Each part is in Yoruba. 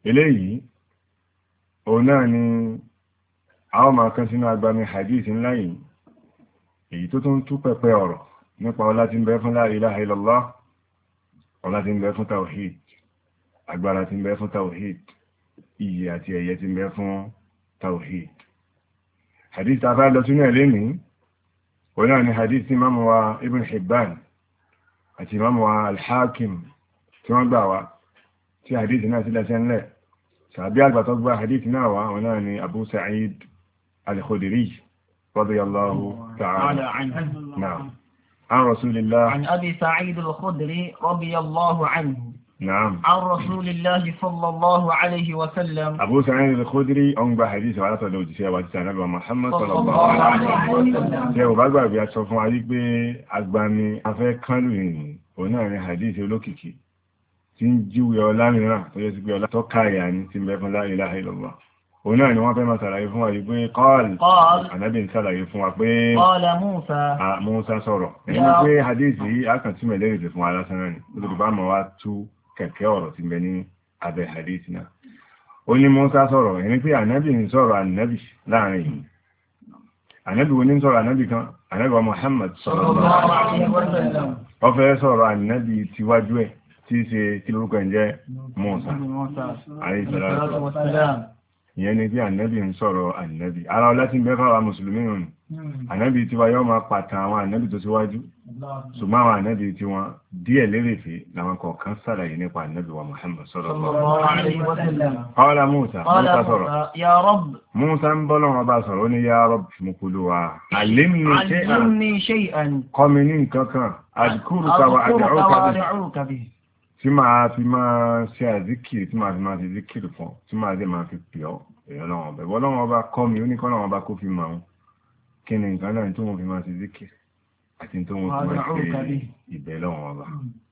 eléyìí òun náà ni àwọn máa kan sínú agbami hadith ńlá yìí èyí tó tún tú pẹpẹ ọ̀rọ̀ nípa ọlá tí ń bẹ fún la ilaha illallah, ọlá tí ń bẹ fún tawhid, agbára tí ń bẹ fún tawhid, iyì àti ẹ̀yẹ tí ń bẹ fún tawhid. Hadith ta bá lọ sínú ẹ̀lẹ́ ní òun náà ni hadith tí Imam wa Ibn Hibban àti Imam wa Al-Hakim tí wọ́n gbà wá, tí hadith náà sílẹ̀ sẹ́ńlẹ̀ sàbí àgbà tó gbà hadith náà wá òun náà ni Abu Sa'id Al-Khudri radiyallahu ta'ala anhu. Na'am. عن رسول الله عن أبي سعيد الخدري رضي الله عنه. نعم. عن رسول الله صلى الله عليه وسلم. أبو سعيد الخدري أنبأ حديث على طلوع سيدنا نبي محمد صلى الله عليه وسلم. سيدنا بقى بيأسفون عليك بأقبامي أفاق كانوا هنا حديث لوكيكي تنجو يولا منا ويسيب يولا توقع tí ń bẹ fún la ilaha illallah. Òun náà ni wọ́n fẹ́ máa sàlàyé fún wa yìí pé ànábì ń sàlàyé fún wa pé Mùsá sọ̀rọ̀. Ẹni pé hadithi yìí a kàn túnmẹ̀ lérè fún wa lásán náà ni. Olùdó bá mọ̀ wá tú kẹ̀kẹ́ ọ̀rọ̀ tí ń bẹ ní abẹ́ hadithi náà. Ó ní Mùsá sọ̀rọ̀, ẹni pé ànábì ń sọ̀rọ̀ ànábì láàrin yìí. Ànábì wo ní sọ̀rọ̀ ànábì kan? Ànábì wa Muhammad sallallahu alaihi wasallam. Ó fẹ́ sọ̀rọ̀ ànábì tíwájú ẹ̀ tí í ṣe kí lórúkọ ẹ̀ jẹ́ Mùsá alayhi salatu wassalam. Ìyẹn ni bí ànábì ń sọ̀rọ̀ ànábì. Ara ọlá tí ń bẹ fáwọn mùsùlùmí rùn. Ànábì tí wa yọ́ máa pàtàkì àwọn ànábì tó síwájú. Ṣùgbọ́n àwọn ànábì tí wọ́n díẹ̀ lérèfé làwọn kọ̀ọ̀kan sàlàyé nípa ànábì wa Muhammad sallallahu alaihi wasallam. Qala Musa sọ̀rọ̀. Ya Rabb. Musa ń bọ́ lọ́wọ́ bá sọ̀rọ̀ ó ní ya Rabb mukuluwa. Allimni shay'an. Kọ́ mi ní nǹkan kan. Adhkuruka wa ad'uka bihi. Tí máa fi máa ṣe àzíkìrì, tí máa fi máa ṣe zíkìrì fún, tí máa dé máa fi pè ọ́ èèyàn lọ́wọ́ ọ̀bẹ̀. Wọ́n lọ́wọ́ ọba kọ́ mi, ó ní kọ́ lọ́wọ́ ọba kó fi máa ń kí ni nǹkan náà tó wọ́n fi máa ṣe zíkìrì àti tó wọ́n fi máa ṣe ìbẹ̀ lọ́wọ́ ọba.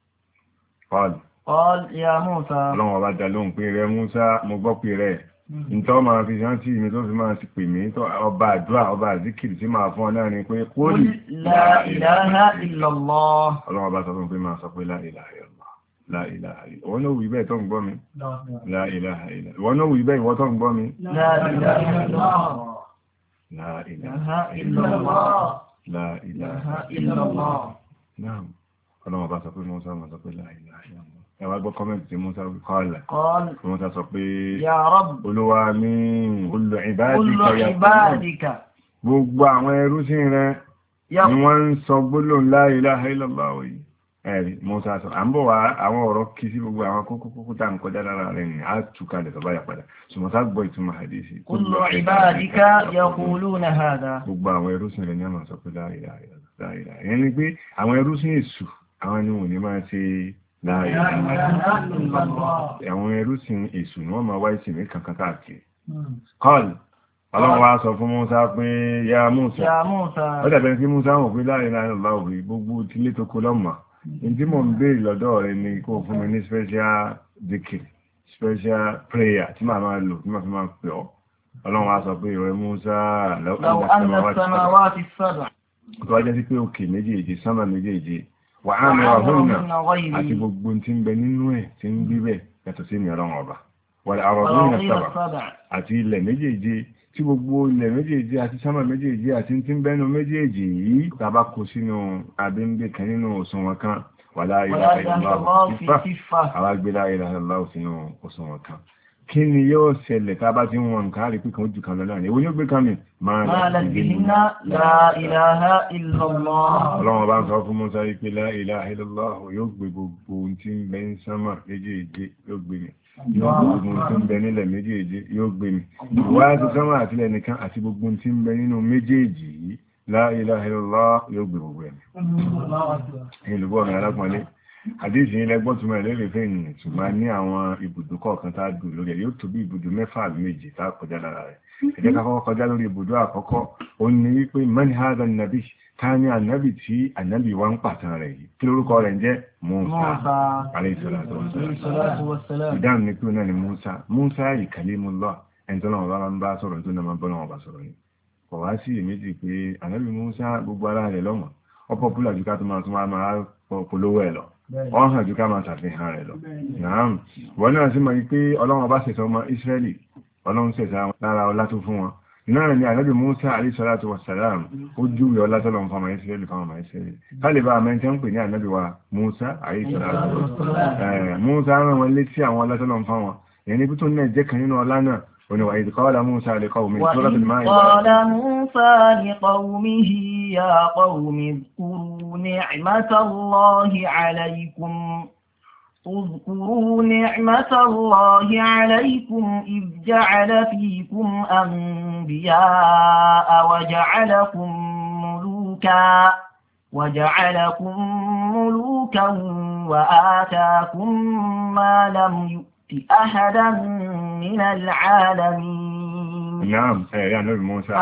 Qal ya Musa. Lọ́wọ́ ọba dá lóhùn pé rẹ Musa, mo gbọ́ pé rẹ̀. Ntọ́ máa fi rántí mi tó fi máa ti pè mí tó ọba àdúrà ọba àzíkìrì tí máa fún ọ náà ni pé qul la ilaha illallah. Ọlọ́wọ́ ọba sọ fún pé máa sọ pé la ilaha illallah. La ilaha illallah. Wọ́n náà wù ibẹ̀ tó ń gbọ́ mi. La ilaha illallah. Wọ́n náà wù ibẹ̀ ìwọ́ tó ń gbọ́ mi. La ilaha illallah. La ilaha illallah. La ilaha illallah. Naam. Ọlọ́run bá sọ pé Mùsá máa sọ pé la ilaha illallah. Ẹ wá gbọ́ kọ́mẹ́ntì tí Mùsá wí qala. Mùsá sọ pé ya Rabb. Olúwa mi, kullu ibadika. Gbogbo àwọn ẹrúsìn rẹ̀ ni wọ́n ń sọ gbólóhùn la ilaha illallah yìí. Ẹ̀rí Mùsá sọ, à ń bọ̀ wá àwọn ọ̀rọ̀ kí sí gbogbo àwọn kókó tá ń kọjá lára rẹ̀ ní á túkalẹ̀ tọ́bá yà padà. Ṣùgbọ́n sá gbọ́ ìtumọ̀ hadisi. Kullu ibadika yaquluna hadha. Gbogbo àwọn ẹrúsìn rẹ̀ ní àmà sọ pé la ilaha illallah. Ìyẹn ni pé àwọn ẹrúsìn èṣù, àwọn ni wọ́n ní máa ṣe la ilaha illallah. Àwọn ẹrúsìn èṣù ni wọ́n máa wá ìsìn ní kankan káàkiri. Qal Ọlọ́run wá sọ fún Mùsá pé ya Mùsá. Ó dàbẹ̀ sí Mùsá wọ̀ pé la ilaha illallah òfin gbogbo tílé tó kó lọ́mà. Ìdí mọ̀ ń béèrè lọ́dọ̀ rẹ̀ ni kó fún mi ní special dhikr, special prayer tí màá máa lò, tí màá fi máa pè ọ́. Ọlọ́run wá sọ pé ìrẹ́ Mùsá law anna samawati sab'a. Tó wá jẹ́ sí pé òkè méjèèjì, sánmà méjèèjì, wa amirahunna àti gbogbo tí ń bẹ nínú ẹ̀ tí ń gbé bẹ̀ yàtọ̀ sí ìmìíràn ọba. Wal ardina sab'a àti ilẹ̀ méjèèjì tí gbogbo ilẹ̀ méjèèjì àti sánmà méjèèjì àti tí ń bẹ́nu méjèèjì yìí tàbá kó sínú abíndé kan nínú òṣùwọ̀n kan wà la ilaha illallah fífà àwágbé la ilaha illallah sínú òṣùwọ̀n kan. Kí ni yóò ṣẹlẹ̀ tàbá tí wọ́n nǹkan rí pín ojú kan lọ́nà èwo ni ó gbé kan mi máa la ilaha illallah. Ọlọ́run bá ń sọ fún Mùsá pé la ilaha illallah yóò gbé gbogbo ohun tí ń bẹ ń sánmà méjèèjì yóò gbé mi. Yóò gbogbo tí ń bẹ nílẹ̀ méjèèjì yóò gbé mi. Wá ti sánmà àti ilẹ̀ nìkan àti gbogbo tí ń bẹ nínú méjèèjì yìí la ilaha illallah yóò gbé gbogbo ẹ̀mí. Ìlúgbọ́ mi alápọ̀nlé. Àdéjì ilẹ̀ gbọ́ túnmọ̀ ìlérè fẹ́ ìyìn ṣùgbọ́n ní àwọn ibùdó kọ̀ọ̀kan tá dùn lórí ẹ̀ yóò tó bí ibùdó 6 àbí 7 tá kọjá lára rẹ̀. Ẹ jẹ́ ká kọ́kọ́ kọjá lórí ibùdó àkọ́kọ́. Ó ní wípé man hadha an-nabi ká ní ànábì tí ànábì wá ń pàtàn rẹ̀ yìí. Kí lórúkọ rẹ̀ ń jẹ́ Mùsá alayhi salatu wassalam. Ìdáhùn ní pé náà ni Mùsá. Mùsá yìí kalimullah ẹni tó náà bá ń bá sọ̀rọ̀ tó náà máa bọ́ náà bá sọ̀rọ̀ ni. Kò wá sí èméjì pé ànábì Mùsá gbogbo ara rẹ̀ lọ́mọ. Ó pọ́pùlà jù ká tó máa polówó ẹ̀ lọ. wọ́n hàn jù ká máa ṣàfihàn rẹ̀ lọ. Nàám wọ́n náà sì mọ̀ pé Ọlọ́run bá ṣẹ̀ṣọ́ ọmọ Ísírẹ́lì, Ọlọ́run ṣẹ̀ṣọ́ lára ọlá tó fún wọn. Náà ni Ànábì Mùsá alayhi salatu wassalam ó júwe ọlá tọ́lọ́run fún ọmọ Ísírẹ́lì fún ọmọ Ísírẹ́lì. Kálíbà mẹ́ntẹ́ ń pè ní Ànábì wa Mùsá alayhi salatu wassalam. Mùsá rán wọn létí àwọn ọlá tọ́lọ́run fún wọn. Èyí ni tó náà jẹ́ kan nínú ọlá náà. وإذ قال موسى لقومه سورة المائدة قال موسى لقومه يا قوم اذكروا نعمة الله عليكم اذكروا نعمة الله عليكم إذ جعل فيكم أنبياء وجعلكم ملوكا وآتاكم ما لم يؤت أحدا من العالمين. نعم يا نبي موسى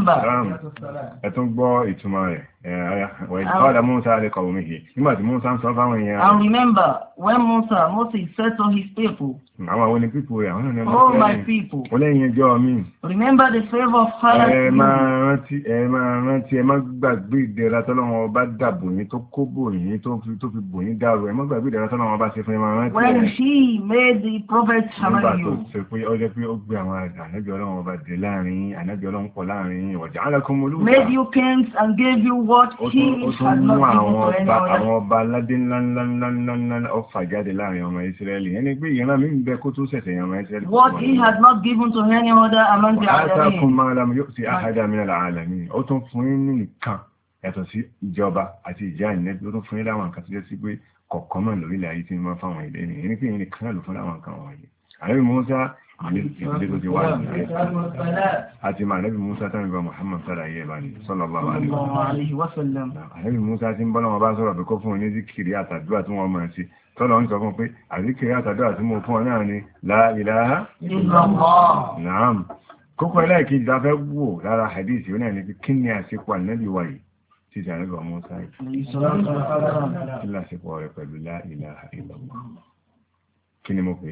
أتنبأ إتماعي وإذ قال موسى لقومه لماذا موسى صفى And remember when Moses said to his people, àwọn ni people ya wọ́n ní oh my people, olẹ́yìn ẹjọ́ mi, remember the favor of Allah. ẹ máa rántí ẹ má gbàgbé ìdẹ̀ra tọ́lọ́run ọba dàbò yín tó kó bò yín tó fi bò yín dàrú, ẹ má gbàgbé ìdẹ̀ra tọ́lọ́run ọba ṣe fún ẹ máa rántí. When he made the prophet among you, ṣe pé ó jẹ́ pé ó gbé àwọn ànábì Ọlọ́run ọba dé láàrin ànábì Ọlọ́run pọ̀ láàrin waja'alakum muluka, made you kings and gave you what he had not given to anyone. Àwọn ọba aládé ńláńláńláńlá ọfà jáde láàrin ọmọ Ísírẹ́lì, ẹni pé ìran mi ń bẹ kó tó ṣẹ̀ṣẹ̀ yan ọmọ Ísírẹ́lì. What he had not given to any other among the alamin. Atakum ma lam yu'ti ahadan min al-alamin. Ó tún fún yín ní nǹkan yàtọ̀ sí ìjọba àti ìjà ìnẹ́bí, ó tún fún yín láwọn nǹkan tó jẹ́ sí pé kọ̀ọ̀kan mọ̀ lórílẹ̀ ayé tí wọ́n fáwọn ilé ní ẹni pé yín nìkan náà ló fún láwọn nǹkan wọ̀nyí. Ànábì Mùsá ìdílé tó ti wà ní àti mà Ànábì Mùsá tán ìgbà Muhammad sàlàyé ẹ̀bá ní sallallahu alaihi wasallam. Ànábì Mùsá tí ń bọ́ lọ́wọ́ bá sọ̀rọ̀ pé kó fún un ní zikiri àtàdúrà tí wọ́n mọ̀ sí tọ́lọ̀ ń sọ fún pé àzíkiri àtàdúrà tí mo fún ọ náà ni la ilaha illallah. Naam. Kókó ẹlẹ́ẹ̀kejì ta fẹ́ wò lára hadisi ó náà ni kí ni àsìkò Ànábì wa yìí tí ti Ànábì Mùsá yìí kí lásìkò rẹ̀ pẹ̀lú la ilaha illallah. Kí ni mo pè é?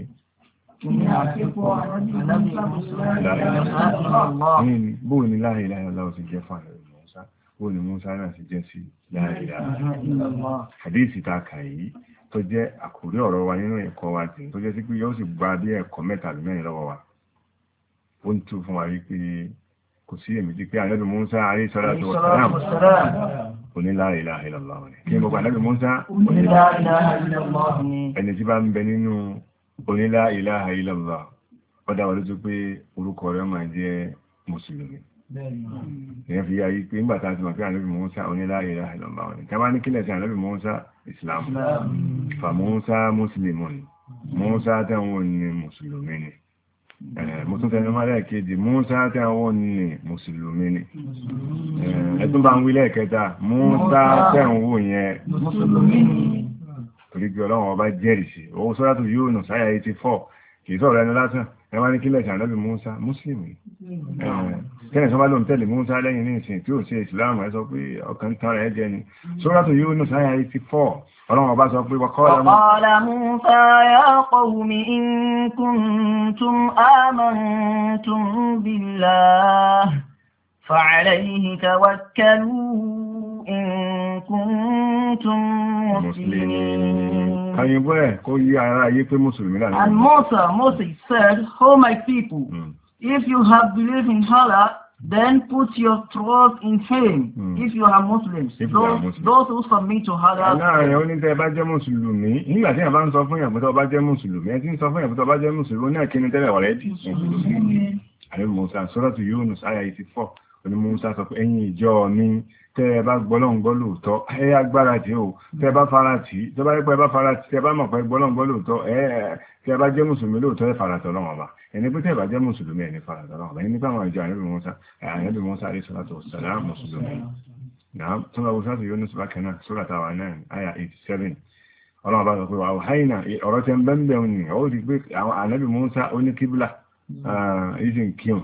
Bóò ni la ilaha illallah ti jẹ́ fún Ànábì Mùsá, bóò ni Mùsá náà ti jẹ́ sí la ilaha illallah. Hadisi ta kà yìí tó jẹ́ àkórí ọ̀rọ̀ wa nínú ẹ̀kọ́ wa tí tó jẹ́ sí pé yóò sì gba bí ẹ̀kọ́ mẹ́ta àbí mẹ́rin lọ́wọ́ wa. Ó ń tú fún wa rí pé kò sí èméjì pé Ànábì Mùsá alayhi salatu wassalam ó ní la ilaha illallah ni. Kí ni mo gba Ànábì Mùsá? Ó ní la ilaha illallah ni. Ẹni tí bá ń bẹ nínú ó ní la ilaha illallah, ó dá wa lójú pé orúkọ rẹ̀ máa jẹ́ Mùsùlùmí. Ìyẹn fi yá yí pé nígbà tá a ti mọ̀ pé Ànábì Mùsá ó ní la ilaha illallah ni. Ká bá ní kílẹ̀ sí Ànábì Mùsá Islam. Fa Mùsá Muslimun. Mùsá tẹ́wọ̀n ní Mùsùlùmí ni. Mo tún tẹnu máa lẹ́ẹ̀kejì, Mùsá tẹ́wọ̀n ní Mùsùlùmí ni. Ẹ̀tún bá ń wí lẹ́ẹ̀kẹta, Mùsá tẹ́wọ̀n yẹn Mùsùlùmí ni. Torí pé Ọlọ́run ọba jẹ́rìí sí. Owó Suratu Yunus àyá 84 kìí sọ̀rọ̀ ẹni lásán. Ẹ wá ní kílẹ̀ sí Ànábì Mùsá Mùsùlùmí. Kẹ́ni sọ bá lóun tẹ̀lé Mùsá lẹ́yìn ní ìsìn tí ó ṣe ìsìláàmù ẹ sọ pé ọkàn tán rẹ̀ jẹ́ ni. Suratu Yunus àyá 84 Ọlọ́run ọba sọ pé waqala Musa ya qawmi in kuntum amantum billah fa'alayhi tawakkalu in kuntum muslimin. Kàyìnbó ẹ̀ kó yí ara ayé pé Mùsùlùmí láàrin. And Moses said, oh my people, if you have believed in Allah, then put your trust in him. If you are Muslims, those who submit to Allah. Láàrin oníṣẹ́ bá jẹ́ Mùsùlùmí, nígbà tí a bá ń sọ fún ìyàbútọ́ bá jẹ́ Mùsùlùmí, ẹ ti ń sọ fún ìyàbútọ́ bá jẹ́ Mùsùlùmí náà kí ni tẹ́lẹ̀ ọ̀rẹ́dì. Ànábì Mùsá Suratu Yunus àyá 84 oní Mùsá sọ pé ẹ̀yin ìjọ mi tẹ́ bá gbọ́lọ́ngbọ́ lóòótọ́ ẹ agbára tí ó tẹ́ bá faratì tẹ́ bá rípẹ́ bá faratì tẹ́ bá mọ̀ pé gbọ́lọ́ngbọ́ lóòótọ́ tẹ́ bá jẹ́ Mùsùlùmí lóòótọ́ ẹ faratì Ọlọ́run Ọba ẹni pé tẹ́ bá jẹ́ Mùsùlùmí ẹni faratì Ọlọ́run Ọba ẹni pé àwọn ìjọ Ànábì Mùsá alayhi salatu wassalam Mùsùlùmí náà tó lọ Suratu Yunus bákan náà Suratu 9 àyá 87 Ọlọ́run Ọba sọ pé wà áhàìnà ọ̀rọ̀ tẹ́ ń bẹ́ẹ̀ ní ó rí pé àwọn Ànábì Mùsá ó ní kíbùlà ìsìn kíùn.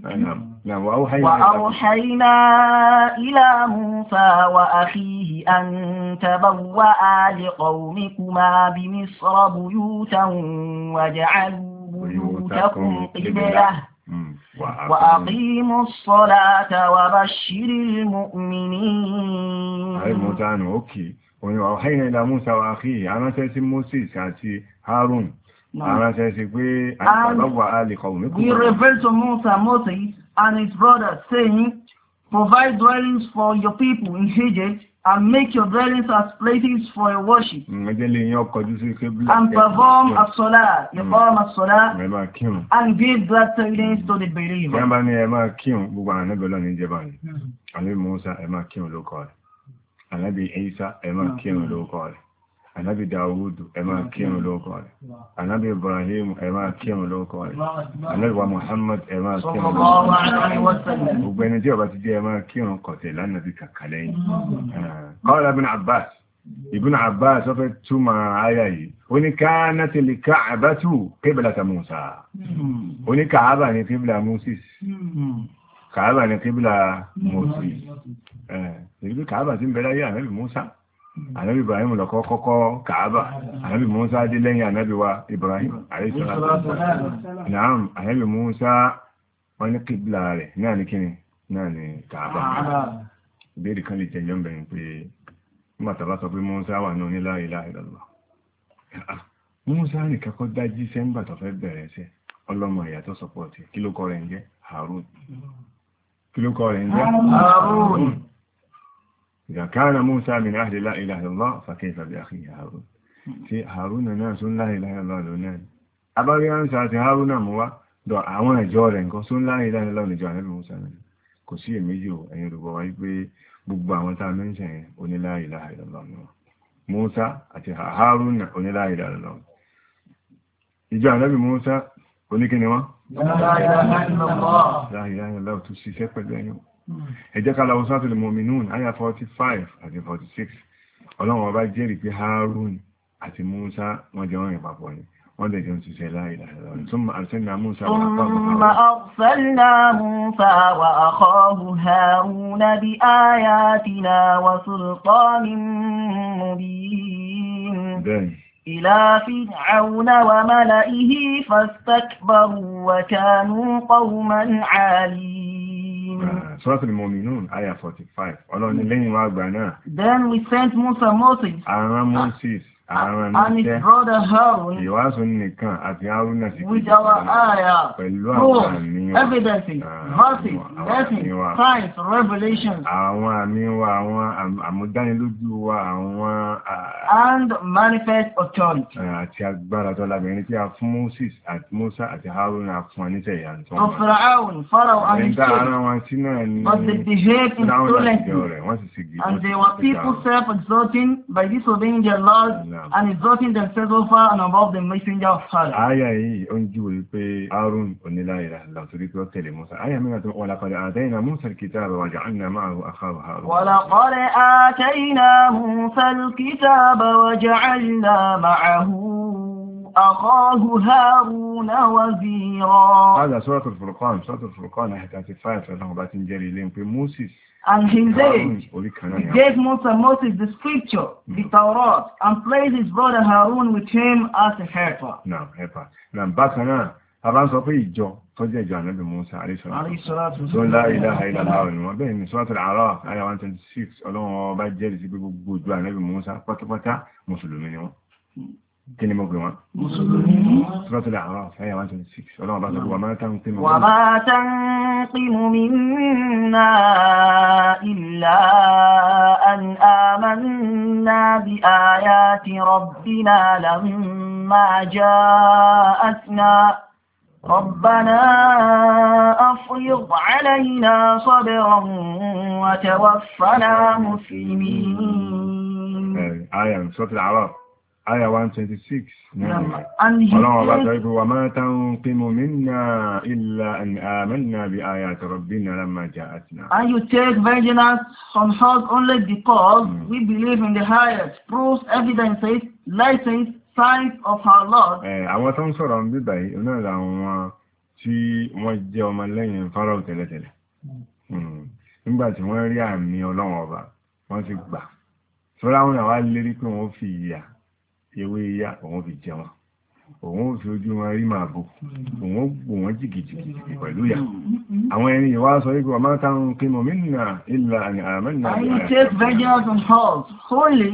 وأوحينا إلى موسى وأخيه أن تبوأ لقومكما بمصر بيوتا واجعلوا بيوتكم قبلة وأقيموا الصلاة وبشر المؤمنين. òní wà ọ̀hẹ́yìn ilẹ̀ Musa wà áhì aránṣẹ́ sí Moses àti Harun aránṣẹ́ sí pé àgbàgbà alìkọ̀wò mẹ́kọ̀ọ́. We revealed to Moses and his brothers, saying, provide dwellings for your people in Egypt, and make your dwellings as places for your worship. And perform as-salah, and give glad tidings to the believers. Ànábì Dáúdù ẹ máa kírun lórúkọ rẹ̀. Ànábì Ibrahim ẹ máa kírun lórúkọ rẹ̀. Ànábì wa Muhammad ẹ máa kírun lórúkọ rẹ̀. Gbogbo ẹni tí ó bá ti jẹ́ ẹ máa kírun kọ̀tẹ̀ lánàá bí kàkàlẹ̀ yìí. Qala Ibn Abbas ó fẹ́ túmọ̀ àyà yìí. Ó ní kanatil Ka'batu qiblata Musa. Ó ní Kàábà ní kíbla Moses. Kàábà ní kíbla Moses. Èyí Kàábà tí ń bẹ láyé Ànábì Musa. Ànábì Ibrahim lọ kọ́kọ́ Kàábà, Ànábì Musa dé lẹ́yìn Ànábì wa Ibrahim àríṣọ́lá. Naam, Ànábì Musa wọ́n ní kíbla rẹ̀ náà ní kíni náà ní Kàábà. Ìbéèrè kan lè jẹ yọ́n bẹ̀rẹ̀ pé mọ́tàbá sọ pé Musa wà náà ní la ilaha illallah. Musa ní kẹ́kọ́ dájí sẹ́ńbà tó fẹ́ bẹ̀rẹ̀ ẹsẹ̀ ọlọ́mọ ìyá tó sọpọ̀tì kí ló kọ́ rẹ̀ ń jẹ́ Harun. Kí ló kọ́ rẹ̀ ń jẹ́ Harun. إذا كان موسى من أهل لا إله إلا الله فكيف بأخيه هارون في هارون ناس لا إله إلا الله لونان أبغى أنسى هارون موا دو أوانا جورن كسون لا إله إلا الله نجاهل موسى كسي ميجو أن يربوا ويبي بوبا وتامن شيء أن لا إله إلا الله موسى أتي هارون أن لا إله إلا الله إجا نبي موسى أن كنوا لا إله إلا الله لا إله إلا الله تسيسي بدأني ẹjẹ́ ká lọ Suratul Mu'minun àyà 45 àti 46 Ọlọ́run ọba jẹ́rìí pé Harun àti Musa wọ́n jẹ́ wọ́n rìn papọ̀ ní wọ́n dẹ̀ jẹ́ ń ṣiṣẹ́ la ilaha illallah. Thumma arsalna Musa wa akhahu Haruna bi ayatina wa sultanin mubin ila fir'auna wa mala'ihi fastakbaru wa kanu qawman 'alin. Suratul Mu'minun, ayah 45. Ọlọ́run ní lẹ́yìn wá àgbà náà. Then we sent Moses. Àrán Moses. And his brother Harun. Ìwáṣọ nìkan àti Haruna sì with our ayah. Pẹ̀lú àwọn àmì wa. Evidences, verses, lessons, signs, revelations. Àwọn àmì wa, àwọn àmúdánilójú wa, àwọn. And manifest authority. Àti agbára tó lábẹ̀rin tí a fún Moses àti Musa àti Haruna fún àníṣẹ́ ìyá tó wọ́n. Pharaoh and his children. But they behaved insolently. And they were people self-exalting by disobeying their laws and exalting themselves over and above the messenger of Allah. Aya yìí ó ń júwe pé Harun onílá ìlà torí pé ó tẹ̀lé Musa. Aya mẹ́rin tó wọ́n lápàdé àtẹ́yìnà Musa al-kitaba wa ja'alna ma'ahu akhahu Harun. وَلَقَدْ آتَيْنَا مُوسَى الْكِتَابَ وَجَعَلْنَا مَعَهُ أخاه هارون وزيرا. هذا سورة الفرقان آية 35 الله بات نجري لهم في موسى. And he gave Moses the scripture, the Torah, and placed his brother Harun with him as a helper. No, helper. Now, bákanáà, àbá sọ pé ìjọ tó jẹ́ ìjọ Ànábì Mùsá alayhi salatu tó la ilaha illallah wọn bẹ́ẹ̀ ni Suratul A'raf àyà 126 Ọlọ́run bá jẹ́rìí sí pé gbogbo ìjọ Ànábì Mùsá pátápátá mùsùlùmí ni wọ́n. Kí ni mo pè wọ́n? Mùsùlùmí. Suratul A'raf àyà 126 Ọlọ́run bá sọ pé wa ma tanqimu minna illa an amanna bi ayati rabbina lamma ja'atna ربنا أفرغ علينا صبرا وتوفنا مسلمين. آية سورة الأعراف آية 126. الله وما تنقم منا إلا أن آمنا بآيات ربنا لما جاءتنا. And you take vengeance on us only because we believe in the highest proofs, evidences, license, signs of our Lord. Àwọn tó ń sọ̀rọ̀ ń bíbà yìí náà làwọn tí wọ́n jẹ́ ọmọ lẹ́yìn Fáráò tẹ́lẹ̀tẹ́lẹ̀. Nígbà tí wọ́n rí àmì Ọlọ́run ọba wọ́n ti gbà. Fáráò náà wá lérí pé wọ́n fi ìyà ewé ìyà òun fi jẹ wọn. Òun fi ojú wọn rí màá bò. Òun gbò wọ́n jìgìjìgì pẹ̀lú ìyà. Àwọn ẹni yìí wá sọ wípé وما تنقم منا إلا أن آمنا. And you take vengeance on us wholly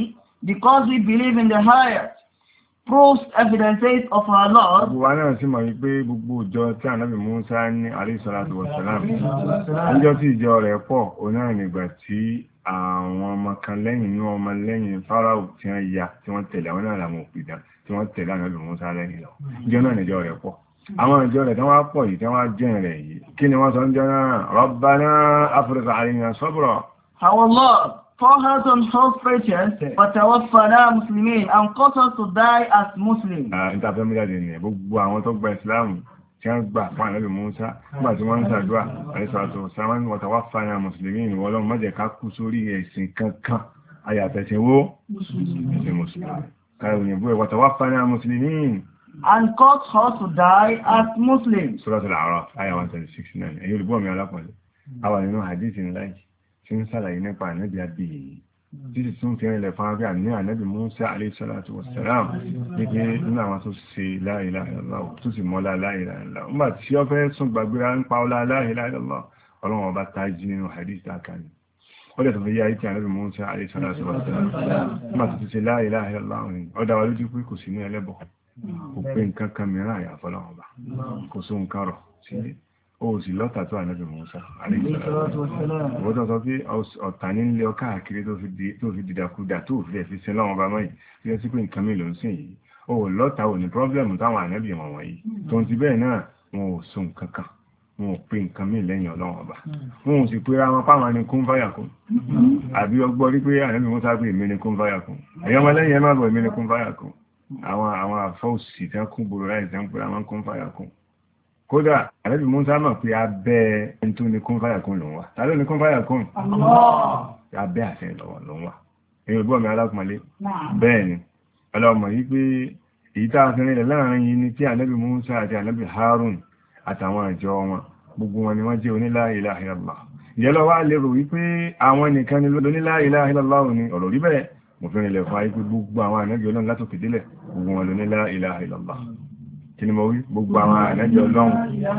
because we believe in the highest proofs, evidences of our Lord. Gbogbo wa náà sì mọ̀ wípé gbogbo ìjọ tí Ànábì Mùsá ní alayhi salatu wa salam. Níjọ́ tí ìjọ rẹ̀ pọ̀, òun náà nígbà tí àwọn ọmọ kan lẹ́yìn inú ọmọ lẹ́yìn Fáráò tí wọ́n ya tí wọ́n tẹ̀lé àwọn náà làwọn òpìdán tí wọ́n tẹ̀lé Ànábì Mùsá lẹ́yìn lọ. Ìjọ náà níjọ rẹ̀ pọ̀. Àwọn ìjọ rẹ̀ tí wọ́n pọ̀ yìí tí wọ́n jẹ́ rẹ̀ yìí. Kí ni wọ́n sọ ń jọ náà? Rabbana afrigh alayna sabra. Our Lord, pour out on us patience, but tawaffana Muslimin, and cause us to die as Muslims. Ìtàfẹ́ mú jáde nìyẹn, gbogbo àwọn tó gba Ìsìláàmù tí wọ́n gbà fún Ànábì Mùsá nígbà tí wọ́n ń ṣàdúrà àìsàtò sáwọn wa tawaffana Muslimin ìwọ Ọlọ́run má jẹ́ ká kú sórí ẹ̀sìn kankan ayàtẹ̀sìn wo ẹ̀sìn Mùsùlùmí. Káyọ̀ òyìnbó ẹ̀ wa tawaffana Muslimin. And cause us to die as Muslims. Suratul A'raf, ayah 136. Ẹ̀yin olùgbọ́ mi alápọ̀lẹ̀. Àwa nínú hadith ńlá yìí tí ń sàlàyé nípa Ànábì Abíyì. Títí tún fi rìnlẹ̀ fún abẹ́ àní Ànábì Mùsá alayhi salatu wassalam nígbé nínú àwọn tó ṣe la ilaha illallah tó sì mọ́lá la ilaha illallah. Nígbà tí ó fẹ́ sún gbàgbéra ń pa ọlá la ilaha illallah, Ọlọ́run ọba tají nínú hadith àkàní. Ó dẹ̀ tó fi yá ìtì Ànábì Mùsá alayhi salatu wassalam. Nígbà tó ti ṣe la ilaha illallah ó dá wa lójú pé kò sí ní ẹlẹ́bọ̀. Kò pé nǹkan kan mìíràn àyàfọ́ Ọlọ́run ọba. Kò só nǹkan rọ̀ sílé. Ó sì lọ́tà tó Ànábì Mùsá wọ́n tó sọ pé ọ̀tà ní ilé ọkà àkiri tó fi dìdàkudà tó fi ẹ̀fí sí lọ́wọ́ bá mọ́yìn tí ó sì pé nǹkan mìí ló ń sìn yìí. Ó lọ́tà ò ní pọ́blẹ̀mù táwọn Ànábì wọ̀n wọ̀nyí tó ń ti bẹ́ẹ̀ náà wọn ò so nǹkan kan wọn ò pé nǹkan mìí lẹ́yìn Ọlọ́run ọba wọn ò sì pé ra wọn páwọn ní kún fáyàkún àbí ọgbọ́ rí pé Ànábì Mùsá pé èmi ní kún fáyàkún ẹ̀yọ́ ọmọ lẹ́yìn ẹ má bọ̀ èmi ní kún fáyàkún àwọn àfọ́òsì tí wọ́n kún gbòòrò láì tẹ́ ń pè àwọn kún fáyàkún. Kódà, Ànábì Mùsá mọ̀ pé abẹ́ ẹni tó ní kún fáyàkún ló ń wà. Ta ló ní kún fáyàkún? Abẹ́ àṣẹ lọ́wọ́ ló ń wà. Èyí ògbọ́ mi alákùnmọ́lé. Bẹ́ẹ̀ ni, ọlọ́mọ yí pé èyí tá a fi rìnlẹ̀ láàrin yìí ni tí Ànábì Mùsá àti Ànábì Harun àtàwọn ìjọ wọn, gbogbo wọn ni wọ́n jẹ́ oní la ilaha illallah. Ìyẹ́lọ wá lérò wípé àwọn nìkan ni lóní la ilaha illallah ni ọ̀rọ̀ rí bẹ́ẹ̀. Mo fi rìnlẹ̀ fún ayé pé gbogbo àwọn Ànábì Ọlọ́run látòkè délẹ̀, gbogbo wọn lóní la ilaha illallah. Kí ni mo wí? Gbogbo àwọn Ànábì Ọlọ́run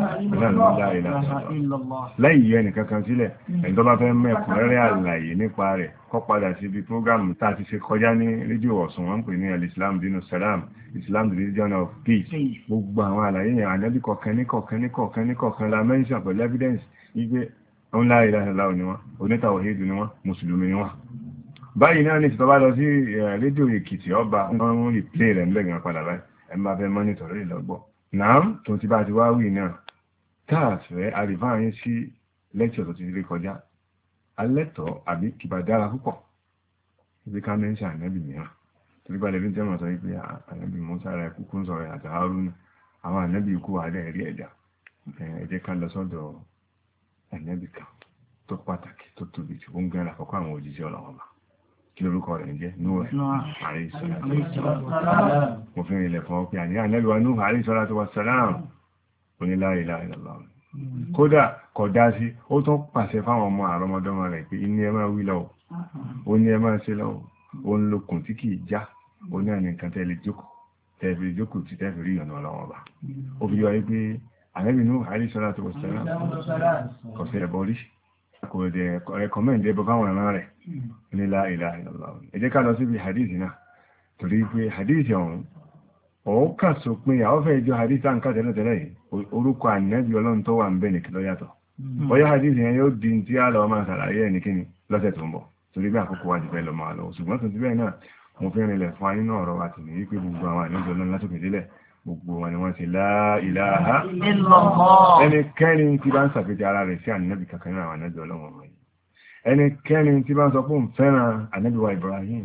láì yẹ nìkan kan sílẹ̀ ẹni tó bá fẹ́ mẹ́kùnrẹ́rẹ́ àlàyé nípa rẹ̀ kó padà sí ibi prógámù tá a ti ṣe kọjá ní rédíò Ọ̀ṣun wọ́n ń pè ní al-Islam dinu salam, Islam the religion of peace. Gbogbo àwọn àlàyé yẹn Ànábì kọ̀ọ̀kan la mention pẹ̀lú evidence wípé òun la ilaha illallah ni wọ́n, onítàwhídù ni wọ́n, mùsùlùmí ni wọ́n. Báyìí náà ní ìtọ́ bá lọ sí rédíò Èkìtì ọba wọ́n rí play rẹ̀ ńlẹ́gbẹ̀ẹ́ padà báyìí ẹmbà fẹ́ mọ́nítọ̀ lórí lọ́gbọ́. Náà tó ti bá ti wá wí náà, káàfẹ́ àrífáàyín sí lẹ́kṣọ̀ tó ti rí kọjá. Alẹ́tọ̀ àbí kìbà dára púpọ̀. Ibi ká mẹ́ńṣà Ànábì mìíràn. Torí bá lẹ́bí tẹ́mọ̀ sọ wípé Ànábì Mùsá rẹ̀ kúkú ń sọ̀rọ̀ àti Hárúnà. Àwọn Ànábì ikú wà dẹ̀ rí ẹ̀dà. Ẹ jẹ́ ká lọ sọ́dọ̀ Ànábì kan tó pàtàkì tó tóbi tí ó ń gẹ́ra àkọ́kọ́ àwọn òjíṣẹ́ Ọlọ́run ọba. Kí lórúkọ rẹ̀ ń jẹ́? Nuh alayhi salatu wassalam. Mo fi rìnlẹ̀ fún ọkẹ́ àní Ànábì wa Nuh alayhi salatu wassalam oní la ilaha illallah. Kódà kódà sí ó tún pàṣẹ fáwọn ọmọ àrọmọdọ́mọ rẹ̀ pé iní ẹ máa wí lọ́wọ́ ó ní ẹ máa ṣe lọ́wọ́ ó ń lókun tí kìí já ó ní àní nǹkan tẹ́lẹ̀ jókòó tí tẹ́fì rí ọ̀nà ọlọ́wọ́ bá. Ó fi yọ wípé Ànábì Nuh alayhi salatu wassalam kò sí ẹ̀bọ rí kò dẹ̀ rẹ̀kọ́mẹ́ǹdì ẹbọ fáwọn ẹ̀rọ rẹ̀ ní la ilaha illallah. Ẹ jẹ́ ká lọ síbi hadith náà torí pé hadith ọ̀hún ó kà sọ pé àwọn fẹ́ jọ hadith à ń ká tẹ́lẹ̀tẹ́lẹ̀ yìí orúkọ Ànábì Ọlọ́run tó wà ń bẹ nìkan ló yàtọ̀. Bóyá hadith yẹn yóò di tí a lọ máa ṣàlàyé ẹ̀ nìkíni lọ́sẹ̀ tó ń bọ̀ torí bí àkókò wa ti fẹ́ lọ máa lọ ṣùgbọ́n tó ti bẹ́ẹ̀ náà mo fi rìnlẹ̀ fún nínú ọ̀rọ̀ wa tì ní wípé gbogbo àwọn Ànábì Ọlọ́run látòkè délẹ̀ gbogbo wọn ni wọ́n ti la ilaha illallah. Ẹnikẹ́ni tí bá ń ṣàfihàn ara rẹ̀ sí Ànábì kankan náà àwọn Ànábì Ọlọ́run ọmọ yìí ẹnikẹ́ni tí bá ń sọ fún fẹ́ràn Ànábì wa Ibrahim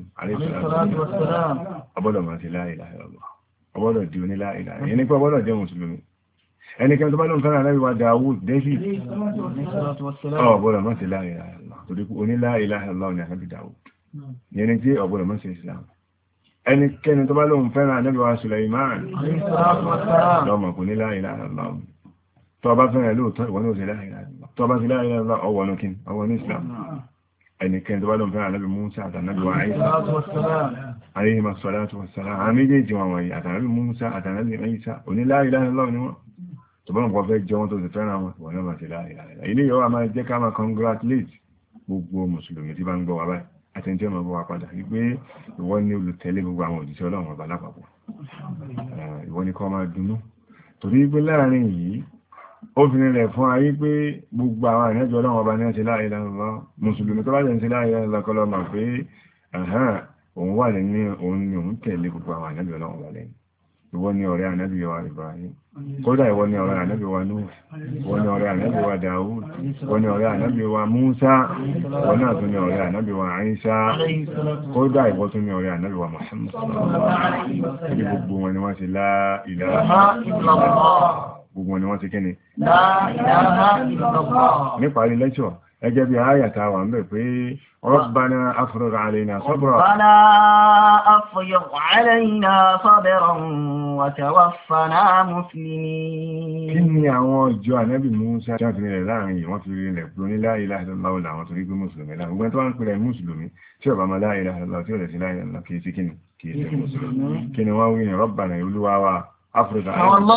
ọbọ́dọ̀ máa ti la ilaha illallah ọbọ́dọ̀ di oní la ilaha ẹni pé ọbọ́dọ̀ jẹ́ mùsùlùmí ẹnikẹ́ni tó bá lóun fẹ́ràn Ànábì wa Dawud David ọbọ́dọ̀ máa ti la ilaha illallah torí oní la ilaha illallah ní Ànábì Dawud yẹni tí ọbọ́dọ̀ máa ti Islam ẹnikẹ́ni tó bá lóun fẹ́ràn Ànábì wa Sulaiman lọ́mọ kò ní la ilaha illallah tó bá fẹ́ràn lóòótọ́ ìwọ́n ní ó sì la ilaha illallah tó bá sí la ilaha illallah ọwọ́ ní kín ọwọ́ ní Islam ẹnikẹ́ni tó bá lóun fẹ́ràn Ànábì Musa àtànábì wa Isa alayhim as-salatu wassalam àmì méjèèjì wọn wọ̀nyí àtànábì Musa àtànábì Isa oní la ilaha illallah ni wọ́n tó bá wọn kọ́ fẹ́ jọ wọn tó sì fẹ́ràn wọn wọ́n náà máa sí la ilaha illallah ilé yóò máa jẹ́ ká máa congratulate gbogbo mùsùlùmí tí bá ń gbọ́ wa báyìí àtẹ̀jẹ́ ọmọ bọ́ wa padà wípé ìwọ ni olùtẹ̀lé gbogbo àwọn òjíṣẹ́ Ọlọ́run ọba lápapọ̀. Ìwọ ni kó máa dùnnú torí pé láàrin yìí ó fi nílẹ̀ fún ayé pé gbogbo àwọn ànábì Ọlọ́run ọba ní ẹ̀ṣẹ̀ la ilaha illallah mùsùlùmí tó bá jẹ́ ń ṣe la ilaha illallah kọ́ lọ mọ̀ pé òun wà lẹ́ni òun ni òun tẹ̀lé gbogbo àwọn ànábì Ọlọ́run ọba lẹ́yìn. Ìwọ ni ọ̀rẹ́ ànábì wa Ibrahim, kódà ìwọ ni ọ̀rẹ́ ànábì wa Nuh, ìwọ ni ọ̀rẹ́ ànábì wa Dawud, ìwọ ni ọ̀rẹ́ ànábì wa Musa, ìwọ náà tún ni ọ̀rẹ́ ànábì wa Isa, kódà ìwọ tún ni ọ̀rẹ́ ànábì wa Muhammad. Ibi gbogbo wọn ni wọ́n ti la ilaha illallah. Gbogbo wọn ni wọ́n ti kí ni? La ilaha illallah. Níparí lẹ́kṣọ̀, ẹgẹ́ bí ayàta wà ń bẹ̀ pé Rabbana afrigh alayna sabran. Rabbana afrigh alayna sabran wa tawaffana muslimin. Kí ni àwọn ọjọ́ ànábì Musa tí wọ́n fi rẹ̀ láàrin yìí wọ́n fi rí ilẹ̀ pé ní la ilaha illallah làwọn torí pé mùsùlùmí láàrin. Gbogbo tó wá ń pè rẹ̀ mùsùlùmí tí ọba ma la ilaha illallah tí ó lẹ̀ sí la ilaha illallah kìí sí kíni kìí sí mùsùlùmí. Kí ni wọ́n wí ní Rabbana olúwa wa afrigh alayna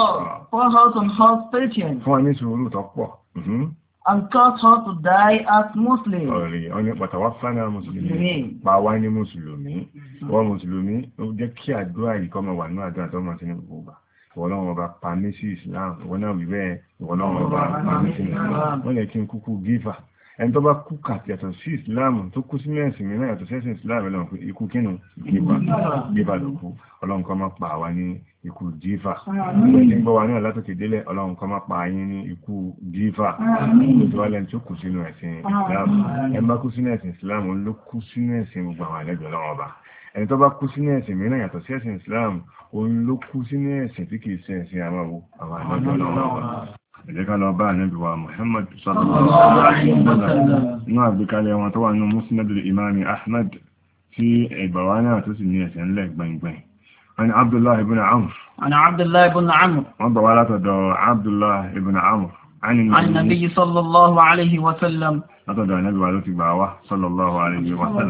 sabran. Fún wa ní sùúrù tó pọ̀. And cause her to die as Muslim. Ọ̀rẹ́ ọ̀nà pàtàwáfánà Mùsùlùmí. Pàwá ní Mùsùlùmí. Wọ́n Mùsùlùmí ó jẹ́ kí àdúrà yìí kọ́ mọ̀ wà ní àdúrà tó mọ̀ sí ní gbogbo ìgbà. Ìwọ̀lọ́wọ́ ọba pàmí sí Islam, ìwọ̀n náà wí bẹ́ẹ̀, ìwọ̀lọ́wọ́ ọba pàmí sí Islam. Wọ́n lè kí n kúkú gífà. Ẹni tó bá kú kàtì yàtọ̀ sí Islam tó kú sí mẹ́sìn mìíràn yàtọ̀ sẹ́sìn Islam lọ́wọ́ pé ikú kínú gífà ló kú. Ọlọ́run kó má pa wá ní ikú jífà. Ìgbẹ́ gbọ́ wa náà látòkè délẹ̀ Ọlọ́run kó má pa yín ní ikú jífà. Tó wá lẹ́ni tó kù sínú ẹ̀sìn Islam. Ẹni bá kú sínú ẹ̀sìn Islam ló kú sínú ẹ̀sìn gbogbo àwọn àlejò Ọlọ́run ọba. Ẹni tó bá kú sínú ẹ̀sìn mìíràn yàtọ̀ sí ẹ̀sìn Islam òun ló kú sínú ẹ̀sìn tí kìí ṣe ẹ̀sìn àwọn àlejò Ọlọ́run ọba. Ẹ̀jẹ̀ ká lọ bá ànábì wa Muhammad sallallahu alaihi wasallam ní àgbékalẹ̀ wọn tó wà nínú Musnad al-Imam Ahmad tí ẹgbàwá náà tó sì ní ẹ̀sẹ̀ ńlẹ̀ gbẹ̀ngbẹ̀n. عن عبد الله بن عمرو وضوالة عبد الله بن عمرو عن النبي صلى الله عليه وسلم أتدى النبي عليه صلى الله عليه وسلم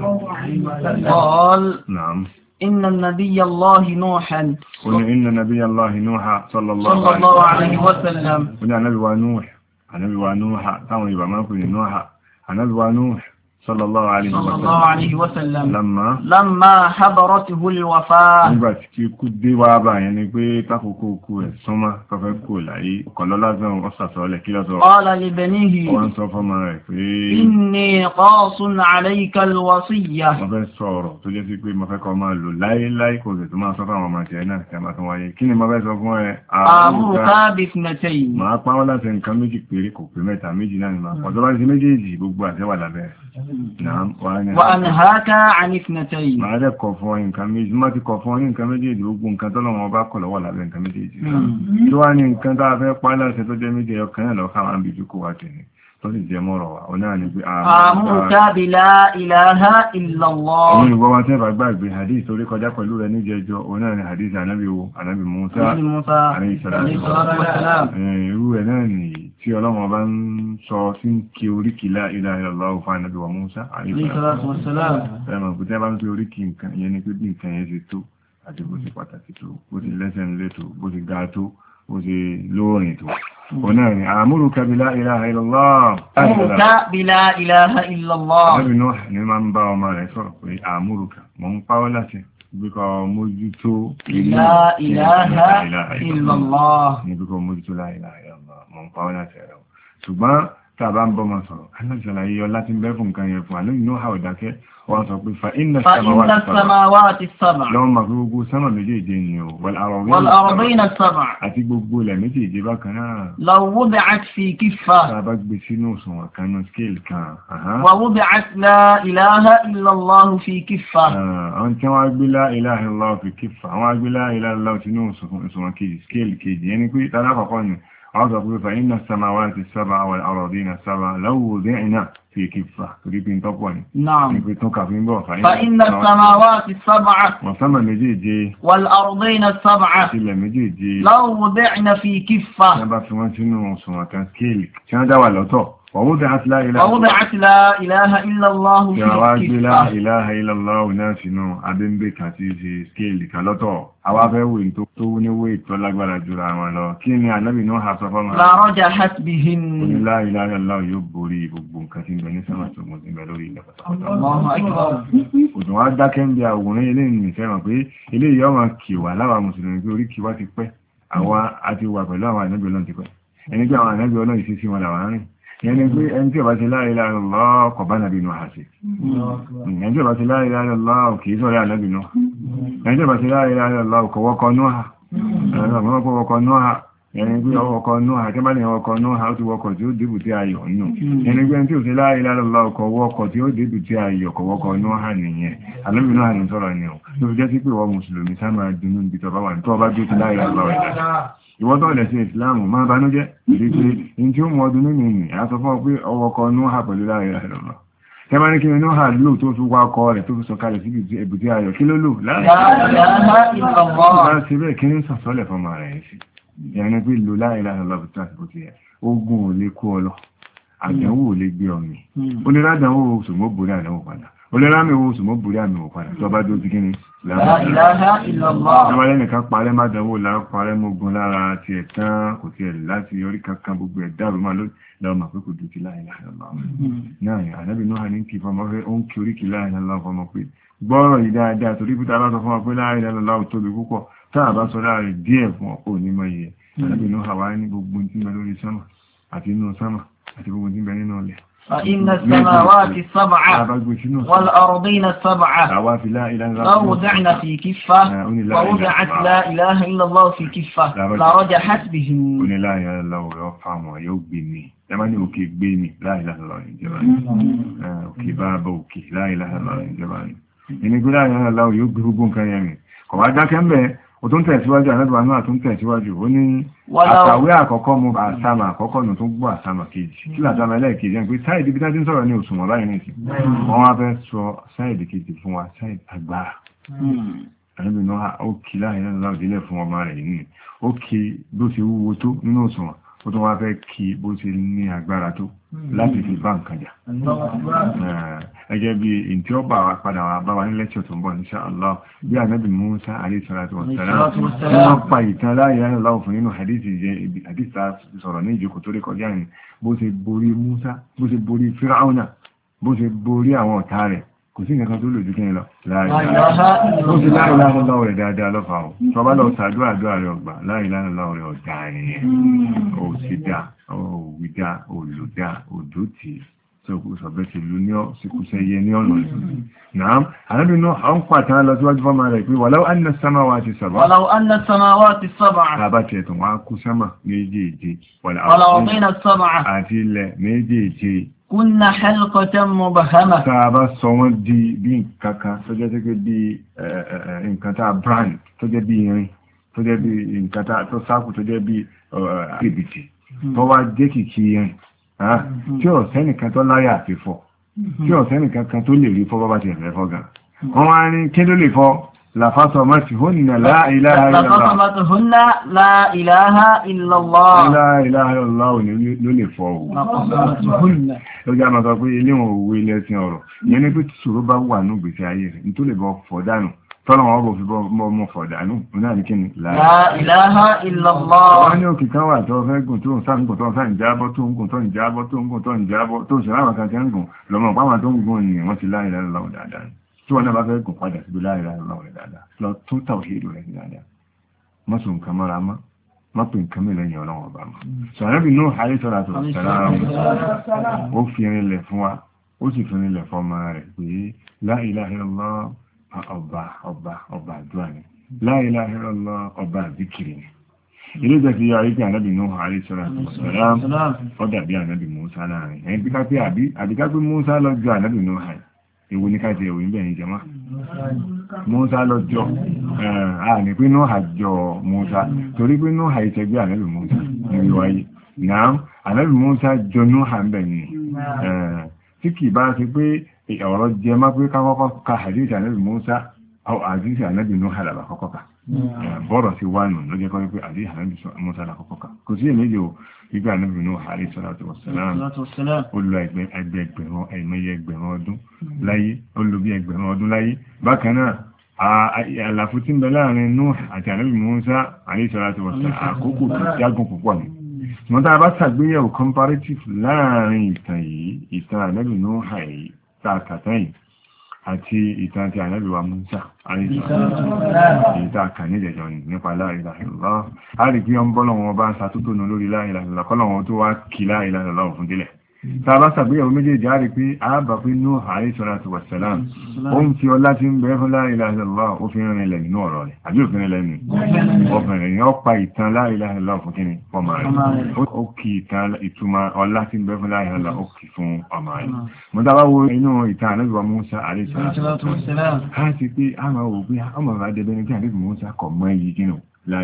قال نعم إن النبي الله نوحا إن نبي الله نوح صلى الله عليه وسلم النبي ونوح تعالوا يبقى ما كنا نوح النبي ونوح صلى الله عليه وسلم لما حضرته الوفاة nígbà tí kú dé wá bá yẹn ni pé tákòókò kú ẹ̀ súnmọ́ tó fẹ́ kú láyé ọ̀kọ̀lọ́lázán ọ̀sàsọ́lẹ̀ kí lọ́sọ̀ قال لبنيه wọ́n sọ fọ́mọ rẹ̀ pé إني قاص عليك الوصية mo fẹ́ sọ̀rọ̀ tó jẹ́ sí pé mo fẹ́ kọ́ máa lò láíláí kò sì tó máa sọ fáwọn ọmọ tiẹ̀ náà kí a máa tún wáyé kí ni mo fẹ́ sọ fún ẹ آمرك باثنتين máa pa wọ́n láti nǹkan méjì péré kò pé mẹ́ta méjì náà ni máa pọ̀ tó bá ti méjèèjì gbogbo àtẹ́wà lábẹ́ وأنهاك عن اثنتين máa rẹ̀ kọ̀ fún nǹkan méjì má ti kọ̀ fún nǹkan méjèèjì gbogbo nǹkan tọ́lọ́wọ́ bá kọ̀ lọ́wọ́ lábẹ́ nǹkan méjèèjì tó wá ní nǹkan tá a fẹ́ pa láṣẹ tó jẹ́ méjì ọkàn náà lọ́kà máa ń bí jókòó wá tẹ̀lé tó sì jẹ mọ́rọ̀ wà ó náà ni pé آمرك بلا إله إلا الله àwọn ìwọ́ wa tẹ́bà gbàgbé hadith torí kọjá pẹ̀lú rẹ̀ ní jẹjọ ó náà ni hadith ànábì Musa alayhi salam irú ẹ̀ náà ni tí Ọlọ́run bá ń sọ sí ń kí oríkì la ilaha illallah fún ànábì wa Musa alayhi salam ẹ̀mọ̀ pé tẹ́ bá ń pé oríkì nǹkan ìyẹn ni pé bí nǹkan yẹn ṣe tó àti bó ṣe pàtàkì tó bó ṣe lẹ́sẹ̀ ńlẹ̀ tó bó ṣe ga tó bó ṣe lóòrìn tó ونعني أمرك بلا إله إلا الله أمرك بلا إله إلا الله Nabi Nuh ni máa ń bá ọmọ rẹ̀ sọ̀rọ̀ pé àmúrùkà mọ́ ń pàwọ́ láti bíkọ mójútó la ilaha illallah ní bíkọ mójútó la ilaha illallah mọ́ ń pàwọ́ láti ẹ̀rọ ṣùgbọ́n tàbá ń bọ́ mọ́ sọ̀rọ̀ aláṣàlàyé ọlá tí ń bẹ́ fún nǹkan yẹn fún àlóyìn Nuh àwọ̀dákẹ́ wọ́n sọ pé fa inna samawati sab'a lọ́wọ́n ma gbogbo sánmà méjèèjì ni o wal ardina sab'a àti gbogbo ilẹ̀ méjèèjì bákan náà law wudi'at fi kiffa tàbá gbé sínú òṣùwọ̀n kan ní scale kan wa wudi'at la ilaha illallah fi kiffa àwọn tí wọ́n gbé la ilaha illallah fi kiffa àwọn gbé la ilaha illallah sínú òṣùwọ̀n kejì scale kejì ẹni pé tàbá kọ̀kọ́ ni àwọn sọ pé fa inna samawati sab'a wal ardina sab'a law wudi'na في كفة تريد أن تقواني نعم فإن السماوات السبعة وسمى مجيجي والأرضين السبعة لو وضعن في كفة نبا في وانسنو سوى كان سكيل كان دوا لوتو ووضعت لا إله إلا الله في كفة لا إله إلا الله ناسنو أبن بك هتيجي سكيل كالوتو awafẹ́wé tó níwé ìtọ́lágbára jùra wọn lọ kí ni ànábì náà ha sọ fọ́nà la rajahat bihin la ilaha illallah yóò borí gbogbo nǹkan tí ń bẹ ní sánmà tó mo ti bẹ lórí ilẹ̀ pátápátá. Òdùn wá dákẹ́ ń bí àwòrán eléyìí fẹ́ràn pé eléyìí ọmọ kì wà láwa mùsùlùmí pé orí kì wá ti pẹ́ àwa àti wà pẹ̀lú àwọn ànábì Ọlọ́run ti pẹ́. Ẹni pé àwọn ànábì Ọlọ́run ìṣe sí wọn làwọn rìn. Ẹni pé ẹni tí ó bá ti la ilaha illallah kò bá nàbì nù àṣẹ. Ẹni tí ó bá ti la ilaha illallah kì í sọ̀rọ̀ ànábì nù. Ẹni tí ó bá ti la ilaha illallah kò wọ́kọ̀ nù hà. Ẹni pé ọkọ̀ náà àti bá ní ọkọ̀ náà ó ti wọkọ̀ tí ó débù tí ayọ̀ nù. Ẹni pé tí ó ti la ilaha illallah ọkọ̀ wọkọ̀ tí ó débù tí ayọ̀ kọ̀ wọkọ̀ náà nìyẹn. Ànábì náà ní sọ̀rọ̀ ni ọ̀. Tó fi jẹ́ sí pé wọ́n mùsùlùmí sá máa dunú ibi tó bá wà ní tó bá gbé ti la ilaha illallah ìdájá. Ìwọ́n tó lẹ̀ sí ìsìláàmù máa banújẹ́ ìdí pé in tí ó mú ọdún nínú ìní a sọ fún ọ pé ọwọ́kọ̀ náà pẹ̀lú la ilaha illallah. Tẹ́bá ní kí ni náà lò tó fi wá ọkọ̀ rẹ̀ tó fi sọ kalẹ̀ sí ibùdí ayọ̀ kí ló lò láàrín ìyàní pé lò la ilaha illallah tó àsìkò ti ẹ̀ ogun ò lè kó ọlọ àdánwò ò lè gbé ọmọ o lè rádánwò ṣùgbọ́n borí àdánwò padà o lè rámi owó ṣùgbọ́n borí àmì ò padà tó bá dó ti kíni la ilaha illallah tó bá lẹ́nìkan parẹ́ má dánwò lára parẹ́ mógun lára ti ẹ̀ tán kò ti ẹ̀ láti orí kankan gbogbo ẹ̀ dárò máa lọ́wọ́ mà pé kò dùn ti la ilaha illallah náà ànábì náà ní kí fọmọ fẹ́ ó ń kí orí kí la ilaha illallah fọmọ pé gbọ́rọ̀ yìí dáadáa torí pé tá a bá sọ fún wa pé la ilaha illallah tóbi púpọ̀ táà bá sọ láàrin díẹ̀ fún ọ̀pọ̀ onímọ̀ iye ànábì Nuh wá ní gbogbo tí ń bẹ lórí sánmà àti inú sánmà àti gbogbo tí ń bẹ nínú ilẹ̀. فإن السماوات السبع والأرضين السبع لو وضعن في كفة ووضعت لا إله إلا الله في كفة لرجحت بهم. لا إله إلا الله يوفعهم ويوبني لما نوكي بيني لا إله إلا الله جباني أوكي بابا أوكي لا إله إلا الله جباني يعني يقول لا إله إلا الله يوبني كان يمين kọ̀wàá كان به ó tún tẹ̀síwájú àlẹ́bàá náà tún tẹ̀síwájú ó ní àtàwé àkọ́kọ́ mú àsàmà àkọ́kọ́ nù tó gbọ́ àsàmà kejì kí làsàmà ẹlẹ́ẹ̀kejì ẹni pé sáìdì bí tájú ń sọ̀rọ̀ ní òṣùwọ̀n báyìí nìsí wọ́n wá fẹ́ sọ sáìdì kejì fún wa sáìdì agbára àlẹ́bì náà ó kí láàrin náà láòdílẹ̀ fún ọmọ rẹ̀ yìí ó kí bó ṣe wúwo tó nínú òṣùwọ̀n ó tún wá fẹ́ kí bó ṣe ní agbára tó láti fi bá nǹkan jà ẹgẹ́ bí in tí ó bá wa padà wà bá wa ní lẹ́kṣọ̀ tó ń bọ̀ insha Allah bí ànábì Musa alayhi salatu wassalam wọ́n pa ìtàn la ilaha illallah fún nínú hadith sọ̀rọ̀ ní ìjókòó tó rí kọjá ní bó ṣe borí Musa bó ṣe borí Fíráúnà bó ṣe borí àwọn ọ̀tá rẹ̀ kò sí nǹkan tó lòdì kí ní lọ la ilaha illallah rẹ̀ dáadáa lọ́fà ọ̀ tó bá lọ sàdúrà àdúrà rẹ̀ ọgbà la ilaha illallah rẹ̀ ọ̀dá rẹ̀ ò sí dá òwìdá olùdá òdòtí sọ̀bẹ̀ ti lú ní ọ̀sìkúsẹ́ yẹ ní ọ̀nà ìsọ̀tí náà alábìn náà a ń pàtàkì lọ síwájú fọ́mà rẹ̀ pé walau anna samawati sab'a walau anna samawati sab'a àbátẹ̀ tó wá kú sámà méjèèjì walau bayna sab'a àti ilẹ̀ méjèèjì kunna halqatan mubahama tàbá sọ wọ́n di bí nǹkan tó jẹ́ gẹ́gẹ́ bí nǹkan tá brand tó jẹ́ bí irin tó jẹ́ bí nǹkan tó sáàkù tó jẹ́ bí àgbègbè tó wá jẹ́ kìkì irin tí ọ̀sẹ́ nìkan tó láyà àti fọ́ tí ọ̀sẹ́ nìkan kan tó lè rí fọ́ bọ́bá ti ẹ̀fẹ́ fọ́ gan wọ́n wá ní kí ló lè fọ́ làfásọ mọ́tí hónà la ilaha illallah ló lè fọ́ ló jẹ́ àmà sọ pé ilé wọn òwe ilẹ̀ ẹ̀sìn ọ̀rọ̀ ìyẹn ní pé tí ṣòro bá wà ní ìgbésí ayé rẹ̀ tó lè bọ́ fọ́ dànù tọ́lọ̀ wọn bò fi bọ́ mọ́ fọ̀dánù náà ní kí ni la ilaha illallah wọ́n ní òkè kan wà tó fẹ́ gùn tó ń sáàgùn tó ń sáà ń jábọ́ tó ń gùn tó ń jábọ́ tó ń gùn tó ń jábọ́ tó ṣe láwọn kan tẹ́ ń gùn lọ́mọ pàwọn tó ń gùn ní wọ́n ti la ilaha illallah dáadáa tí wọ́n náà bá fẹ́ gùn padà sí la ilaha illallah dáadáa lọ tún tawhid rẹ̀ dáadáa mọ́sùn nǹkan mọ́ra má pè nǹkan mẹ́lẹ̀ yẹn ọlọ́wọ́ bá mọ́ sọ̀rọ̀bì Nuh alayhi salatu wassalam ó fi rinlẹ̀ fún wa ó sì fi rinlẹ̀ fún ọmọ rẹ̀ pé la ilaha illallah ọba àdúrà ni la ilaha illallah ọba àzíkiri ni ilé jẹ́ fi yàrí pé ànábì Nuh alayhi salatu wassalam ó dàbí ànábì Musa láàrin ẹni bí kápẹ́ àbíkápẹ́ Musa lọ́jọ́ ànábì Nuh èwo ní káàkiri èwo níbẹ̀ yìí jẹmọ́ Musa lọ́jọ́ àní pé Nuh àjọ Musa torí pé Nuh àìtẹ́gbẹ́ ànábì Musa ní wáyé náà ànábì Musa jọ Nuh àmbẹ̀ ni tí kì bá ti pé ọ̀rọ̀ jẹ má pé kákọ́kọ́ ka hadith ànábì Musa àwọn hadith ànábì Nuh àlàbà kọ́kọ́ ka bọ́rọ̀ sí wà nù ló jẹ́ kọ́ pé hadith ànábì Musa àlàkọ́kọ́ ka kò sí èméjì o gbígbà ànábì Nuh alayhi salatu wassalam ó lọ ẹgbẹ̀rún ọdún láyé ó lò bí ẹgbẹ̀rún ọdún láyé bákan náà àlàfo tí ń bẹ láàrin Nuh àti ànábì Musa alayhi salatu wassalam àkókò tó jágùn púpọ̀ ni wọ́n tá a bá ṣàgbéyẹ̀wò comparative láàrin ìtàn yìí, ìtàn Ànábì Nuh yìí tá a kà tán yìí àti ìtàn tí Ànábì wa Mùsá ìta kà ní ìjẹjọ nípa la ilaha illallah. A rí pé ọm bọ́lọ̀ wọn bá ń sàtútò nù lórí la ilaha illallah kọ́lọ̀ wọn tó wá kí la ilaha illallah fún dílẹ̀. Tá a bá ṣàgbéyẹ̀wò méjèèjì á rí pé a bá pé Nuh alayhi salatu wassalam ó ń fi ọlá tí ń bẹ fún la ilaha illallah ó fi rìn lẹ̀ nínú ọ̀rọ̀ rẹ̀ àbí òfin rẹ̀ nù ọ̀fìn rẹ̀ ó pa ìtàn la ilaha illallah fún kíni ọmọ rẹ̀ ó kì ìtàn ìtumọ̀ ọlá tí ń bẹ fún la ilaha illallah ó kì fún ọmọ rẹ̀. Mo tá a bá wo inú ìtàn Ànábì wa Mùsá alayhi salatu wassalam á ti pé a máa wò pé ọmọ rẹ̀ adébẹ́ni tí Ànábì Mùsá kọ̀ mọ́ èyí kínú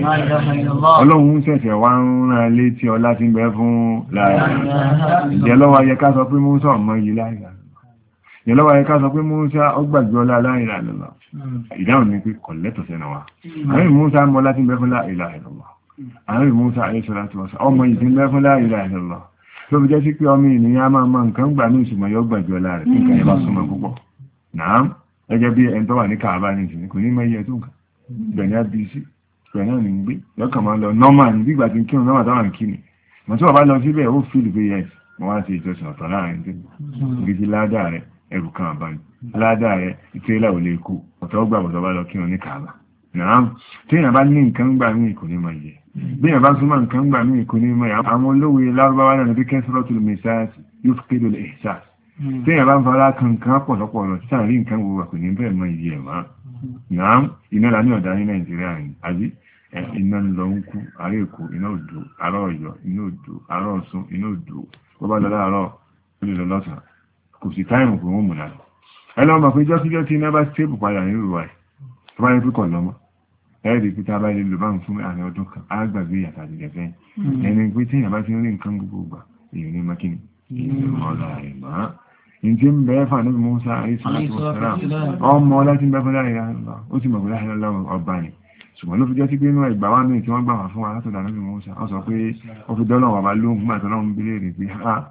Ọlọ́run ṣẹ̀ṣẹ̀ wá ń rán létí ọlá tí ń bẹ fún la ilaha illallah. Ìjẹ́ lọ́wọ́ ayẹ ká sọ pé Mùsá ọmọ yìí la ilaha illallah. Ìjẹ́ lọ́wọ́ ayẹ ká sọ pé Mùsá ó gbàgbé ọlá la ilaha illallah. Ìdáhùn ni pé kọ̀lẹ́tọ̀ sẹ́nà wa. Ànábì Mùsá mọ́ láti ń bẹ fún la ilaha illallah. Ànábì Mùsá alayhi salatu wassalam ọmọ yìí tí ń bẹ fún la ilaha illallah. Tó fi jẹ́ sí pé ọmọ ènìyàn máa mọ nǹkan gbà ní ìṣùmọ̀ yóò gbàgbé ọlá rẹ̀ nǹkan yẹn bá súnmọ́ púpọ̀. Nàám gẹ́gẹ́ bí ẹni tó wà ní Káàbà ní ìsìn kò ní mọ iye tó nǹkan. Bẹ̀ni á bí sí pẹ̀lú ní gbé lọ́kàn máa lọ nọ́mà ní bí ìgbà tí ń kírun nọ́mà táwọn kí ni mọ̀ tí wọ́n bá lọ síbẹ̀ ó fi lè pé yẹ wọ́n wá sí ìjọsìn ọ̀tọ̀ láàrin tí ibi tí ládàá rẹ̀ ẹrù kan àbáyé ládàá rẹ̀ ìtẹ́lá ò lè kú ọ̀tọ̀ gbà bọ̀tọ̀ bá lọ kírun ní Káàbà náà tí èèyàn bá ní nǹkan gbà mí kò ní máa yẹ bí èèyàn bá súnmọ́ nǹkan gbà mí kò ní máa yẹ àwọn olówó lárúbáwá náà bí kẹ́sìrọ́tù mẹ́sáàsì yóò fi kéde ẹ̀ṣáàsì tí èèyàn bá ń fara kankan pọ̀lọpọ̀ lọ títà rí nǹkan gbogbo kò ní bẹ́ẹ̀ mọ iye ẹ̀ máa náà iná la ní ọ̀dà ní Nàìjíríà yìí àbí iná ń lọ ń kú ará Èkó iná òdò ará Ọ̀yọ́ iná òdò ará Ọ̀ṣun iná òdò ó bá lọ láàárọ̀ ó lè lọ lọ́sàn kò sí táìmù kò wọ́n múná ẹ lọ́mọ pé jọ́síjọ́ tí iná bá stable padà ní ìrùwà ẹ̀ tó bá yẹ pípọ̀ lọ́mọ ẹ̀rì pé tá a bá lè lò bá ń fún àárín ọdún kan á gbàgbé ìyàtà àti ìjẹ̀fẹ́ ẹni pé tí èèyàn bá ti ń rí nǹkan gbogbo gbà èèyàn ní mákìnì èèyàn mọ́ ọ̀la rẹ̀ mọ́ ìdí ń bẹ́ẹ̀ fà níbi Mùsá ọmọ ọlá tí ń bẹ́ fún láìra ó sì mọ̀ pé láìra ọba ni ṣùgbọ́n ló fi jẹ́ sí pé inú ẹgbà wá ní tí wọ́n gbà wá fún wa látọ̀dà níbi Mùsá ó sọ pé ó fi dọ́lọ̀ wà bá lóhùn gbà tọ́lọ́ ń bilé rẹ̀ pé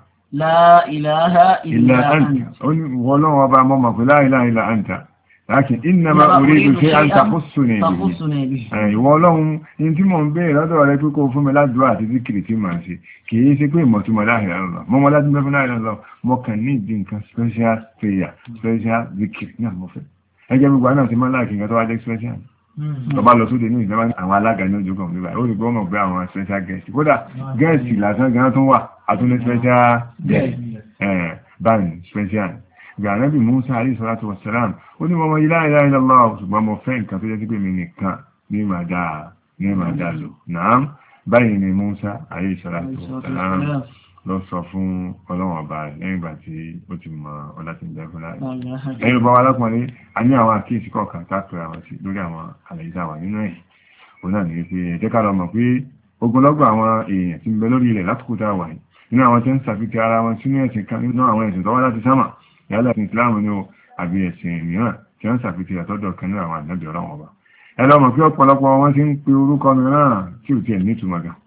la ilaha illa anta ó ní wọ́n lọ́wọ́ ọba mọ́ mọ̀ pé la ilaha illa anta láti innama uridu shay'an takhussunii bihi ìwọ Ọlọ́run in tí mò ń béèrè lọ́dọ̀ rẹ pé kó fún mi ládùúrà àti zikiri tí màá ṣe kìí ṣe pé ìmọ̀túnmọ̀ la ilaha illallah mọ́mọ́ láti mẹ́fún la ilaha illallah mọ́ kàn ní ìdí nǹkan special prayer special zikiri náà mọ́ fẹ́ ẹgbẹ́ gbogbo náà ti máa láàkì nǹkan tó wá jẹ́ special tó bá lọ sóde ní ìjọba àwọn alága ní ojú kan níbà ó rí gbọ́mọ̀ pé àwọn special guest kódà guest lásán gan tó wà àtúnlé special guest báyìí special ìgbà Ànábì Mùsá alayhi salatu wassalam ó ní mọ́mọ́ la ilaha illallah ṣùgbọ́n mo fẹ́ nǹkan tó jẹ́ sí pé mi nìkan ní màdá lò náà báyìí ni Mùsá alayhi salatu wassalam lọ sọ fún Ọlọ́run ọba lẹ́yìn ìgbà tí ó ti mọ ọlá tí ń bẹ fún láì ẹ̀yìn ọba wa lápọ̀lẹ́ a ní àwọn àkíyèsí kọ̀ọ̀kan tápẹ́ àwọn sí lórí àwọn àlàyé tá wà nínú ẹ̀ òun náà ní pé ẹ̀jẹ̀ ká lọ mọ̀ pé ogunlọ́gọ̀ àwọn èèyàn tí ń bẹ lórí ilẹ̀ lákòókò tá wà nínú àwọn tí ń ṣàfihàn ara wọn sínú ẹ̀sìn kan nínú àwọn ẹ̀sìn tó wá láti sámà yálà ẹ̀sìn Islam ni ó àbí ẹ̀sìn mìíràn tí wọ́n ṣàfihàn àtọ́dọ̀ kan nínú àwọn ànábì Ọlọ́run ọba ẹ lọ mọ̀ pé ọ̀pọ̀lọpọ̀ wọn ti ń pe orúkọ mìíràn tí ò tiẹ̀ nítumọ̀ gan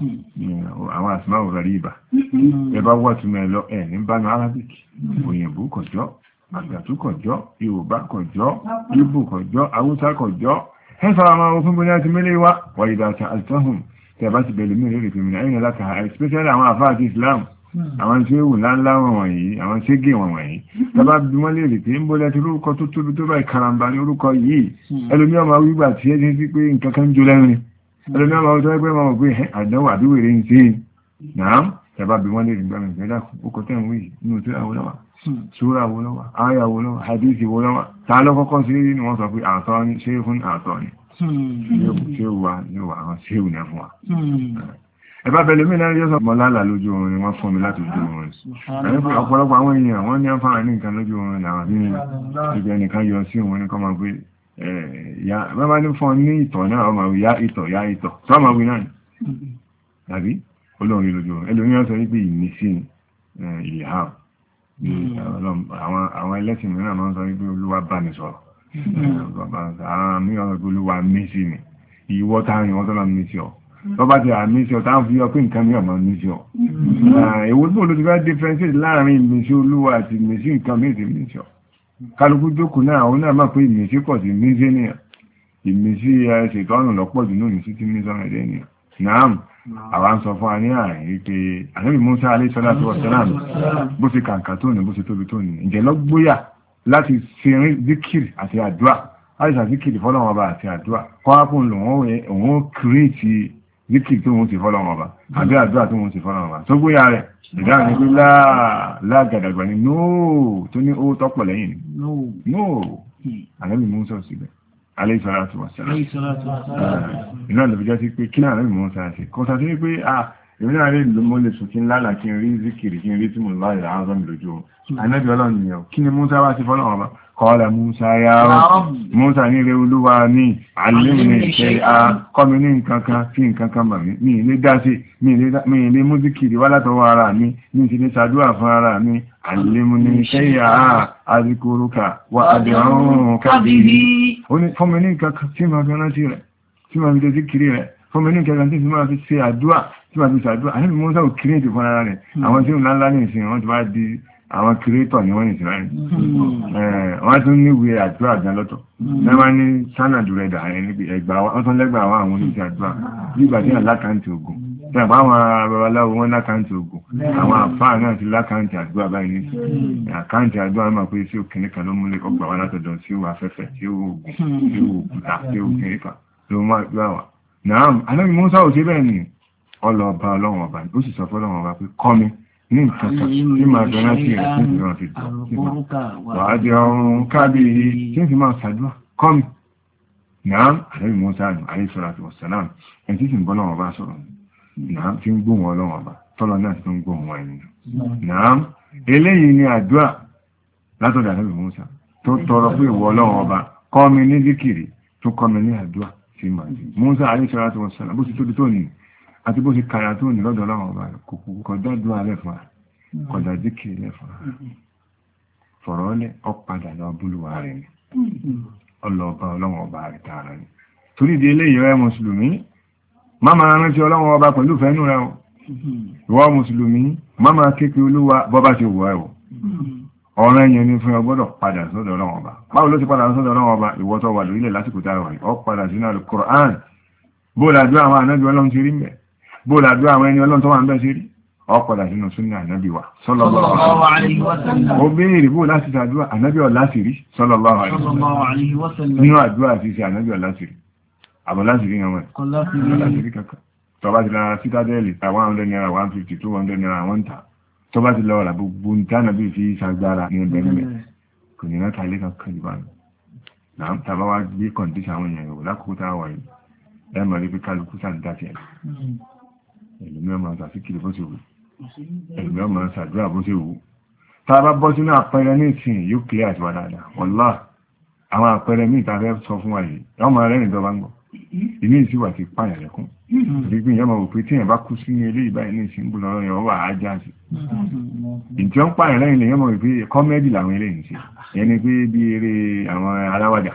àwọn àsìmáwò rẹ̀ rí ibà ẹbá wà túnmọ̀ ẹ̀lọ ẹ̀ ní bánu Arabic òyìnbó kọjọ́ àgbàtú kọjọ́ Yorùbá kọjọ́ Ìgbò kọjọ́ Haúsá kọjọ́ ẹ̀sọ́ àwọn òfin bó ní àti mẹ́lẹ̀ wá wà ìdáta altahum tẹ̀bá ti bẹ̀lẹ̀ mẹ́rin rẹ̀ pèmìnà ẹ̀yìn láta especially àwọn àfáà àti Islam àwọn tí ó wù láńlá wọn wọ̀nyí àwọn tí gé wọn wọ̀nyí tẹ̀bá bí wọ́n lè rí pé ń bọ́lẹ̀ tí orúkọ tó tóbi tó báyìí karamba ní orúkọ yìí ẹlòmí ọmọ wígbà tí ẹ ti sí pé nǹkan kan jó lẹ́nu ni ẹlòmí ọmọ ọjọ́ ẹgbẹ́ ọmọ pé àdánwò àbíwèrè ń ṣe náà tẹ̀bá bí wọ́n lè rí gbàmì ìgbẹ́dà ókò tẹ́ ń wí inú tí àwọn lọ́wọ́ súra wo lọ́wọ́ àyà wo lọ́wọ́ hadisi wo lọ́wọ́ ta ló kọ́kọ́ sí ni wọ́n sọ pé àtọ́ ni ṣé fún àtọ́ ni ṣé wà ní wà àwọn ṣé wù náà fún wa ẹ̀bá bẹ̀lẹ̀ mí náà yọ́sọ̀ mọ́lálà lójú oorun ni wọ́n fún mi láti ojú oorun ọ̀pọ̀lọpọ̀ àwọn èèyàn wọ́n ní àǹfààní ní nǹkan lójú oorun làwọn bí ìgbẹ́ nìkan yọ sí òun ní kọ́ máa pé bàbá ní fún ọ ní ìtọ̀ náà ọmọ ya ìtọ̀ tó ọmọ wí náà tàbí olóorin lójú oorun ẹlòmíràn sọ wípé ìmísí ìlhàm àwọn ẹlẹ́sìn mìíràn máa ń sọ wípé olúwa bá mi sọ̀rọ̀ àwọn mìíràn sọ pé olúwa mí sí mi ìwọ́ táwọn ìwọ́n tó lọ mí sí ọ lọ́bá ti àmísí ọ̀tá ń fi ọ pé nǹkan mí ọmọ mísí ọ èwo tó ló ti fẹ́ differentiate láàrin ìmísí olúwa àti ìmísí nǹkan mí ti mísí ọ kálukú jókòó náà àwọn náà máa pé ìmísí pọ̀ sí mísí ènìyàn ìmísí ṣètọ́nù lọ́pọ̀ jù náà ìmísí tí mísí ọmọ ẹ̀dẹ́ ènìyàn Naam, àwọn sọ fún àní ààrin pé Ànábì Mùsá alayhi salatu wa salam bó ṣe kàǹkà tó ní bó ṣe tóbi tó ní ǹjẹ́ lọ gbóyà láti ṣe zikiri àti àdúrà láti ṣe zikiri fọ́lọ́run ọba àti àdúrà kọ́wápùn lòun òun kìrìtì zikiri tó wọ́n ṣe fọ́lọ́run ọba àbí àdúrà tó wọ́n ṣe fọ́lọ́run ọba tó gbóyà rẹ̀ ìdáhùn ní pé láàgàdàgbà ni nóò tó ní ó tọ́pọ̀ lẹ́yìn ni nóò Ànábì Mùsá síbẹ̀ alayhi salatu wa salam iná lè fi jẹ́ sí pé kí náà lẹ́yìn mọ́ sáà sí kọ́ sáà sí pé èmi náà rí mo lè sùn kí n lálà kí n rí zikiri kí n rí tí mo láì àwọn ọmọ lójú Ànábì Ọlọ́run nìyàn kí ni Mùsá wá sí fọ́lọ́run ọba qala Mùsá ya Rabbi Mùsá ní rẹ olúwa ní allimni shay'an kọ́ mi ní nǹkankan sí nǹkankan mà mí mi ilé dá sí mi ilé mú zikiri wá látọwọ́ ara mi mi ti lè ṣàdúrà fún ara mi allimni shay'an azkuruka wa ad'uka bihi ó ní fún mi ní nǹkankan tí ma fi rántí rẹ̀ tí ma fi dé zikiri rẹ̀ fún mi ní nǹkankan tí ma fi ṣe àdúrà tí ma fi ṣàdúrà àníbi Mùsá ò kírètì fún ara rẹ̀ àwọn tí ó ńlá ní ìsìn wọ́n ti wá di àwọn kìrìtọ̀ ni wọ́n ní ìsìnláyìn wọ́n tún níwé àdúrà gan lọ́tọ̀ lẹ́wọ́n ní sánàdù rẹ̀ dà wọ́n tún lẹ́gbà àwọn oníṣẹ́ àdúrà nígbà tí wọ́n lákàntì ogun tẹ́gbà àwọn babaláwo wọ́n lákàntì ogun àwọn àfáà náà ti lákàntì àdúrà báyìí ní àkántì àdúrà máa pé sí òkèrè kan ló múlẹ̀ ọgbà wá látọ̀dọ̀ sí ó afẹ́fẹ́ sí ó ogun sí ó òkúta sí ó òkèrè kan ló mú àdúrà wà náà Ànábì Mùsá ò sí bẹ́ẹ̀ ni ọlọ́ọ̀bá ọlọ́run ọba ó sì sọ fọ́lọ́run ọba pé kọ́ mi ní ìkàkà tí máa gbọ́nà tí rẹ̀ fún ìran fi dùn wà á jẹ ọrùn kábìrì tí ń fi máa ṣàdúrà kọ́mì náà Ànábì Mùsá alayhi salatu wa salam ẹni tí sì ń bọ́ lọ́wọ́ bá sọ̀rọ̀ náà tí ń gbóhùn ọlọ́wọ́ bá tọ́lọ náà tí ń gbóhùn ẹni náà eléyìí ni àdúrà látọ̀dọ̀ Ànábì Mùsá tó tọrọ pé ìwọ ọlọ́wọ́ ọba kọ́mi ní zikiri tó kọ́mi ní àdúrà tí máa di Mùsá alayhi salatu wa salam bó ti tóbi tó nìyí àti bó ṣe kàrà tó ní lọ́dọ̀ Ọlọ́run ọba kọjá dúró alẹ́ fún wa kọjá díkìrì lẹ́ fún wa fọ̀rọ̀ ọlẹ́ ọ̀padà lọ búlùwà rẹ̀ ni ọlọ́ọ̀bá Ọlọ́run ọba rẹ̀ tààrà ni torí di eléyìí rẹ̀ mùsùlùmí má máa rántí Ọlọ́run ọba pẹ̀lú fẹ́nu rẹ̀ ìwọ mùsùlùmí má máa képe Olúwa bọ́bá ti wọ̀ ẹ̀ ọ̀rọ̀ ẹ̀yẹn ni fún ọgbọ́dọ̀ padà sọ́dọ̀ Ọlọ́run ọba báwo ló ti padà sọ́dọ̀ Ọlọ́run ọba ìwọ tó wà lórílẹ̀ lásìkò tá a wà ọ padà sínú Al-Qur'an bóòlù àdúrà àwọn ànábì Ọlọ́run ti rí mẹ́ bóòlù àdúrà àwọn ẹni Ọlọ́run tó wà ń bẹ́ sí rí ọ̀pọ̀dà sínú súnnà ànábì wa sallallahu alaihi wasallam ó béèrè bóòlù láti ṣàdúrà ànábì ọ̀lá sí rí sallallahu alaihi wasallam nínú àdúrà sí ṣe ànábì ọ̀lá sí rí àbọ̀ láti rí wọn láti rí kankan tó bá ti lára citadeli 100 naira 150 200 naira 1 ta tó bá ti lọ́wọ́ la gbogbo ní tánàbí fi ṣàgbára ní ẹgbẹ́ nílẹ̀ kò ní láta ilé kankan ìbánu náà tàbá wá gbé kọ̀ǹdíṣà àwọn èèyàn ìwò lákòókò tá a wà yìí ẹmọ̀ rí pé kálukú sàdídáti ẹ̀ ẹ̀lùmí ọmọ sàfíkìrì bó ṣe wù ẹ̀lùmí ọmọ sàdúrà bó ṣe wù tá a bá bọ́ sínú àpẹẹrẹ ní ìsìn yóò kílẹ̀ àti wà dáadáa wọ́lá àwọn àpẹẹrẹ míì tá a fẹ́ sọ fún wa yìí ọmọ rẹ̀ nìjọba ń gbọ́ ìní ìsìwà ti pààyàn lẹ́kún ìgbìyàn yọmọ wò pé tí èèyàn bá kú sí ilé ìbáyìí ní ìsìn gbọ́dọ̀ ọ̀rọ̀ yẹn wà á já sí ìtì ó ń pààyàn lẹ́yìn lè yọmọ wò pé kọ́mẹ́dì làwọn eléyìí ṣe ẹni pé bí eré àwọn aláwàdà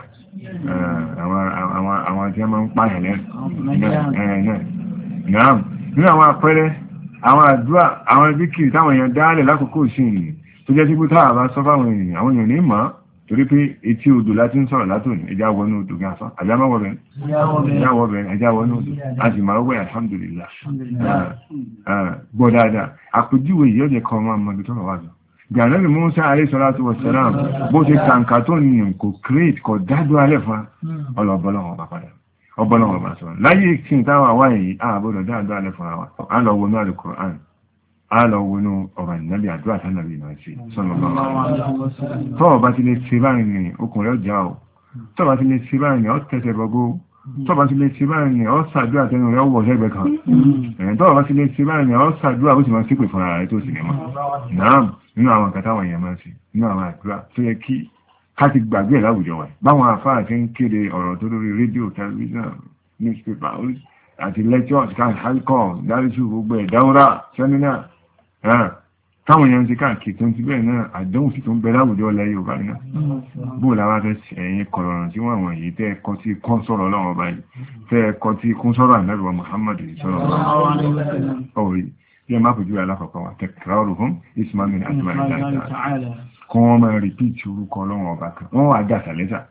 àwọn tí wọ́n máa ń pààyàn lẹ́nu náà nínú àwọn àpẹẹrẹ àwọn àdúrà àwọn zikiri táwọn èèyàn dálẹ̀ lákòókò ìsìn tó jẹ́ sípò táwà bá sọ fáwọn èèyàn àwọn èèyàn ní mọ́ torí pé etí odò láti ń sọ̀rọ̀ látòní ẹjá wọnú odò gáfà àjámọ́wọ̀bẹ̀ ẹjá wọnú odò a sì máa wẹ́ alhamdulillah gbọ́ dáadáa àpèjúwe yìí ó jẹ́ kọ́ ọmọ ọmọdé tó wà lọ Ànábì Mùsá alayhi salatu wa salam bó ṣe kàǹkà tó ní kò create kò dájú alẹ́ fún ọlọ́bọ̀lọ́wọ̀ bá padà ọbọ̀lọ́wọ̀ bá sọ láyé tí ń táwà wáyé àbọ̀dọ̀ dájú alẹ́ fún àwọn a lọ wọnú Al-Qur'an a lọ wọnú ọ̀rọ̀ ìnábì àdúrà tánàbì náà sí tọ́ọ̀ bá ti lè ṣe báyìí ní okùn rẹ̀ ọjà ọ̀ tọ́ọ̀ bá ti lè ṣe báyìí ní ọ́ tẹ́tẹ̀ bọ́gó tọ́ọ̀ bá ti lè ṣe báyìí ní ọ́ sàdúrà tẹnu rẹ̀ wọ̀ sẹ́gbẹ̀ kan tọ́ọ̀ bá ti lè ṣe báyìí ní ọ́ sàdúrà bó sì máa sípè fún ara rẹ̀ tó sì ní mọ́ náà nínú àwọn nǹkan táwọn èèyàn máa ń ṣe nínú àwọn àdúrà tó yẹ kí ká ti gbàgbé ẹ̀ láwùjọ wa báwọn àfáà ti ń kéde ọ̀rọ̀ tó lórí rédíò tẹlifíṣàn newspaper àti lectures káàkiri dáríṣù gbogbo ẹ̀ dáwọ́rà sẹ́mínà táwọn èèyàn ti káàkiri tó ń ti bẹ́ẹ̀ náà àdánwò sí tó ń bẹ láwùjọ ilẹ̀ Yorùbá náà bóò láwá fẹ́ ẹ̀yìn kọ̀rọ̀rùn tí wọ́n wọ̀nyí tẹ́ ẹ̀kọ́ tí kún sọ̀rọ̀ Ọlọ́run ọba yìí tẹ́ ẹ̀kọ́ tí kún sọ̀rọ̀ Ànábì wa Muhammad sọ̀rọ̀ ọ̀rí tí ẹ má fojú alákọ̀ọ́kọ́ wa tẹ̀kọ̀rọ̀rùn ismail àtìmáyé kún wọ́n máa rìpíìtì orúkọ Ọlọ́run ọba kan wọ́n wà dà sàlẹ́sà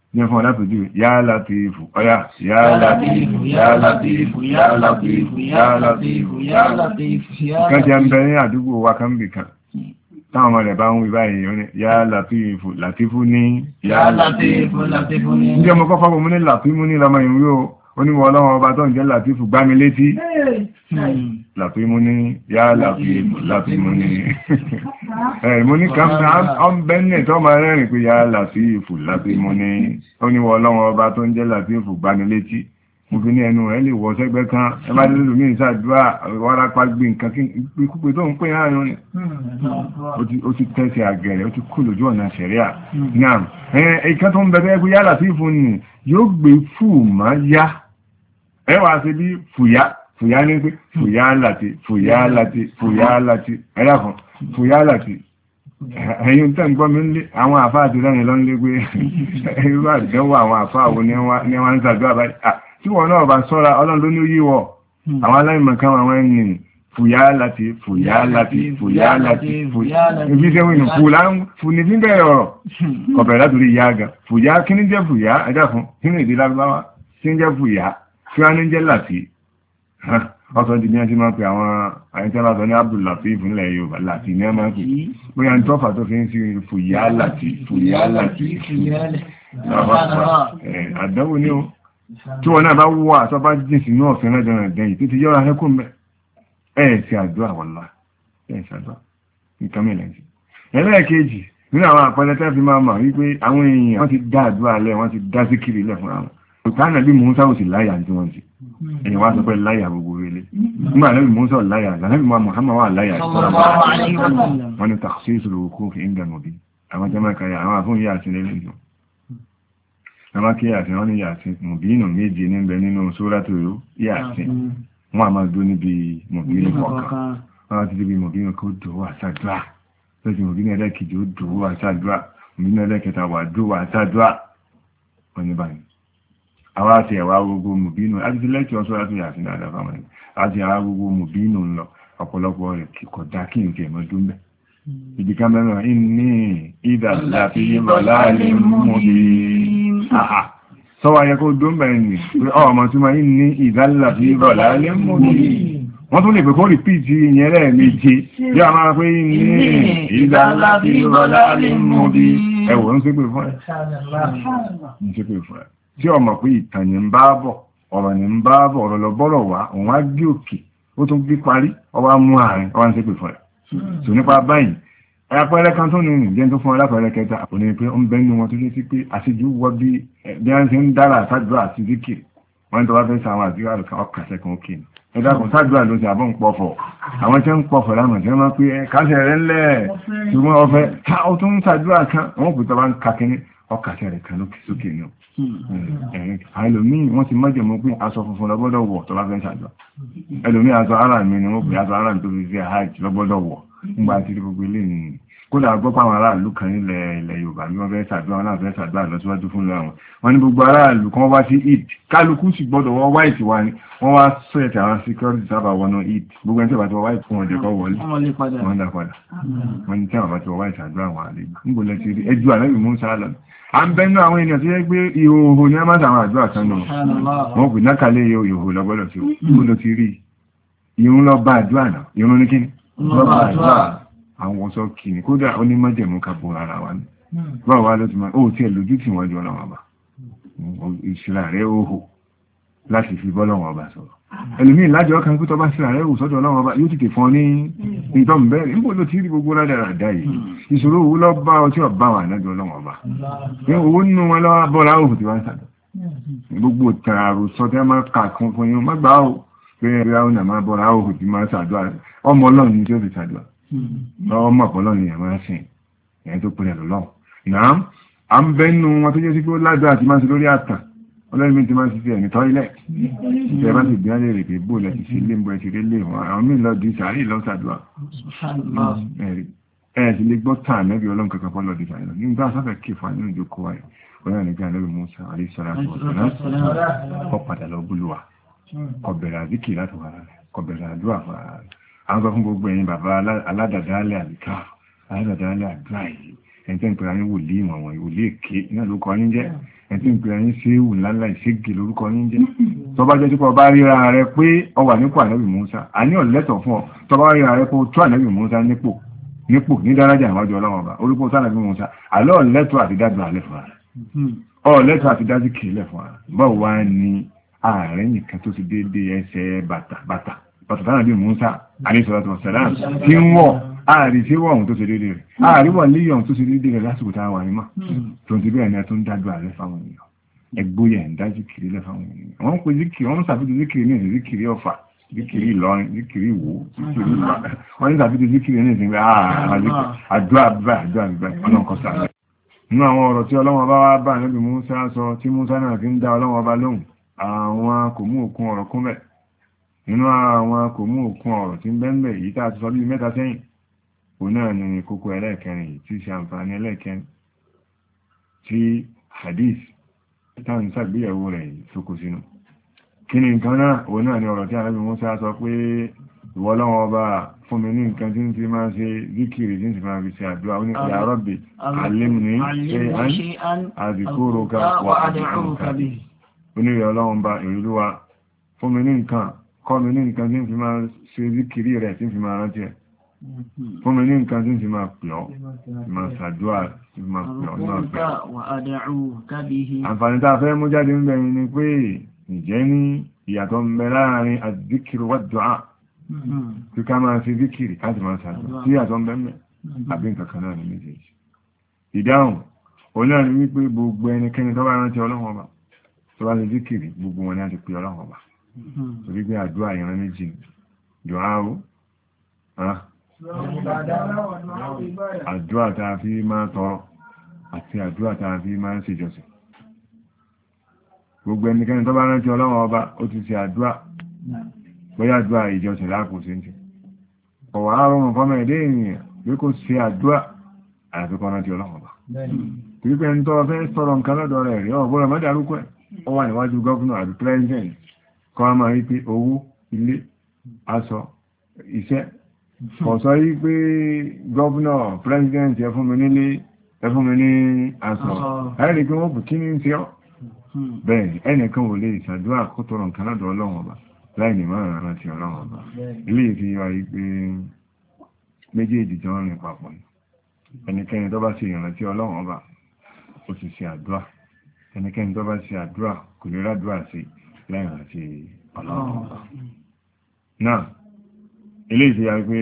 ní fún ọlápẹ̀jú yá Latifu ọya yá Latifu yá Latifu yá Latifu yá Latifu yá Latifu kan jẹ́ ń bẹ ní àdúgbò wa kan bì kan táwọn ọmọ rẹ̀ bá ń wí báyìí ó ní yá Latifu Latifu ní yá Latifu Latifu ní ní ọmọ kọ́kọ́ fún mú ní Latifu ní lọmọ ìwé ó ní wọ́n ọlọ́wọ́ ọba tó ń jẹ́ Latifu gbá mi létí Latifu ní yá Latifu Latifu ní mo ní kàmdà ọ́nbẹ́nẹ̀ tó máa rẹ́rìn pé yá Latifu Latifu ní ó ní wọ́n ọlọ́wọ́ ọba tó ń jẹ́ Latifu gbá mi létí mo fi ní ẹnu ẹ lè wọ́ sẹ́gbẹ́ kan ẹ bá lè lómi ìsàdúrà wárápá gbé nǹkan kúpé tó ń pè láàrin ní ó ti tẹ́sẹ̀ àgẹ̀rẹ̀ ó ti kú lójú ọ̀nà ṣẹ̀ríà náà ẹ̀ka tó ń bẹ̀rẹ̀ pé yá Latifu ní yóò gbé fùmá yá ẹ wà sí bí fùyá ní pé fùyá láti ẹ̀dá kan fùyá láti ẹ̀yìn tẹ́ ń gbọ́ mi lé àwọn àfáà àti lẹ́yìn lọ ń lé pé irú àdẹ́wò àwọn àfáà wo ní wọ́n ń sàdúrà báyìí tí wọ́n náà bá sọ́ra ọlọ́run ló ní yíwọ̀ àwọn aláìmọ̀kan àwọn ẹni fùyá láti ibi ṣe wínú fùní tí ń bẹ̀rẹ̀ ọ̀rọ̀ kọ̀bẹ̀rẹ̀ látòrí ìyá àgà fùyá kí ní jẹ́ fùyá ẹ̀dá fún kí ní èdè lágbáwá tí ń jẹ́ fùyá kí wá ní jẹ́ láti ọ̀sọ̀ di ní ẹjí máa pè àwọn àyíkẹ́lá sọ ní Abdul Latif nílẹ̀ Yorùbá láti ní ẹmà pè bóyá ń tọ́fà tó fi ń sí fùyá láti àdánwò ní o tí wọ́n náà bá wọ́ àtọ́ bá jìn sínú ọ̀fẹ́ lẹ́dẹ̀rẹ̀ dẹ̀yìn tó ti yọ́ra ẹkùn mẹ́ ẹ̀ẹ̀sì àdúrà wọ́lá ẹ̀ẹ̀sì àdúrà nǹkan mẹ́lẹ̀ sí ẹlẹ́ẹ̀kejì nínú àwọn àpẹẹrẹ tẹ́ fi máa mọ̀ wípé àwọn èèyàn wọ́n ti dá àdúrà lẹ̀ wọ́n ti dá síkìrì lẹ̀ fún àwọn òtánà bí Mùsá ò sì láyà tí wọ́n ti èèyàn wá sọ pé láyà gbogbo rẹ̀ nígbà náà bí Mùsá ò láyà lánàbí Muhammad wà láyà wọ́n ni takhsisul wuquf inda nabi àwọn tẹ́ mẹ́ka àwọn àfún yà sí lẹ́lẹ́ ìjọ ẹmá kí yàtí wọ́n ní yàtí mùbínú méje níbẹ̀ nínú sóràtò yàtí wọ́n a máa dó níbi mùbínú kọ̀ọ̀kan wọ́n ti débi mùbínú kó dòwó àsàdúrà lọ́sí mùbínú ẹlẹ́kejì ó dòwó àsàdúrà mùbínú ẹlẹ́kẹta wà dòwó àsàdúrà wọ́n ní báyìí àwọn àti ẹ̀wà gbogbo mùbínú àti lẹ́kì sóràtò yàtí dáadáa fáwọn ẹ̀ àti àwọn gbogbo mùbínú lọ ọ̀pọ̀lọpọ̀ rẹ̀ kò dá kí n kẹ̀ mọ́ dúnbẹ̀ ìdí kan mẹ́rin ní ìdàláfi ìrọ̀láàrin mùbí sọ́wọ́ ayẹ́kọ́ dúnbẹ̀ ní ọmọ tí ma ní ìdàláfi ìrọ̀láàrin mùbí wọ́n tún lè pẹ̀kọ́ rìpíìtì ìyẹn lẹ́ẹ̀méje bí a máa pé ní ìdàláfi ìrọ̀láàrin mùbí ẹ̀wọ̀ ń ṣépè fún ẹ̀ tí ọmọ pé ìtàn ń bá bọ̀ ọ̀rọ̀ ní ń bá bọ̀ ọ̀rọ̀ lọ bọ́rọ̀ wá òun á gbé òkè ó tún gbé parí ọwá mú àárín ọwá ń ṣépè fún ẹ̀ so nípa báyìí àpẹẹrẹ kan tó nínú jẹ́ tó fún alápẹẹrẹ kẹta òní pé ó ń bẹ́nu wọn tó jẹ́ sí pé àṣejù wọ́ bí a ń ṣe ń dára àṣàdúrà àti díkì wọ́n tó bá fẹ́ sa àwọn àdúrà ọkàṣẹ́ kan òkè ẹ̀dá kan ṣàdúrà ló ti àbọ̀ ń pọ̀fọ̀ àwọn tí ń pọ̀fọ̀ láwọn tí wọ́n máa pé káṣẹ̀ rẹ̀ ńlẹ̀ ṣùgbọ́n ọfẹ́ ó tún ń ṣàdúrà kan wọ́n kò tó bá ń ka kíní ọkàṣẹ́ rẹ̀ kan lókè sókè náà ẹlòmíì wọ́n ti mọ́jẹ̀ mọ́ pé aṣọ funfun lọ́gbọ́dọ̀ wọ̀ tó bá fẹ́ ṣàdúrà ẹlòmíì aṣọ ara mi ni wọ́n pè aṣọ ara mi tó fi fi hajj lọ́gbọ́dọ̀ wọ̀ nígbà tí gbogbo ilé nìyí kódà gbọ́pọ̀ àwọn aráàlú kan nílẹ̀ Yorùbá bí wọ́n fẹ́ ṣàdúrà wọn náà fẹ́ ṣàdúrà lọ́síwájú fún lọ́wọ́ wọn ní gbogbo aráàlú kan wá sí Eid kálukú sì gbọ́dọ̀ wọ́n white wá ní wọ́n wá sọ́ẹ̀tì àwọn security sábà wọnú Eid gbogbo ẹni tí wọ́n ti wọ́n white fún ọjọ́ kọ́ wọlé wọ́n dá padà wọ́n ní tí wọ́n ti wọ́n white ṣàdúrà wọn àlejò níbo lẹ ti rí ẹjú àlẹ́bí mú sá lọ à ń bẹ́nu àwọn ènìyàn tó yẹ pé ìhòòhò ní ẹmọ́ àwọn àdúrà kan náà wọ́n pè nákàlẹ̀ ìhòòhò lọ́gbọ́dọ̀ tí ó ló ti rí ìrún lọ bá àdúrà náà ìrún ní kíni lọ bá àdúrà àwọn sọ kìíní kódà onímọ̀jẹ̀mú kàbò ara wa ní báwo wá ló ti máa ó tí ẹ lójú tí wọ́n jọ lọ́wọ́ bá ìṣìlá rẹ̀ òhò láti fi bọ́ lọ́wọ́ bá sọ̀rọ̀ ẹlòmí ìlàjọ́ kan kú tọ́ bá sílá rẹ̀ òhò sọ́dọ̀ lọ́wọ́ bá yóò tètè fún ní ìtọ́m bẹ́ẹ̀ níbo ló ti rí gbogbo ládàradà yìí ìṣòro owó lọ bá ọtí ọba wà lájọ lọ́wọ́ bá owó nínú wọn lọ́wọ́ bọ́lá òhò tí wọ́n sàdọ̀ gbogbo tààrù sọtẹ́ máa kà fún yín má gbà ó pé ẹgbẹ́ àwọn náà máa bọ́lá òhò tí máa sàdọ̀ ọmọ ọlọ́run ní tí ó fi sàdọ̀ ọmọ ọ̀pọ̀lọ́ ni ẹ̀mọ́ ẹ̀sìn ẹ̀yìn tó pẹ̀lẹ̀ lọ́wọ́ náà a ń bẹ́nu wọn tó jẹ́ sí pé ó lágbà àti máa sí lórí àtàn ọlọ́rin tí máa sí sí ẹ̀mí tọ́ílẹ̀ ìṣẹ́ bá ti bí alẹ́ rẹ̀ pé bóòlẹ̀ ti sí lémbọ̀ ẹ̀ṣẹ̀rẹ́ lè wọ́n àwọn mí lọ di sàárì lọ́sàdúwà ẹ̀ sì lè gbọ́ tàn nẹ́bí ọlọ́run kankan fọ́lọ́ di sàárì nígbà sáfẹ́ kí fún nínú ìjókòó wáyé ọ̀rẹ́ nígbà nẹ́bí Musa àríṣọ́lá kọ́ padà lọ búlùwà kọbẹ̀rẹ̀ àdíkì láti wà rẹ̀ kọbẹ̀rẹ̀ àdúrà fún ara rẹ̀ àwọn sọ fún gbogbo ẹ̀yin bàbá aládàdálẹ̀ àbíká aládàdálẹ̀ àdúrà yìí ẹni tẹ́ ń pẹ̀lú ayé wòlíì ìwọ̀n ìwòlíì èké náà ló kọ́ ní jẹ́ ẹ̀tí ń pè ẹ̀yìn sí ewu ńláńlá ìṣègì lórúkọ ní jẹ́ tó bá jẹ́ tí kò bá ríra rẹ pé ọ wà nípò ànábì Mùsá àní ọ̀lẹ́tọ̀ fún ọ tó bá ríra rẹ pé ó tó ànábì Mùsá nípò ní dárájà ìwájú ọlọ́wọ́ ọba orúkọ sánàbí Mùsá àlọ́ ọ̀lẹ́tọ̀ àti dájú àlẹ́ fún ara ọ̀lẹ́tọ̀ àti dájú kìílẹ̀ fún ara báwo wá ní ààrẹ nìkan tó ti dédé ẹsẹ̀ bàtà sánàbí Mùsá àríṣọ́lọ́tọ̀ sẹ̀lám tí ń wọ̀ ààrí tí wọ́n tó ṣe dédé rẹ̀ ààrí wọ́n líyàn tó ṣe dédé rẹ̀ lásìkò tá a wà ní mọ́ tó ti bẹ́ẹ̀ ni tó ń dájú àlẹ́ fáwọn èèyàn ẹgbóyà ń dájú kiri lẹ́ fáwọn èèyàn wọ́n ń pe zikiri wọ́n ń ṣàfihàn zikiri ní ìsìn zikiri Ọ̀fà zikiri Ìlọrin zikiri Ìwó zikiri Ìbà wọ́n ń ṣàfihàn zikiri ní ìsìn àdúrà bíbá ọlọ́nkọ́ sàlẹ̀. nínú àwọn ọ̀rọ̀ tí Ọlọ́run bá wá bá Ànábì Mùsá sọ tí Mùsá náà fi ń dá Ọlọ́run bá lóhùn àwọn kò mú òkun ọ̀rọ̀ kún bẹ̀ nínú àwọn kò mú òkun ọ̀rọ̀ tí ń bẹ́ẹ̀ yìí tá a ti sọ bí mẹ́ta sẹ́yìn òun náà ni kókó ẹlẹ́ẹ̀kẹrin tí ṣe àǹfààní ẹlẹ́ẹ̀kẹrin tí hadith táwọn ìsàgbéyàwó rẹ̀ sókò sínú kí ni nǹkan náà òun náà ni ọ̀rọ̀ tí Ànábì Mùsá sọ pé ìwọ Ọlọ́run ọba fún mi ní nǹkan tí ń fi máa ṣe zikiri tí ń fi máa fi ṣe àdúrà ó ní ya Rabbi allimni shay'an adhkuruka wa ad'uka bihi onírẹ̀ Ọlọ́run bá ìrìlúwa fún mi ní nǹkan kọ́ mi ní nǹkan tí ń fi máa ṣe zikiri rẹ̀ tí ń fi máa rántí ẹ̀ fún mi ní nǹkan tí ń fi máa pè ọ́ máa ṣàdúrà tí máa pè ọ́ máa pè ọ́. àǹfààní tá a fẹ́ mú jáde ń bẹ̀rẹ̀ ni pé ìjẹ́ ní ìyàtọ̀ ń bẹ láàrin àdìkiri wà dùá tí ká máa ṣe zikiri káàtì máa ṣàdúrà tí ìyàtọ̀ ń bẹ mẹ́ àbí nǹkan kan náà ní méjèèjì. ìdáhùn òun náà ni wípé gbogbo ẹnikẹ́ni tó bá rántí Ọlọ́run ọba tó bá ṣe zikiri gbogbo wọn ni a ti pè Ọlọ́run ọba torí pé àdúrà ìran méjì dùá ó àdúrà tàà fi máa tọrọ àti àdúrà tàà fi máa ń ṣèjọsìn gbogbo ẹnikẹ́ni tó bá rántí Ọlọ́run ọba ó ti ṣe àdúrà bóyá àdúrà ìjọsìn láàkó sí ti ọ̀wọ̀ àárọ̀mọ̀ fọ́mọ̀ ẹ̀dẹ́ ènìyàn bí kò ṣe àdúrà àyàfikọ́ rántí Ọlọ́run ọba torí pé ẹni tó fẹ́ sọ̀rọ̀ nǹkan lọ́dọ̀ rẹ̀ rí ọ̀bọ̀rọ̀ mọ́dàrúkọ ẹ̀ ó wà níwájú gọ́fúnà àti president kọ́ á máa rí pé owó ilé aṣọ iṣẹ́ kọ̀sọ́ yí pé gọ́ọ̀nà president ẹ fún mi nílé ẹ fún mi ní aṣọ ẹ̀rì pé wọ́n bù kí ní ṣe ọ́ bẹ́ẹ̀ ẹnìkan ò lè ṣàdúrà kó tọrọ nǹkan lọ́dọ̀ Ọlọ́run ọba láì ní máa rántí Ọlọ́run ọba ilé ìfihàn wá yí pé méjèèjì jọ ń rìn papọ̀ ni ẹnikẹ́ni tó bá ṣe ìrántí Ọlọ́run ọba ó ti ṣe àdúrà ẹnikẹ́ni tó bá ṣe àdúrà kò lè rádúrà sí láì rántí Ọlọ́run ọba náà ilé ìfìyà pé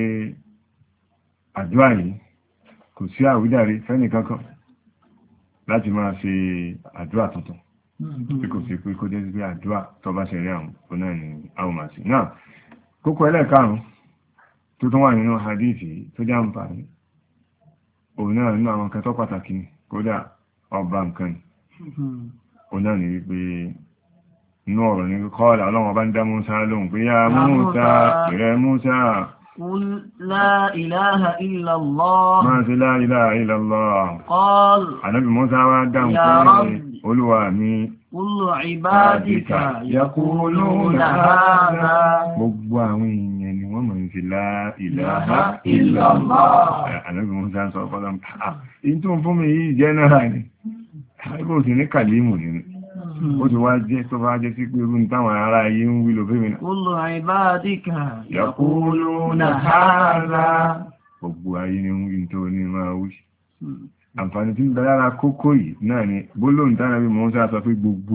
àdúrà yìí kò sí àwídàrí fẹ́ni kankan láti máa ṣe àdúrà tuntun tí kò sí pé kó jẹ́ pé àdúrà tó bá ṣe rí àwọn ọ̀nà ni àwọn máa ṣe náà kókó ẹlẹ́ẹ̀karùn-ún tó tún wà nínú hadithi tó jẹ́ àǹfààní òun náà nínú àwọn kan tó pàtàkì kódà ọba nǹkan òun náà ni wípé inú ọ̀rọ̀ ní kọ́ọ̀lá Ọlọ́run bá ń dá Mùsá lóhùn pé yá Mùsá ìrẹ́ Mùsá قل لا إله إلا الله máa ṣe la ilaha illallah قال Ànábì Mùsá wá dáhùn pé Olúwa mi كل عبادك يقولون هذا gbogbo àwọn èèyàn ni wọ́n máa ń ṣe la ilaha illallah Ànábì Mùsá sọ fọ́lọ́m èyí tó ń fún mi yìí jẹ́ náà ni ẹgbẹ́ òsì ní kàlímù nínú ó ti wá jẹ́ tó bá jẹ́ sí pé irú táwọn ará ayé ń wí lò fẹ́mi náà كل عبادك يقولون هذا gbogbo ayé ni ń wí tó ní máa wí àǹfààní tí ń bẹ lára kókó yìí náà ni gbólóhùn tánà bí Mùsá sọ pé gbogbo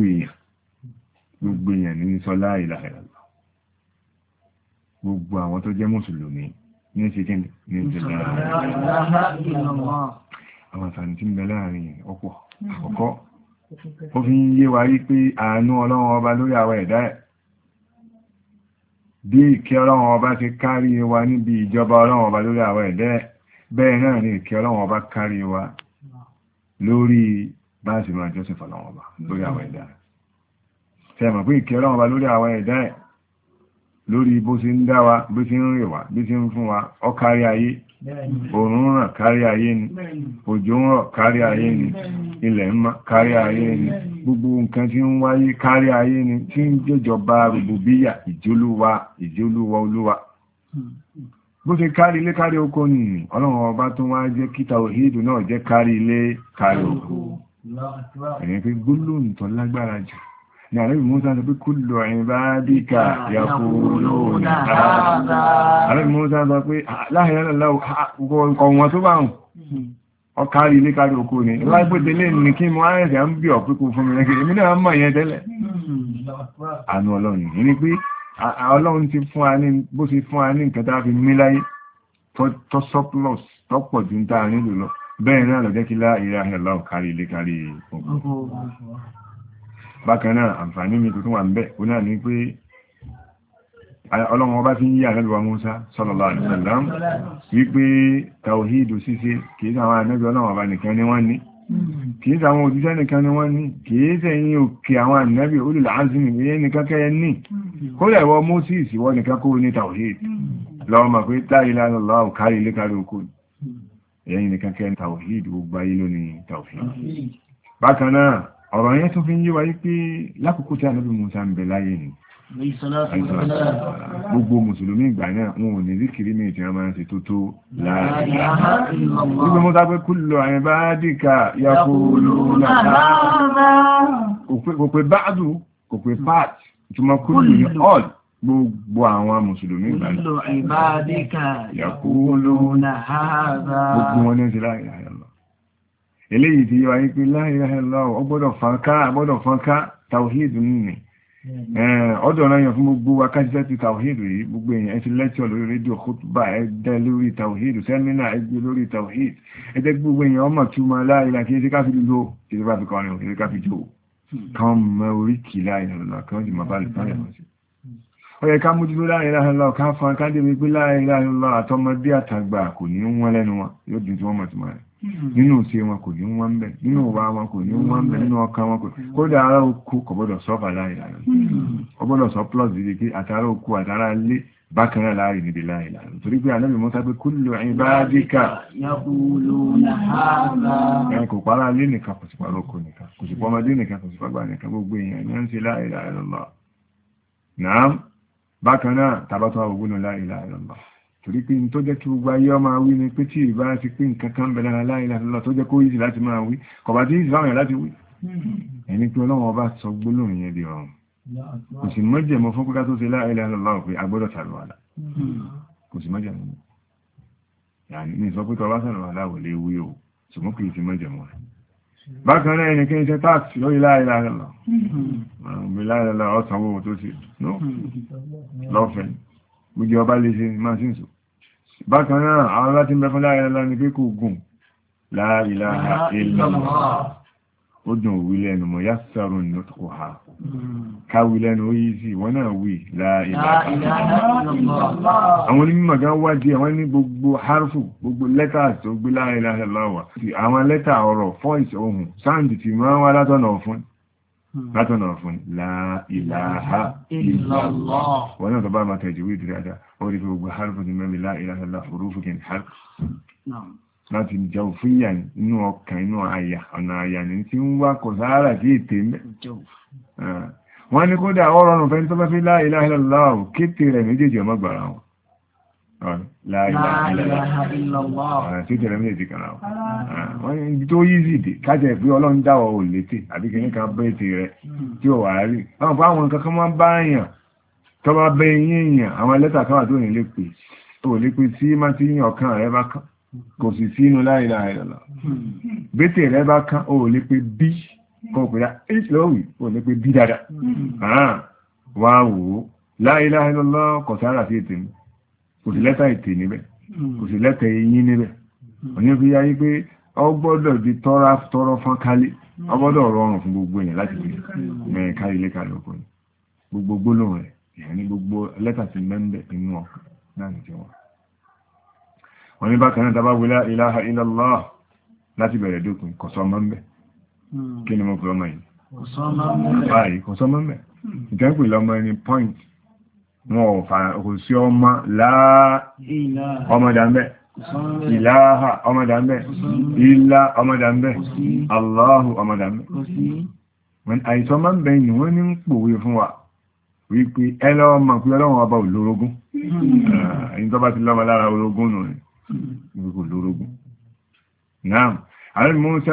èèyàn ní sọ la ilaha illallah gbogbo àwọn tó jẹ́ mùsùlùmí ní ṣe kí ní ṣe la ilaha illallah àwọn àǹfààní tí ń bẹ láàrin ọ̀pọ̀ àkọ́kọ́ ó fi ń yé wa rí pé àánú Ọlọ́run ọba lórí àwọn ẹ̀dá ẹ̀ bí ìkẹ́ Ọlọ́run ọba ti kárí wa níbi ìjọba Ọlọ́run ọba lórí àwọn ẹ̀dá ẹ̀ bẹ́ẹ̀ náà ni ìkẹ́ Ọlọ́run ọba kárí wa lórí bá sì máa jọ́sìn fọ́lọ́run ọba lórí àwọn ẹ̀dá ẹ̀ tẹ́mọ̀ pé ìkẹ́ Ọlọ́run ọba lórí àwọn ẹ̀dá ẹ̀ lórí bó ti ń dá wa bí ti ń rè wá bí ti ń fún wa ó kárí ayé òòrùn ràn kárí ayé ni òjò ń rọ̀ kárí ayé ni ilẹ̀ ń mọ́ kárí ayé ni gbogbo nǹkan tí ń wáyé kárí ayé ni tí ń jọjọba rùbùbíyà ìjólúwa olúwa bó ṣe kárí ilé kárí oko nìyí Ọlọ́run ọba tó wá jẹ́ kí tàwhídù náà jẹ́ kárí ilé kárí oko ẹ̀yẹn pé gbólóhùn tó lágbára jù ní ànábì Mùsá sọ pé kullu ibadika yaquluna hadha. Ànábì Mùsá sọ pé la ilaha illallah ọkọ̀ wọn tó bá hùn ọkàrí ilé kárí oko ni láìpẹ́tẹ̀lé ní kí mo áyẹ̀sẹ̀ ń bí ọ̀pípò fún mi lẹ́kẹ̀ẹ́ èmi náà mọ̀ yẹn tẹ́lẹ̀. àánú ọlọ́run ní pé ọlọ́run ti fún wa ní bó ti fún wa ní nǹkan tá a fi mí láyé tó surplus tó pọ̀ ju ń tá a nílò lọ bẹ́ẹ̀ náà lọ jẹ́ kí la ilaha illallah kárí ilé kárí oko. bákan náà àǹfààní mi tuntun wà ń bẹ̀ ó náà ní pé ọlọ́run ọba fi ń yí ànábì wa Mùsá sallallahu alaihi wasallam wípé tàwhídù ṣíṣe kìí sàwọn ànábì ọlọ́run ọba nìkan ni wọ́n ní kìí sàwọn òjíṣẹ́ nìkan ni wọ́n ní kìí sẹ́yìn òkè àwọn ànábì ulul azmi ìyẹn nìkan kẹ́yẹ ní kó lẹ̀ wọ Moses wọ́n nìkan kó ní tàwhídù lọ́wọ́ mà pé la ilaha illallah kárí ilé kárí oko ìyẹn nìkan kẹ́ tàwhídù gbogbo ayé lónìí tàwhídù. bákan náà ọ̀rọ̀ yẹn tún fi ń yé wa pé lákòókò tí ànábì Mùsá ń bẹ láyé ni gbogbo mùsùlùmí ìgbà náà wọn ò ní zikiri mi tí a máa ń ṣe tó tó láàrín gbogbo mọ́ sápẹ́ kullu ibadika yaquluna kò pé báàdù kò pé part ìtumọ̀ kullu ní all gbogbo àwọn mùsùlùmí ìgbà náà yaquluna gbogbo wọn ní ti la ilaha illallah eléyìí ti yọ ayé pé la ilaha illallah ọgbọ́dọ̀ fọ́nká tawhid nìyí ọdọ̀ ọ̀nà yàn fún gbogbo akájíṣẹ́ ti tàwíìdù yìí gbogbo èèyàn ẹ̀sì lẹ́tíọ̀ lórí rédíò khutbah ẹ̀dẹ́ lórí tàwíìdù sẹ́mínà ẹgbẹ́ lórí tàwíìdù ẹ̀dẹ́ gbogbo èèyàn ọmọ túnmọ̀ láìlà kí ẹ sí ká fi lò kí ẹ bá fi kọrin kí ẹ ká fi jò kan mọ orí kì láìlà kan sì mọ bá lè fáyà wọn sí. ó yẹ ká mójútó láìlà ká fún akájẹ wípé láìlà àtọmọdé àtàgbà kò ní wọ́n lẹ́nu wọn yóò dín tí wọ́n mọ̀ túnmọ̀ rẹ̀ nínú ṣe wọn kò ní wọ́n bẹ̀ nínú ọba wọn kò ní wọ́n bẹ̀ nínú ọkàn wọn kò dá ara okú kò gbọ́dọ̀ sọ́fà láìláà ọgbọ́dọ̀ sọ plus dídí pé àtàrà okú àtàrà lé bákan náà láàrin níbi láìláà torí pé ànábì Mùsá pé kullu ibadika kò pàrà lé nìkan kò sì pàrà okú nìkan kò sì pọ́mọdé nìkan kò sì pàgbà nìkan gbogbo èèyàn ní ń ṣe la ilaha illallah náà bákan náà tàbátọ́ àwògbónú la ilaha illallah torí pé tó jẹ́ kí gbogbo ayé ọmọ wí ni pé tí ìbá ti pín nǹkan kan bẹ̀rẹ̀ la ilaha illallah tó jẹ́ kó yìí láti máa wí kọ̀bá tí ìsìláwọ̀ yẹn láti wí ẹni pé Ọlọ́run ọba sọ gbólóhùn yẹn di ọ̀run kò sì mọ́jẹ̀mọ́ fún pé tó ṣe la ilaha illallah pé agbọ́dọ̀ sàlùwàlà kò sì mọ́jẹ̀mọ́ yàní ní sọ pé tọba sàlùwàlà wò lè wí o ṣùgbọ́n kì í ti mọ́jẹ̀mọ́ rẹ̀ bákan náà ẹni kí n ṣe táàkì lórí la ilaha illallah ọ̀sánwó tó ṣe lọ́fẹ̀ẹ́ gbogbo ọba lè ṣe máa sí ìsò bákan náà àwọn láti mẹ́fún la ilaha illallah ní pé kò gùn la ilaha illallah ó dùn òwú lẹ́nu mọ̀ yá sọ́rọ̀ nùtùkù ha káwí lẹ́nu ó yìí sí wọ́n náà wí la ilaha illallah àwọn onímọ̀ gan wá díẹ̀ wọ́n ní gbogbo harfu gbogbo lẹ́tà tó gbé la ilaha illallah wà àwọn lẹ́tà ọ̀rọ̀ voice ohun sound ti máa wá látọ̀nà ọ̀fún la ilaha illallah wọ́n náà tó bá máa tẹ̀jú wí dáadáa ó rí gbogbo harfu ti mẹ́rin la ilaha illallah hurufu kí ni harfu láti jẹ́ òfíyà inú ọkàn inú àyà ọ̀nà àyà ní tí ń wá kò sáárà tí ètè mẹ́ wọ́n ní kódà ọ̀rọ̀rùn fẹ́ tó bá fi la ilaha illallah kéte rẹ̀ méjèèjì ọmọ gbàrà wọn la ilaha illallah kéte rẹ̀ méjèèjì kan ráwọ̀ wọ́n ní ibi tó yí zìdì kájẹ̀ pé ọlọ́run dáwọ̀ ò létè àbí kìíní kan bẹ́ ètè rẹ̀ tí ó wà rí wọ́n fún àwọn kankan máa bá èèyàn tó bá bẹ́ èèyàn àwọn lẹ́tà kan wà tó ní lè pè sí má tí ọkàn rẹ̀ bá kàn kò sì sínú la ilaha illallah bẹ́tẹ̀ rẹ bá kán o lè pé bí kọ́ pẹ̀lá ìṣlọ́wì o lè pé bí dáadáa wà wò la ilaha illallah kò sára sí ètè kò sí lẹ́tà ètè níbẹ̀ kò sí lẹ́tà eyín níbẹ̀ òní fi yáyí pé ọ gbọ́dọ̀ di tọrọ fún kálí ọ gbọ́dọ̀ rọrùn fún gbogbo èèyàn láti pè mẹ́rin kárí ilé kárí oko ni gbogbo gbólóhùn rẹ̀ ìyẹn ní gbogbo lẹ́tà ti mẹ́ńbẹ̀ inú ọkàn náà ní tiwọn wọ́n ní bákan náà tàbá la ilaha illallah láti bẹ̀rẹ̀ dókun kò sọ mọ́ mẹ́ kí ni mo pè ọmọ yìí kò sọ mọ́ mẹ́ ìtẹ́pù ìlọmọ ẹni point wọn ò fà kò sí ọmọ ọmọdàmbẹ́ ìlàhà ọmọdàmbẹ́ ìlà ọmọdàmbẹ́ Allahu ọmọdàmbẹ́ àìsọ mọ́ bẹ́ ni wọ́n ní ń pòwe fún wa wípé ẹlọ́mọ pé ọlọ́run ọba olórogún ẹni tó bá ti lọ́mọ lára orogún nù rẹ̀ gbogbo lórógún náà àwọn Mùsá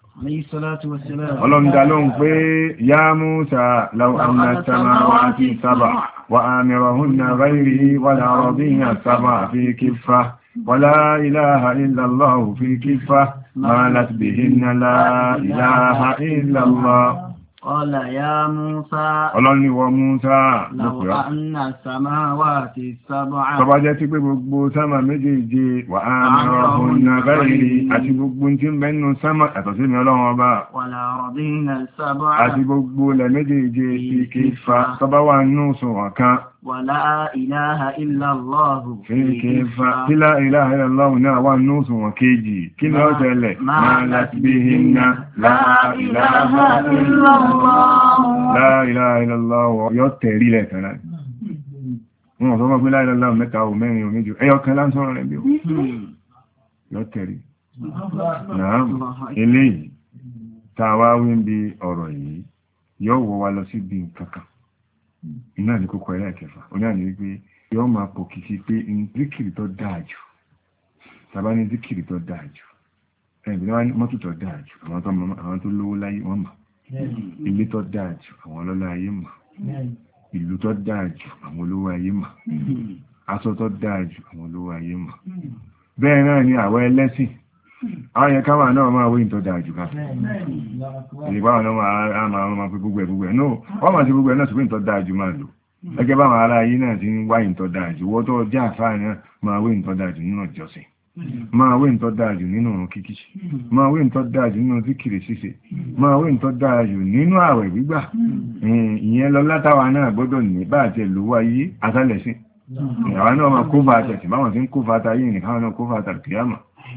ọlọ́mdá ló ń pé yá Músà law anna as-samawati sab'a wa amirahunna ghayri wal ardina sab'a fi kiffah wa la ilaha illa Allah fi kiffah malat bihinna la ilaha illa Allah. Qala ya Musa. Ọlọ́ni wọ Músà. Law anna as-samawati sab'a. Tọba jẹ́ tí pé gbogbo sámà méjèèje wà amirahunna ghayri àti gbogbo tí ń bẹ́nu sámà àtọ̀ sí mi Ọlọ́run ọba. Wal ardina sab'a. Àti gbogbo lẹ méjèèje fi kiffah. Tọba wà nù sọ̀rọ̀ kan. Wala ilaha illa Allah fi kiffah. Tí la ilaha illa Allah náà wà nù sọ̀rọ̀ kejì. Kí ni ó tẹ̀lẹ̀? Malat bihinna la ilaha illa Allah. La ilaha illa Allah yóò tẹ̀rí lẹ̀ kan náà. Wọ́n sọ mọ́ pé la ilaha illa Allah mẹ́ta ò mẹ́rin ò méjì. Ẹyọ kan láńsọ́rọ̀ rẹ̀ bí ó. Yóò tẹ̀rí. Náà, eléyìí, tàwà wí bí ọ̀rọ̀ yìí, yóò wọ́ wa lọ sí bí nǹkankan. Iná ní kókó ẹlẹ́ẹ̀kẹfà. Ó náà ní wípé yóò máa pò kìí pé zíkìrì tó dáa jù. Tàbá ní zíkìrì tó dáa jù. Ẹ̀bí mọ́tò tó dáa jù. Àwọn tó lówó láyé wọ́n mọ̀. Ilé tó dáa jù àwọn ọlọ́lá ayé mọ̀. Ìlú tó dáa jù àwọn olówó ayé mọ̀. Aṣọ tó dáa jù àwọn olówó ayé mọ̀. Bẹ́ẹ̀ náà ni àwọn ẹlẹ́sìn àwọn yẹn káwà náà máa wé ìtọ́ dáa jù ká ìlúgbàwà náà máa fi gbogbo ẹ̀ no wọ́n máa ti gbogbo ẹ̀ náà ṣùgbọ́n ìtọ́ dáa jù máa lò ẹgẹ́ báwọn ará ayé náà ti ń wá ìtọ́ dáa jù wọ́n tó jẹ́ àfáà náà máa wé ìtọ́ dáa jù nínú ìjọsìn máa wé ìtọ́ dáa jù nínú ọ̀run kíkí máa wé ìtọ́ dáa jù nínú zíkìrì ṣíṣe máa wé ìtọ́ dáa jù nínú ààwẹ̀ gbígbà ìyẹn lọ látàwà náà gbọ́dọ̀ ní bá àti ẹ̀lówó ayé àtàlẹ̀sìn àwọn náà máa kó bá àtẹ̀sì báwọn ti ń kó fata yìí nìkan náà kó fata kìyàmà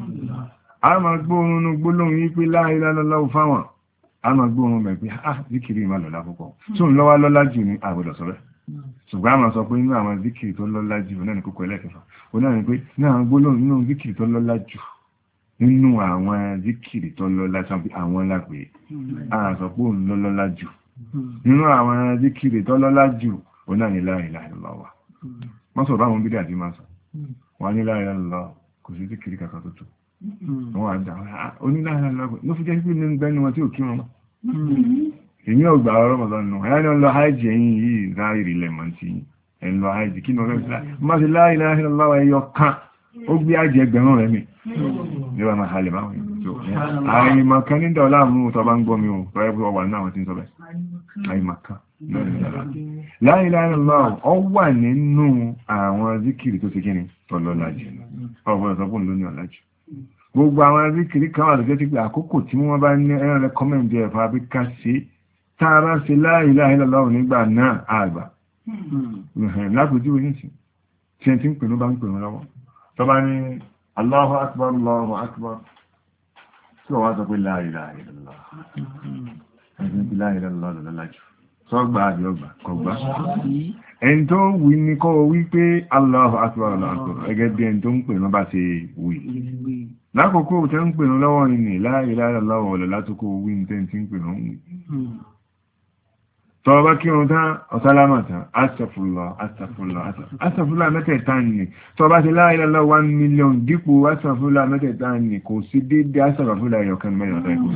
a máa gbóòrùn gbólóhùn yí pé la ilaha illallah fáwọn a máa gbóòrùn mẹ́ pé zíkìrì ìmá lọ́lá púpọ̀ tó ń lọ́wọ́ lọ́lá jù ní àgbọ̀dọ̀ sọ́rẹ́ ṣùgbọ́n a máa sọ pé inú àwọn zíkìrì tó lọ́lá jù náà ní kókó ẹlẹ́kẹfà ó náà ní pé ní àwọn gbólóhùn nínú zíkìrì tó lọ́lá jù nínú àwọn zíkìrì tó lọ́lá sọ pé àwọn lápè a sọ pé òun lọ́lá jù nínú àwọn zíkìrì tó lọ́lá jù ó náà ní la ilaha illallah wà wọ́n sọ báwọn bídà àti máa sọ wọ́n ní la ilaha illallah kò sí zíkìrì kàkà tó tó wọ́n àdá oníláàrá lọ́gbọ̀n ló fi jẹ́ sí ní gbẹ́nu wọn tí ò kí wọn èyí ọgbà ọ̀rọ̀ mọ̀lọ́nà ẹ̀yà ni ọlọ́ hajji ẹ̀yìn yìí záìrì lẹ́mọ̀ tí ẹ̀lọ hajji kí ní ọ̀rẹ́ má sí la ilaha illallah ẹyọ kan ó gbé hajji ẹgbẹ̀rún rẹ̀ mi níwà máa halẹ̀ máa àìmọ̀kan ní dọ̀lá mú tọ́ bá ń gbọ́ mi ò pẹ́ẹ́pẹ́ ọwà náà tí ń sọ bẹ́ àìmọ̀kan la ilaha illallah ọ wà nínú àwọn zíkìrì tó ti kí ni tọ́lọ́lájì ọ̀pọ̀ ìsọpọ̀ lónìí ọ̀lájì gbogbo àwọn azíkìrí kan wà lọ́jọ́ tí pé àkókò tí wọ́n bá ní ẹran rẹ̀kọ́mẹ̀ndì ẹ̀fà àbíká sí tààrà sí la ilaha illallah nígbà náà àgbà lápòjú oníṣì tí ẹ ti ń pèrò bá ń pèrò lọ́wọ́ tó bá ní Allahu akbar Allahu akbar tí wọ́n wá sọ pé la ilaha illallah ẹgbẹ́ la ilaha illallah lọ́lájú sọ́gbà àbí ọgbà kọgbà ẹni tó wí ní kọ́ wí pé Allahu akbar Allahu akbar ẹgẹ́ bí ẹni tó ń pèrò bá ṣe wí lákòókò tẹ́ ń pèrò lọ́wọ́ ní la ilaha illallah ọ̀lọ̀ látòkò wí ní tẹ́ tí ń pèrò ń wí tọ́ bá kí wọn tán ọ̀sálámàtà astaghfirullah mẹ́tẹ̀ẹ̀ta ní tọ́ bá ti la ilaha illallah 1 million dípò astaghfirullah mẹ́tẹ̀ẹ̀ta ní kò sí dédé astaghfirullah ẹ̀yọ̀kan mẹ́rin ọ̀tọ́ ìkó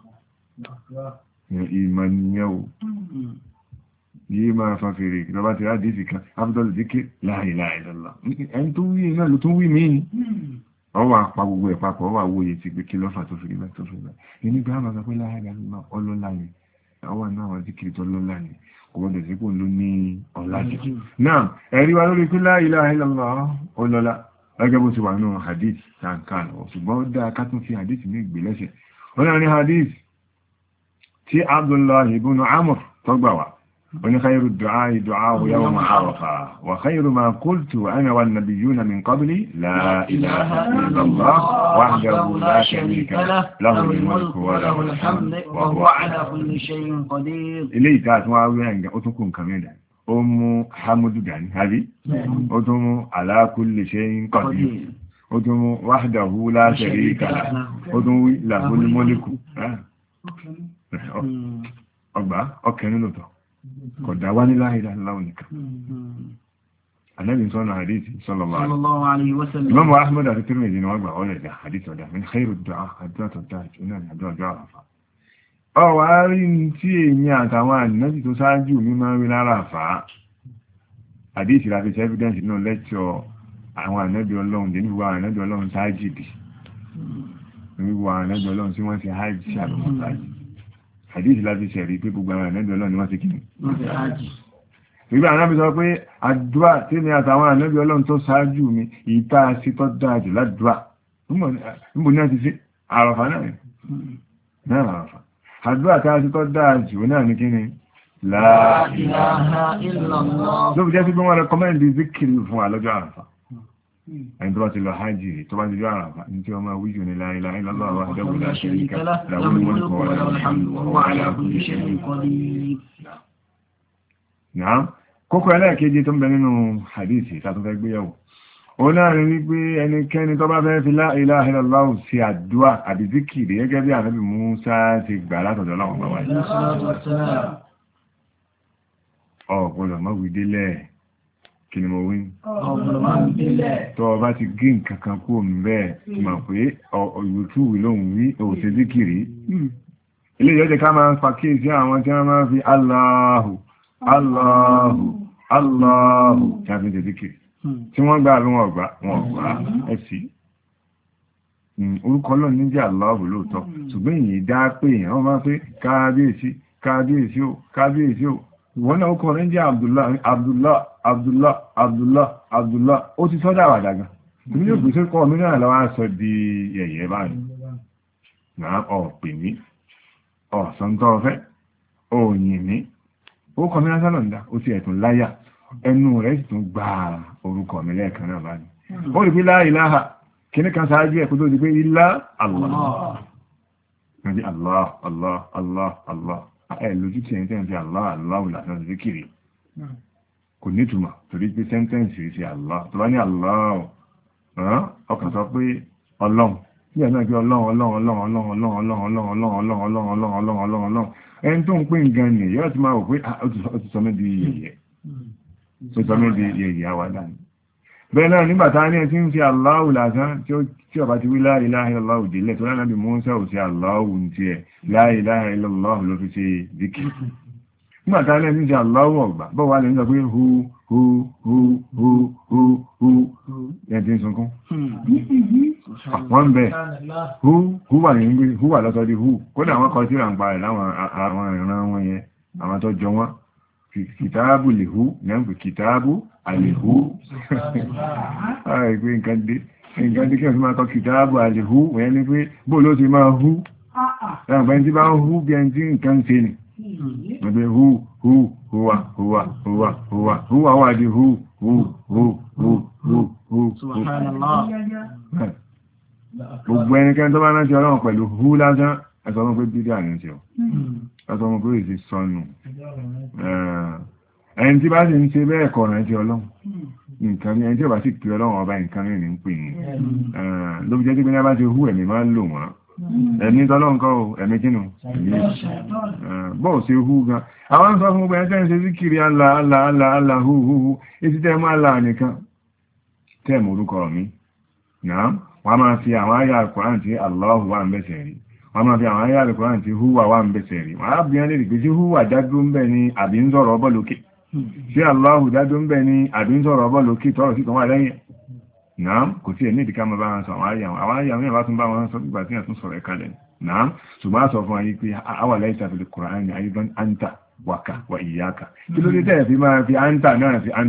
ìmọ̀ nìyẹn o yìí máa fa fèrè lọ́bá ti rádìí sí kan afdal zikr la ilaha illallah ẹni tó wí náà ló tún wí mí ọwọ́ àpá gbogbo ẹ̀ papọ̀ ọwọ́ àwòye ti gbé kí lọ́fà tó fi rí bẹ́ẹ̀ tó fi bẹ́ẹ̀ inú gbá máa sọ pé la ilaha illallah ọlọ́lá ni ọwọ́ náà wọ́n zikiri tó lọ́lá ni kò wọ́n dẹ̀ sí kò ló ní ọ̀lá jù náà ẹ̀rí wa lórí pé la ilaha illallah ọlọ́lá gẹ́gẹ́ bó ti wà nínú hadith tankan ṣùgbọ́n ó dáa ká tún fi hadith ní ìgbé lẹ́sẹ̀ ó náà ní hadith tí Abdullah ibn Amr tó gbà wá خير الدعاء دعاء يوم عرفة وخير ما قلت أنا والنبيون من قبلي لا إله إلا الله وحده لا شريك له الملك وله الحمد وهو على كل شيء قدير إليه تاتوا وين أتكون كمان حمد يعني هذه أتم على كل شيء قدير أتم وحده لا شريك له أتم له الملك أوكي نلوتو kọ̀dá wá ní la ilaha illallah nìkan Ànábì sọ́nà àdíìsì sallallahu alaihi wasallam. Imam Ahmad àti Tirmidhi ni wọ́n gbà ọlẹ̀ ìjà àdíìsì ọ̀dá min khairu du'a àdúrà tó dáa jù náà àdúrà ọjọ́ àràfà. Ọwọ́ rí tí èmi àtàwọn ànábì tó ṣáájú mi máa ń rí lára àfà. Àdíìsì la fi ṣe evidence nínú lẹ́kṣọ̀ àwọn ànábì Ọlọ́run dé nígbà àwọn ànábì Ọlọ́run ṣáájì bì. Nígbà àwọn ànábì Ọlọ́run tí wọ́n ṣe hajj àbẹ̀mọ̀ ṣáájì. Àdíìsì la fi ṣe rí pé gbogbo àwọn ànábì Ọlọ́run ni wọ́n ṣe kí ni? Ìgbà ànábì sọ pé àdúrà tí ni àtàwọn ànábì Ọlọ́run tó ṣáájú mi ìta sí tó dájú ládùúrà. Níbo ní a ti sí? Àràfà náà ni. Náà àràfà. Àdúrà tí a sí tó dájú náà ní kí ni? La ilaha illallah. Ló fi jẹ́ sí pé wọ́n rẹ̀kọ́mẹ́ndì zikiri fún wa lọ́jọ́ àràfà. Ẹni tó bá ti lọ hajj tó bá ti jọ àràfà ní tí wọ́n máa wíjù ní la ilaha illallah wahdahu la sharika lahu lahul mulku wa lahul hamdu wa huwa ala kulli shay'in qadir. Naam. Kókó ẹlẹ́ẹ̀kejì tó ń bẹ nínú hadisi tàbí fẹ́ gbéyàwó. Ó náà rí wípé ẹnikẹ́ni tó bá fẹ́ fi la ilaha illallah sí àdúà àbí zikiri gẹ́gẹ́ bí Ànábì Mùsá ti gbà látọ̀dọ̀ Ọlọ́run bá wáyé. Ọ̀pọ̀lọ̀ mọ́ wí délẹ̀ kí ni mo wí? Ọ̀pọ̀lọ̀ mọ́ wí délẹ̀. Tó bá ti gé nǹkan kan kú òun bẹ́ẹ̀ tí mà pé ìwòtúwì lóhun wí òṣè zikiri. Ilé ìjọ́jẹ́ ká máa ń fa kíyèsí àwọn tí wọ́n máa ń fi Allahu Allahu Allahu tí a fi ń ṣe zikiri tí wọ́n gbá àbí wọn ọ̀gbá ẹ̀sì orúkọ lọ ní jẹ́ Allahu lóòtọ́ ṣùgbọ́n èyí dá pé èèyàn máa pé kábíyèsí kábíyèsí ó kábíyèsí ó ìwọ́n náà ó kọ́ ní jẹ́ Abdullah Abdullah Abdullah Abdullah Abdullah ó ti sọ́dá àwàdà gan tí yóò gbèsè kọ́ mi náà lọ́wọ́ sọ di yẹ̀yẹ́ báyìí náà ọ̀pè mí ọ̀sán tó fẹ́ òyìn mí ó kọ̀ mí lásán lọ́nà ó ti ẹ̀tùn láyà ẹnu rẹ̀ sì tún gba orúkọ mi lẹ́ẹ̀kan náà báyìí ó rí pé la ilaha kí ní kan sáájú ẹ̀kú tó di pé ilá Allah ní Allah Allah Allah Allah ẹ̀ lójú tí ẹni tẹ́ ń fi Allah Allah lásán sí kiri kò ní túmọ̀ torí pé sẹ́ńtẹ́ǹsì sí Allah tó bá ní Allah ọkàn sọ pé ọlọ́run bí ẹ̀nà pé ọlọ́run ọlọ́run ọlọ́run ọlọ́run ọlọ́run ọlọ́run ọlọ́run ọlọ́run ọlọ́run ọlọ́run ọlọ́run ọlọ́run ọlọ́run ẹni tó ń pè nǹkan ní yóò ti máa wò pé ó ti sọ mí di yẹ̀yẹ́ tó sọ mí di yẹ̀yẹ́ àwàdà ni bẹ́ẹ̀ náà nígbà tá ní ẹ ti ń fi Allahu lásán tí ọba ti wí la ilaha illallah délẹ̀ tó lánàá bí Mùsá ò sí Allahu ní tiẹ̀ la ilaha illallah ló fi ṣe díkì nígbà tá ní ẹ ti ń fi Allahu ọ̀gbà bọ́ wà lè ń sọ pé hu ẹ ti ń sunkún wọ́n bẹ̀ hu wà ní gbé hu wà lọ́tọ́ di hu kódà wọ́n kọ sí ìrànpa rẹ̀ láwọn ìran wọn yẹn àwọn tó jọ wọ́n kìtàbù lè hu ní àpò kìtàbù àlè hu ààrẹ nǹkan dé kí wọ́n fi máa kọ kìtàbù àlè hu wọ́n ní pé bó ló ti máa hu ẹgbẹ́ tí bá ń hu bí ẹni tí nǹkan ṣe ni ẹgbẹ́ huwa wà di hu gbogbo ẹnikẹ́ni tó bá rántí Ọlọ́run pẹ̀lú hu lásán ẹ̀sọ́ mọ́ pé bídí àní tí ó ẹ̀sọ́ mọ́ pé èsì sọnù ẹni tí bá sì ń ṣe bẹ́ẹ̀ kọ̀ rántí Ọlọ́run nǹkan ní ẹni tí ó bá sì pè Ọlọ́run ọba nǹkan ní ń pè ní ló fi jẹ́ tí pé ní bá ti hu ẹ̀mí máa ń lò wọ́n ẹ̀mí tọ́lọ́run kọ́ ẹ̀mí kínú bọ́ọ̀ ṣe hu gan àwọn sọ fún gbogbo ẹni tẹ́ ń ṣe síkiri Allah Allah Allah Allah hu etí tẹ́ mú Allah nìkan tẹ́ mú orúkọ mi náà wọ́n máa fi àwọn àyà Al-Qur'an tí Allahu wà ń bẹ̀sẹ̀ rí wọ́n máa fi àwọn àyà Al-Qur'an tí húwà wà ń bẹ̀sẹ̀ rí wọ́n á bí wọ́n lè rí pé sí húwà dádó ń bẹ̀ ní àbí ń sọ̀rọ̀ ọbọ̀ lókè sí Allahu dádó ń bẹ̀ ní àbí ń sọ̀rọ̀ ọbọ̀ lókè tọ́rọ̀ sí kan wà lẹ́yìn náà kò sí ẹ̀ ní ìdíkà máa bá wọn sọ àwọn àyà wọn bá tún bá wọn sọ nígbà tí wọ́n tún sọ̀rọ̀ ẹ̀ka lẹ̀ náà ṣùgbọ́n sọ fún ayé pé àwa laysa fil Qur'ani aydan anta waka wa iyaka kí ló dé tẹ́ fi máa fi anta náà fi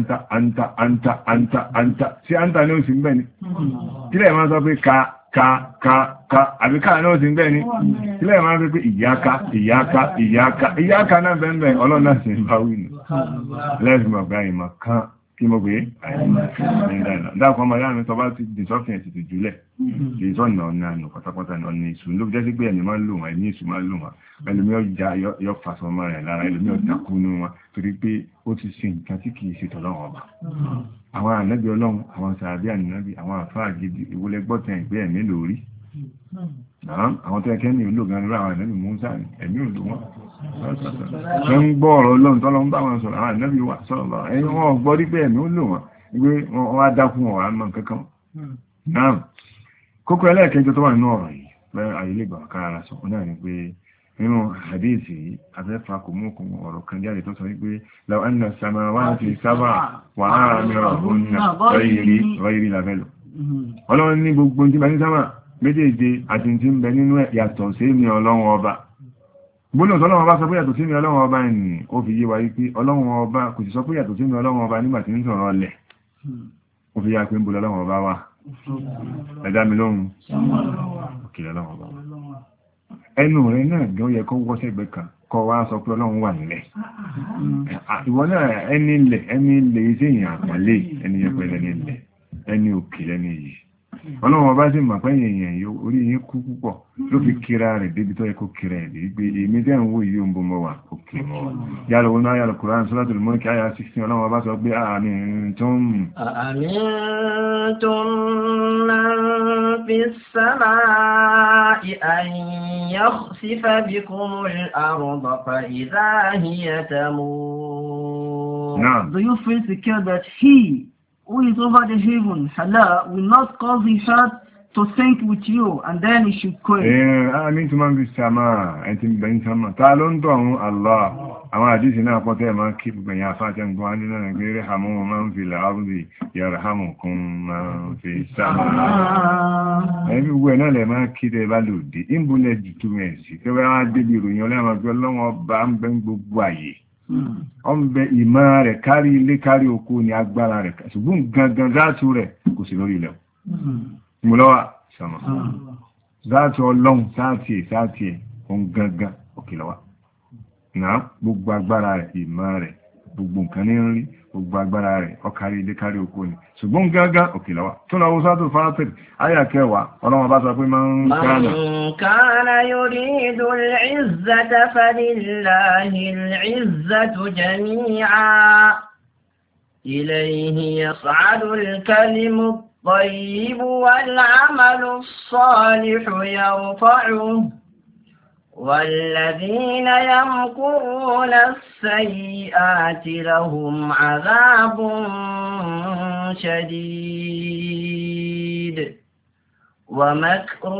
anta sí anta ní òsì ń bẹ̀ ni kí lẹ́ẹ̀ máa sọ pé ka àbí káà náà ti ń bẹ́ ní ilẹ̀ máa ń pẹ́ ìyáka náà bẹ́ẹ̀ ọlọ́nà sí ń bá wí nù lẹ́sìn ọ̀gá ìmọ̀ kan kí mo gbé dákọ̀ ọmọ yára mi tọ́ bá ti dì sọ́fìn ẹ̀sì ti jùlẹ̀ kì í sọ́nà ọ̀nà ànà pátápátá ọ̀nà ìṣù ló jẹ́ sí pé ẹni máa ń lò wọn ẹni ìṣù máa ń lò wọn ẹlòmí ọjà yọ fàṣọ ọmọ rẹ̀ lára ẹlòmí ọjà kúnú wọn torí pé ó ti ṣe nǹkan tí kì í ṣe tọ́lọ́wọ́ ọba àwọn ànábì ọlọ́run àwọn sàbí ànábì àwọn àfáà gidi ìwọlẹ̀ gbọ́tẹ̀ ìgbé ẹ̀mí lórí àwọn tó ẹkẹ́ ní ìlú gan-an àwọn ànábì Mùsá ẹ̀mí òlò wọn ṣe ń gbọ́ ọ̀rọ̀ ọlọ́run tọ́lọ́ ń bá wọn sọ̀rọ̀ àwọn ànábì wà sọ̀rọ̀ ẹ̀yìn wọn gbọ́ rí pé ẹ̀mí ó lò wọn ìgbé wọn wá dákún ọ̀rọ̀ àmọ́ kankan náà kókó ẹlẹ́ẹ̀kẹjọ tó wà nínú ọ̀rọ̀ yìí bẹ́ẹ̀ àyílẹ̀gbà kára sọ náà ni pé nínú àdéhìsì yìí afẹ́fà kò mú kò ọ̀rọ̀ kan jáde tó sọ wípé law anna samawati sab'a wa amirahunna ghayri labẹ́lò ọlọ́run ní gbogbo tí bá ní sámà méjèèjì àti tí ń bẹ nínú yàtọ̀ sí mi ọlọ́run ọba gbónà tọ́lọ́run ọba sọ pé yàtọ̀ sí mi ọlọ́run ọba ni ó fi yé wa wípé ọlọ́run ọba kò sì sọ pé yàtọ̀ sí mi ọlọ́run ọba nígbà tí ń sọ̀rọ̀ ọlẹ̀ ó fi yá pé ń bo ọlọ́run ọba wà ẹ̀dá mi lóhun òkè ọlọ́run ọba ẹnu rẹ̀ náà gan yẹ kó wọ́ sẹ́gbẹ̀ kan kọ wá sọ pé ọlọ́run wà nílẹ̀ ìwọ náà ẹni ilẹ̀ iṣẹ́ èèyàn àpọ̀lẹ̀ ẹni yẹpẹrẹ ní ilẹ̀ ẹni òkè lẹ́ni yìí ọlọ́run ọba sì mọ̀ pẹ́yìn èèyàn yóò orí yín kú púpọ̀ ló fi kíra rẹ̀ débi tó yẹ kó kíra ẹ̀ lè gbé èmi tẹ́ ń wò yìí ó ń bọ́ mọ́ wà òkè mọ́ wà yálò wọn náà yálò Kùránì Suratul Mulk àyà 16 ọlọ́run ọba sọ pé Amintum man fis samaa'i an yakhsifa bikumul arda fa idha hiya tamur. Do you feel secure that He who is over the heaven, Allah, will not cause the earth to sink with you, and then it should quake? Amintum man fis samaa'i ẹni tí ń bẹ ní sánmà ta ló ń tọ̀ ọ̀hún Allah. Àwọn àdísì náà pọ́ tẹ́ máa kí gbogbo ẹ̀yà fàájẹ́ ń gbọ́n nínú ẹgbẹ́ rẹ̀ hàmú man fil ardi yarhamukum man fis samaa'i. Ẹbí gbogbo ẹ̀ náà lẹ̀ máa kí tẹ́ bá lòdì ìbúlẹ̀ jù tó mẹ́sì tẹ́ bá wá débi ìròyìn ọlọ́run ọgbẹ́ ọlọ́run ọba ń bẹ gbogbo àyè ọ ń bẹ ìmọ̀ rẹ̀ kárí ilé kárí oko ní agbára rẹ̀ ṣùgbọ́n gangan záàtù rẹ̀ kò sí lórí ilẹ̀ ìmúlọ́wà sọmọ záàtù ọlọ́run sáàtì ẹ̀ òun gangan òkè lọ́wà náà gbogbo agbára rẹ̀ ìmọ̀ rẹ̀ gbogbo nǹkan ní rí gbogbo agbára rẹ̀ ó kárí ilé kárí oko ní ṣùgbọ́n gangan òkè lọ́wà tó lọ wọ́sátò Fátír àyà 10 ọlọ́run bá sọ pé man kana yuridu al-izzata falillahi al-izzatu jami'a ilayhi yas'adu al-kalimu at-tayyibu wal-'amalu as-salihu yarfa'uhu والذين يمكرون السيئات لهم عذاب شديد ومكر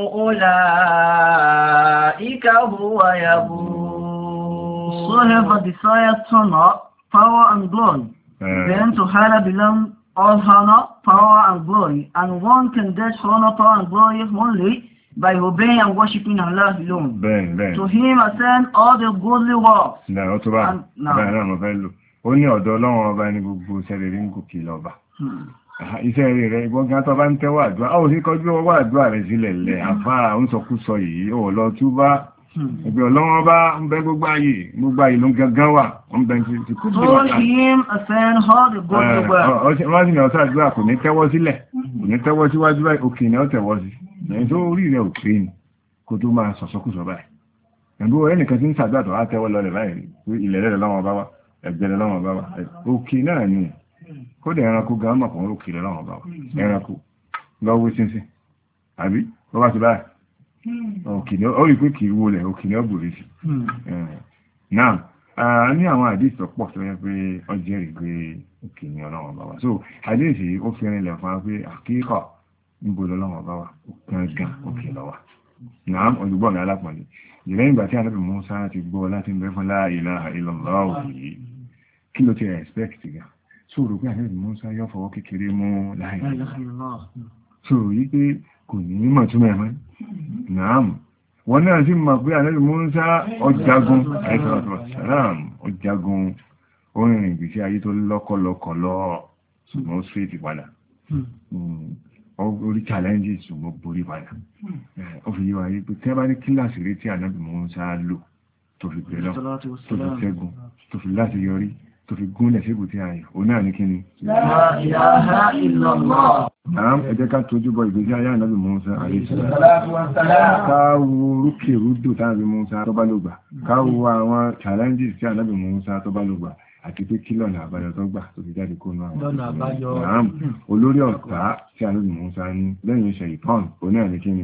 أولئك هو يبور. So have a desired honor, power and glory. Then to Allah belong all honor, power and glory, and one can get honor, power and glory only by obeying and worshiping Allah alone. To Him ascend all the godly works. Ó ní ọ̀dọ̀ Ọlọ́run ọba ní gbogbo sẹ́rẹ̀ rí ń gòkè lọ́ba. Iṣẹ́ rẹ̀ ìgbọ́gán tó bá ń tẹ́wọ́ àdúrà, ó sì kọjú ọwọ́ àdúrà rẹ̀ sílẹ̀ lẹ̀ àfáà ń sọkúsọ yìí, ó lọ túbá. Ẹgbẹ́ Ọlọ́run ọba ń bẹ gbogbo ayé ló ń gangan wà, ń bẹ ti kú sí wà. To Him ascend all the godly works. Wọ́n sì ní ọ̀sán àdúrà kò ní tẹ́wọ́ sílẹ̀, kò ní tẹ́wọ́ síwájú báyìí, òkè ni ó tẹ̀wọ́ sí. Ẹni tó rí rẹ̀ òkè ní kò tó máa sọ̀sọ́kùsọ báyìí. Ẹ̀bú ẹnìkan tí ń sàgbàtọ̀ á tẹ́wọ́ lọlẹ̀ báyìí ilẹ̀ rẹ̀ lọ́wọ́ bá wá ẹgbẹ̀rẹ̀ lọ́wọ́ bá wá òkè náà ní kódẹ̀ ẹranko gan mọ̀ fún òkè lọ́wọ́ bá wá ẹranko lọ́wọ́ sínsìn àbí ó bá ti báyìí òkè ní ó rí pé kì í wọlẹ̀ òkè ní ọgbòrè sí. Náà ní àwọn àdéhìsì pọ̀ tó yẹ pé ó jẹ́rìí pé òkè ní ọlọ́wọ́ bá wá. So àdéhìsì ó fi rinlẹ̀ fún wa pé àkíkọ̀ níbo lọ́wọ́ bá wà gangan òkè lọ́wà náà olùgbọ́n mi alápọ̀lẹ̀ ìlẹ́yìn ìgbà tí Ànábì Mùsá ti gbọ́ láti bẹ̀rẹ̀ fún la ilaha illallah yìí kí ló ti expect ga sóòrò pé Ànábì Mùsá yọ́ fọwọ́ kékeré mú la ilaha illallah sóòrò yí pé kò ní mọ̀ túnmọ̀ ẹ̀mọ́ náà wọ́n náà sì mọ̀ pé Ànábì Mùsá ọjagun orin ìgbésí ayé tó lọ́kọ̀lọ́kọ̀lọ́ ṣùgbọ́n ó straight padà orí challenges ṣùgbọ́n borí padà ó fi yíwa yí pé tẹ́ bá ní kíláàsì rí tí Ànábì Mùsá lò tó fi pè lọ tó fi ṣẹ́gun tó fi láti yọrí tó fi gúnlẹ̀ síbù tí ayò ó náà ní kíni La ilaha illallah. Ẹ jẹ́ ká tójú bọ ìgbésí ayé Ànábì Mùsá káwo rúkè rúdò tí Ànábì Mùsá tó bá lò gbà káwo àwọn challenges tí Ànábì Mùsá tó bá lò gbà àti pé kí lọ́nà àbáyọ tó gbà tó fi jáde kó náà olórí ọ̀tá tí Ànábì Mùsá ní lẹ́yìn Ṣàítánì oní ẹ̀rí kí ni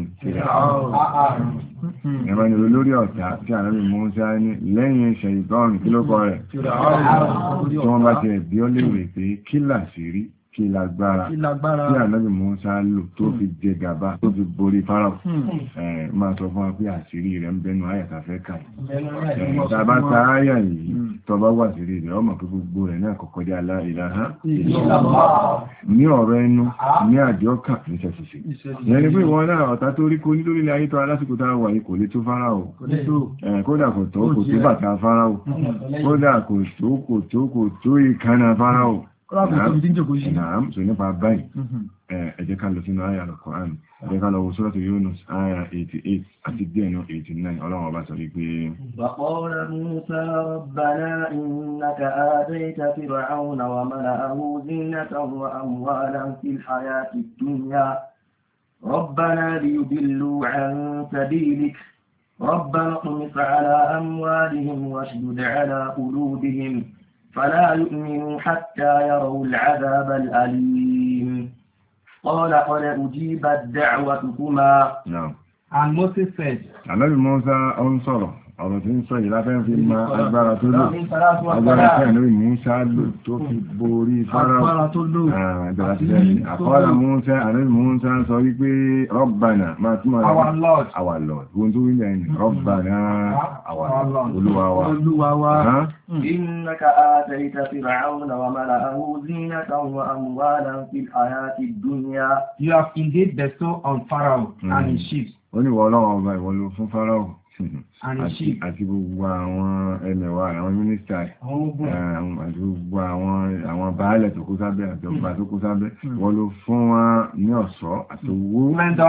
ẹ̀mọ́ ni olórí ọ̀tá tí Ànábì Mùsá ní lẹ́yìn Ṣàítánì kí ló kọ rẹ̀ tí wọ́n bá ti ẹ̀bí ó léwè pé kí làṣírí kí lágbára tí ànábì Mùsá lò tó fi jẹ gàba tó fi borí Fáráò. Máa sọ fún wa pé àṣírí rẹ̀ ń bẹnu àyàtà fẹ́ kà yìí. Tàbá ta áyà yìí tọba wà sí rẹ̀ ọmọ pé gbogbo rẹ̀ náà kọ́kọ́ jẹ́ la ilaha illallah. Ní ọ̀rọ̀ ẹnu, ní àjọ́kà, ní ṣẹ̀ṣẹ̀ṣẹ̀. Ìyẹn ni pé ìwọ náà ọ̀tá tó rí kó ní lórílẹ̀ ayé tó alásìkò tá wà yìí kò lè tó Fáráò. Kódà kò tó bàtà Fáráò. Kódà kò tó ìkànnà Fáráò. Nàám, so nípa báyìí, ẹ jẹ́ ká lọ sínú àyà Al-Qur'an, ẹ jẹ́ ká lọ wo Suratu Yunus àyà 88 àti díẹ̀ náà 89, Ọlọ́run ọba sọ wípé وقال موسى ربنا إنك آتيت فرعون وملأه زينة وأموالا في الحياة الدنيا ربنا ليضلوا عن سبيلك ربنا اطمس على أموالهم واشدد على قلوبهم فلا يؤمنوا حتى يروا العذاب الأليم قال قد أجيبت دعوتكما. And Moses said, Ànábì Mùsá ń sọ̀rọ̀ ọ̀rọ̀ tí ń sọ yìí láfẹ́ fi ma agbára tó lò agbára tí Ànábì Mùsá lò tó fi borí Fáráò. Àkọ́lá Mùsá Ànábì Mùsá sọ wípé Rabbana máa túnmọ̀ our Lord, ohun tó wílẹ̀ ní Rabbana Olúwa wa. إنك آتيت فرعون وملأه زينة وأموالا في الحياة الدنيا. You have indeed bestowed on Pharaoh and his ships. Ó ní ìwọ Ọlọ́run ọba ìwọ ló fún Fáráò àti gbogbo àwọn ẹmẹ̀wà àwọn mínísítà àti gbogbo àwọn baálẹ̀ tó kó sábẹ́ àti ọba tó kó sábẹ́ wọ́n ló fún wọn ní ọ̀ṣọ́ àti owó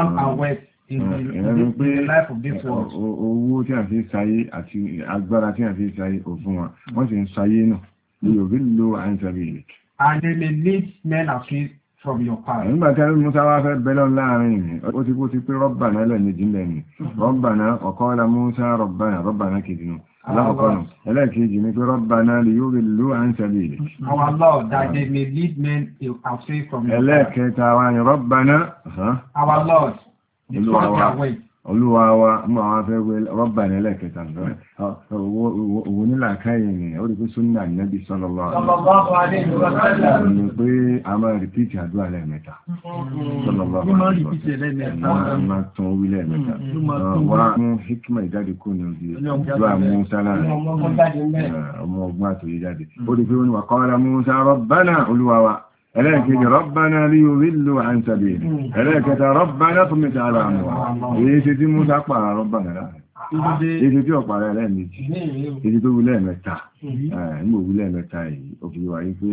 in the life of this world. Owó tí a fi sáyé àti agbára tí a fi sáyé ò fún wọn wọ́n sì ń sáyé náà ní òbí lo àìsàbí ilẹ̀. And they may lead men astray from your path. Nígbà tí Musa wá fẹ́ bẹ́lọ́n láàrin ìrìn, ó ti kó ti pé Rabbana lẹ́ẹ̀mejì lẹ́ni. Rabbana ọ̀kọ́lá Musa Rabbana kejìnú. Alákọ̀ọ́nù, ẹlẹ́ẹ̀kejì ní pé Rabbana liyudillu an sabilik. Our Lord, that they may lead men astray from your path. Ẹlẹ́ẹ̀kẹta wá ní Rabbana. Our Lord, destroy their way. Olúwa wa mú àwọn afẹ́ wé Rabbana ẹlẹ́ẹ̀kẹta rẹ̀. Owó nílà káyẹ̀ ni, ó rí pé súnnà Nábì sallallahu alaihi wasallam. Ní pé a máa rìpítì àdúrà lẹ́ẹ̀mẹ́ta. Sallallahu alaihi wasallam. Máa tún orí lẹ́ẹ̀mẹ́ta. Wá mú hikma ìjáde kó ní ojú àdúrà Mùsá láàrin. Ọmọ ọgbọ́n àtòyí jáde. Ó rí pé ó ní wa qala Mùsá Rabbana Olúwa wa. ẹlẹ́ẹ̀kejì Rabbana liyudillu an sabilik ẹlẹ́ẹ̀kẹta Rabbana tumis ala amwalihim èyí ṣe tí mú sápà Rabbana láàrin èyí tí ọ̀pàá rẹ̀ lẹ́ẹ̀mejì èyí tó wílẹ̀ mẹ́ta nígbò wílẹ̀ mẹ́ta yìí ó fi wáyé pé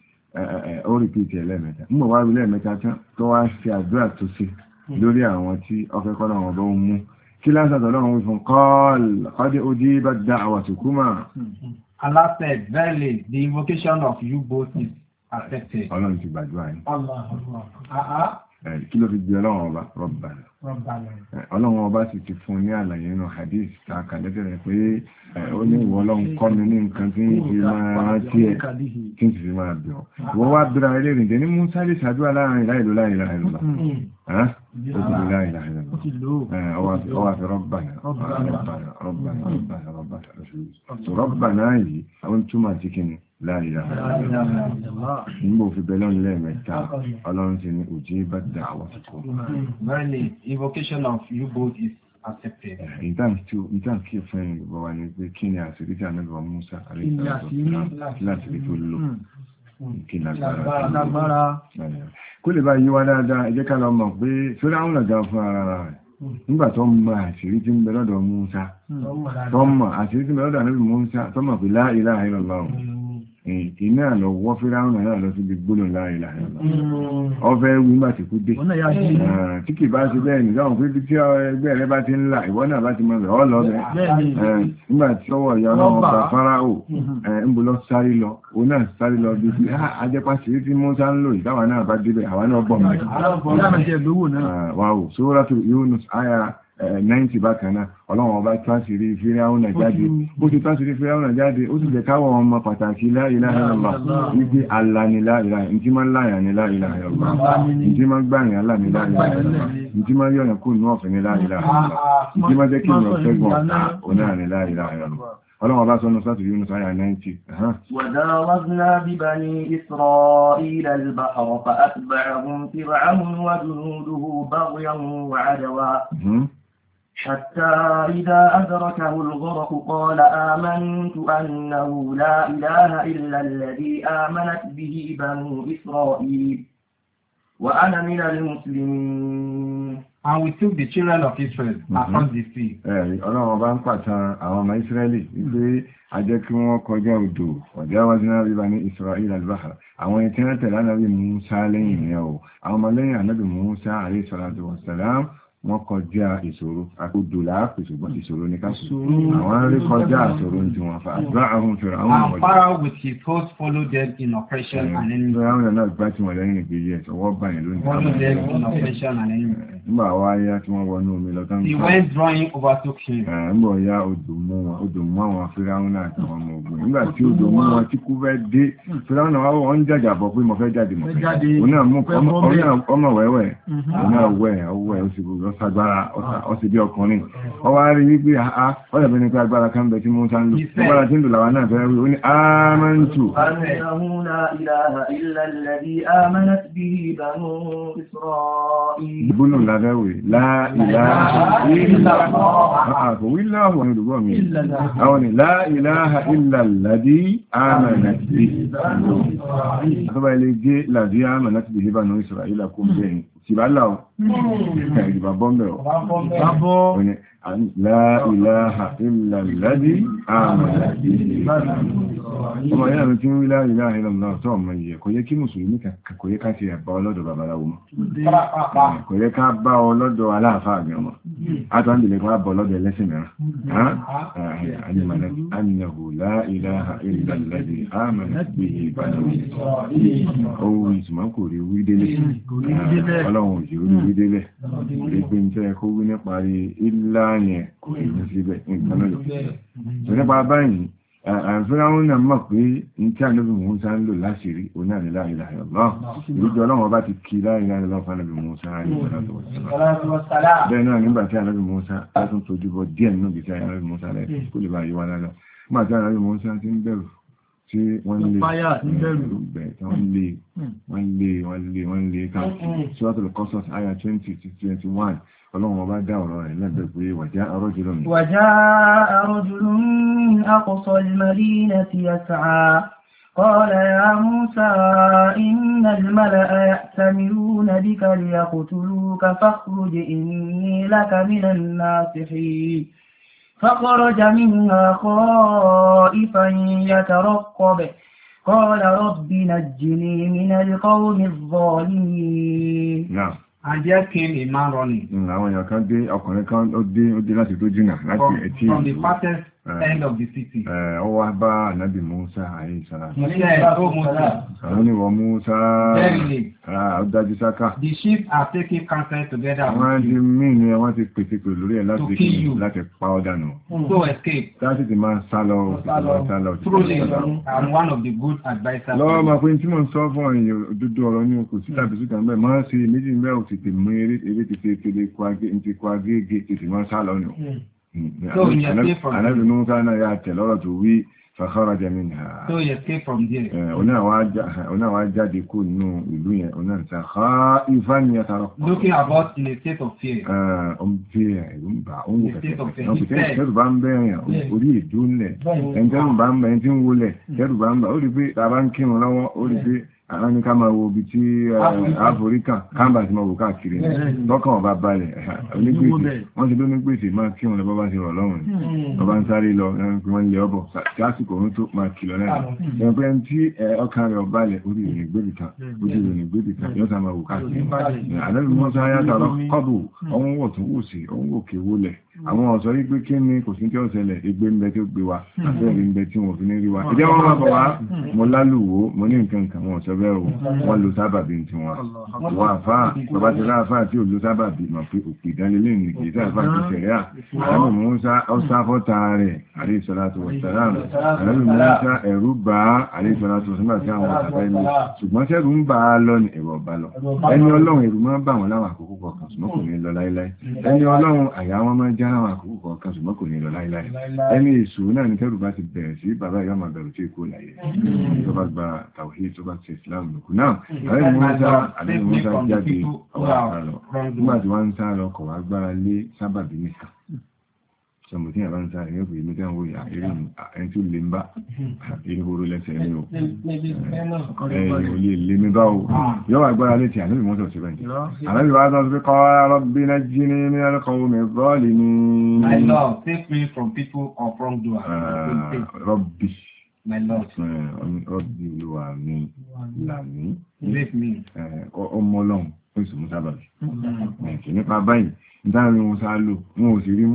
ó rí pìtì ẹlẹ́mẹ́ta nígbò wá wílẹ̀ mẹ́ta tán tó wá ṣe àdúrà tó ṣe lórí àwọn tí ọfẹ́ kọ́nà wọn bọ́ mú kí lásàtọ̀ lọ́wọ́ wí fún qad ujibat da'watukuma. Allah said, verily, the invocation of you both is accepted. Ọlọ́run ti gbàdúrà yìí. Kí ló fi gbé ọlọ́run ọba Rabbana. Ọlọ́run ọba sì ti fún ní àlàyé nínú hadith kàkà lẹ́tẹ̀rẹ̀ pé ó ní ìwọ ọlọ́run kọ́ mi ní nǹkan tí ń fi máa rántí ẹ̀ tí ń fi máa bẹ̀ ọ́. Wọ́n wá bíra ilé rìn jẹ́ ní Musa lè ṣàdúrà láàrin láìlú láìláìlá. Ó ti lè láìláìlá. Ọwà fi Rabbana. Rabbana yìí, àwọn túmọ̀ sí kí ni? La ilaha illallah. Nígbò fi bẹ̀lọ́n lẹ́ẹ̀mẹ́ta, Ọlọ́run ti ní ujibat da'watukuma. Verily, invocation of you both is accepted. Ìtàn kí fún ẹni gbogbo wa ní pé kí ni àṣírí tí a nílò Musa láti tó lò kí lágbára. Kó lè bá yíwá dáadáa, ẹ jẹ́ ká lọ mọ̀ pé sórí àwọn ọ̀gá fún ara rẹ̀. Nígbà tó mọ̀ àṣírí tí ń bẹ lọ́dọ̀ Musa, tó mọ̀ àṣírí tí ń bẹ lọ́dọ̀ Ànábì Musa, tó mọ̀ pé la ilaha illallah. Iná lọ wọ́ Fíráúnà náà lọ sí gbígbónà la ilaha illallah. Ọfẹ́ wí nígbà tí kú dé. Tí kì bá ṣe bẹ́ẹ̀ nìdáhùn pé tí ẹgbẹ́ rẹ bá ti ń là, ìwọ náà bá ti mọ̀ bẹ̀ ọ́ lọ bẹ̀. Nígbà tí ọwọ́ ìyá ọlọ́run ọba Fáráò ń bọ́ lọ sáré lọ, òun náà sáré lọ bí i ajẹ́pá sí tí Mùsá ń lò ìdáwà náà bá débẹ̀, àwa náà bọ̀ mọ́. Suratu Yunus àyà 90 bákanáà ọlọ́run ọba tásìrí Fíráúnà jáde ó ti tásìrí Fíráúnà jáde ó sì jẹ káwọn ọmọ pàtàkì la ilaha illallah wípé Allah ni la ilaha ìtí máa láyà ní la ilaha illallah ìtí máa gbáyìn Allah ní la ilaha illallah ìtí máa yọ̀nà kú ní ọ̀fẹ́ ní la ilaha illallah ìtí máa jẹ́ kí ní ọ̀fẹ́gbọ̀n ọ̀nà ní la ilaha illallah ọlọ́wọ́ bá sọ́nà sátù Yunus àyà 90. وجاوزنا ببني إسرائيل البحر فأتبعهم فرعون وجنوده بغيا وعدوا حتى إذا أدركه الغرق قال آمنت أنه لا إله إلا الذي آمنت به بنو إسرائيل وأنا من المسلمين. And we took the children of Israel across the sea. Ọlọ́run bá ń pàtàn àwọn ọmọ Ísírẹ́lì wípé a jẹ́ kí wọ́n kọjá odò wajawazna bi bani Isra'ila al-bahr. Àwọn ẹni tí wọ́n tẹ̀lé Ànábì Mùsá lẹ́yìn ni o. Àwọn ọmọ lẹ́yìn Ànábì Mùsá alayhi salatu wassalam wọ́n kọjá ìṣòro odò láàpẹ̀ ṣùgbọ́n ìṣòro ní káṣù. Àwọn rí kọjá ìṣòro ní tiwọn fa atba'ahum Fir'aun. And Pharaoh with his host followed them in oppression and enmity. Fir'aun náà gbá tí wọ́n lẹ́yìn ìgbéyẹ̀ ọwọ́ báyìí lónìí. Followed them in oppression and enmity. Nígbà wá yá tí wọ́n wọnú omi lọ tán. The wind drawing overtook him. Nígbà yá odò mú àwọn Fir'aun náà àtàwọn ọmọ ogun. Nígbà tí odò mú wọn tí kú fẹ́ dé, Fir'aun náà wọ́n ń jàjàbọ̀ pé mo fẹ́ jáde mọ̀ fẹ́. Òun náà mú ọmọ wẹ́wẹ́, òun náà wẹ́ ó sì gbogbo sagbára ọ̀sẹ̀ bí ọkùnrin. Ọ wá rí wípé ọ̀dẹ̀bẹ̀ ní pé agbára kan bẹ̀ tí mú sá ń lò. Agbára tí ń lò làwà náà fẹ́ rí, ó ní ámántù. Ìbúnù lábẹ́wẹ̀ láìláha ìlàlláh. Kò wí láhùn olùgbọ́ mi. Àwọn ni láìláha ìlàlladí ámánat bihi. Àtọ́bà ilé gé làdí ámánat bihi Banu Isra'ila kó bẹ́ẹ̀ Tìbálà ọ̀, ìdìbà bọ́m̀bẹ̀ ọ̀. La ilaha illa alladhi amana bihi. Ọmọ yára mi tí ń rí la ilaha illa Allah tó ọmọ yẹ, kò yẹ kí Mùsùlùmí kò yẹ ká ti ẹ̀bá ọlọ́dọ̀ babaláwo mọ́. Kò yẹ ká bá ọlọ́dọ̀ aláàfáà àgbẹ̀ ọmọ. Átàndìlẹ̀ kó bá ọlọ́dọ̀ ẹlẹ́sìn mìíràn. Annahu la ilaha illa alladhi amana bihi Banu Isra'il. Owó ìtumọ̀ kò rí wí délé. Ọlọ́run òjì orí wí délé. Ìgbé ń tẹ́ kó wí nípa rí ilá yẹn kò rí síbẹ̀ nǹkan náà lò. Tó nípa báyìí, Fíráún náà mọ̀ pé ní tí Ànábì Mùsá ń lò láṣìírí, òun náà ní la ilaha illallah. Ìrújọ Ọlọ́run ọba ti kí la ilaha illallah fún Ànábì Mùsá bẹ́ẹ̀ náà nígbà tí Ànábì Mùsá tún tójú bọ díẹ̀ nínú ìgbésí Ànábì Mùsá lẹ́yìn kó lè bá yíwá lára. Nígbà tí Ànábì Mùsá ti ń bẹ̀rù tí wọ́n lé káàkiri. Suratul Qasas àyà 20-21. Ọlọ́run ọba dá ọ̀rọ̀ rẹ̀ lẹ́gbẹ̀ẹ́ pé waja'a rajulun min aqsal madinati yas'a qala ya Musa innal mala'a ya'tamiruna bika liyaqtuluka fakhruj inni laka minan nasihin فخرج منها خائفا يترقب قال رب نجني من القوم الظالمين. نعم. And there came a man running. Àwọn èèyàn kan dé, ọkùnrin kan ó dé láti tó jìnà láti ẹ̀tí. From the farthest end of the city. Ó wá bá Ànábì Mùsá alayhi salam. He said, "Oh Musa, àwọn ni wọ́n Mùsá, ó dájú sáká. The sheep are taking counsel together. Wọ́n ti mí ni wọ́n ti pèsè pè lórí ẹ̀ láti pa ọ́ dànù. So escape. Láti ti máa sálọ. Truly, I'm one of the good advisors. Lọ́wọ́ máa pín tí mo ń sọ fún èèyàn òdodo ọ̀rọ̀ ní okùn sí tàbí sí kan bẹ́ẹ̀ máa ṣe méjì ń bẹ́ ò tètè mú eré ti ṣe tèlé kó agége tètè máa sálọ nù. Ànábì Mùsá náà yà tẹ̀ lọ́rọ̀ tó wí فخرج منها. So he escaped from there. Ọ̀nà wá jáde kú nínú ìlú yẹn, ọ̀nà ìta khaifan yataraqab. Looking about in a state of fear. Ẹ̀rù ń bà, ó ń wò kẹ̀kẹ́. Tẹ́rù bá ń bẹ̀rẹ̀ orí ìdúnlẹ̀. Ẹ̀ntẹ́rù bá ń bẹ̀rẹ̀ tí ń wọlẹ̀. Tẹ́rù bá ń bà, ó rí pé tàbá ń kírun lọ́wọ́, ó rí pé àwọn ní ká máa wo ibi tí Áfíríkà kámbà ti máa wò káàkiri lọ́kàn ọba balẹ̀ onígbèsè wọ́n ti ló nígbèsè máa kí wọn lọ́bọ́ bá ti rọ̀ lọ́rùn ọba ń sáré lọ wọ́n lè ọbọ̀ lásìkò orin tó máa kìlọ̀ náà ẹgbẹ́ tí ọkàn rẹ̀ ọbalẹ̀ orí ìrìn gbébìkan ojú ìrìn gbébìkan yóò sá máa wò káàkiri àlẹ́bí mọ́ sáyá tààrọ kọ́bù ọ̀hún wọ̀ tún wò sí ọ̀hún òkè wólẹ̀ àwọn ọ̀sọ́ yí pé kí ni kò sí tí ó ṣẹlẹ̀ ẹgbẹ́ ń bẹ tí ó gbé wa àbẹ́rẹ́ ń bẹ tí wọ́n fi ní rí wa ìjẹ́ wọn máa bọ̀ wá mo lálùwò mo ní nǹkan kan wọn ọ̀sọ́ bẹ́ẹ̀ o wọ́n lo sábàbí tí wọ́n wọ́n àfáà bàbá ti rá àfáà tí ò lo sábàbí mọ̀ pé òpè ìdánilé ní kìí sáfà ti ṣẹ̀rẹ́ àlámì Mùsá ọ́sáfọ́ta rẹ̀ alayhi salatu wassalam àlámì Mùsá ẹ̀rú bá alayhi salatu wassalam tí àwọn àtàfẹ́ ilé ṣùgbọ́n sẹ́rù ń bá a lọ ní ẹ̀rọ ọba lọ ẹni ọlọ́run ẹ̀rù máa ń bà wọ́n láwọn àkókò kọ̀ọ̀kan ṣùgbọ́n kò ní lọ láíláí ẹni ọlọ́run àyà wọn máa já láwọn àkókò kọ̀ọ̀kan ṣùgbọ́n kò ní lọ láíláí ẹni èṣù náà ní tẹ́rù bá ti bẹ̀rẹ̀ sí bàbá ìyá máa bẹ̀rù tí kò láyé tó bá gba tàwíhì tó bá ti Islam lòkù náà àlẹ́ Mùsá jáde ọwọ́ àkàlọ̀ nígbà tí wọ́n ń sá lọ kọ̀ wá gbára lé sábàbí nìkan sọmọ tí àbá ń sáré ní ọkùnrin ní tẹ́wọ̀n òyà ẹni tí ó lè ń bá ìhòrò lẹ́sẹ̀ ní o ẹ̀yìn ò lè lè mi bá o yọ́wà agbára létí ànábì mọ́tò sí bẹ́ẹ̀ ànábì wá sọ pé kọ́ rọ́bí náà jí ní ní ọlọ́kọ̀ọ́ mi bọ́ọ̀lì ní My Lord, save me from people of wrongdoers. rọ́bí My Lord, rọ́bí olúwa mi làmí save me. ọmọ ọlọ́run ó sì mú sábàbí nípa báyìí nítorí wọn sá lò wọn ò sì rí mú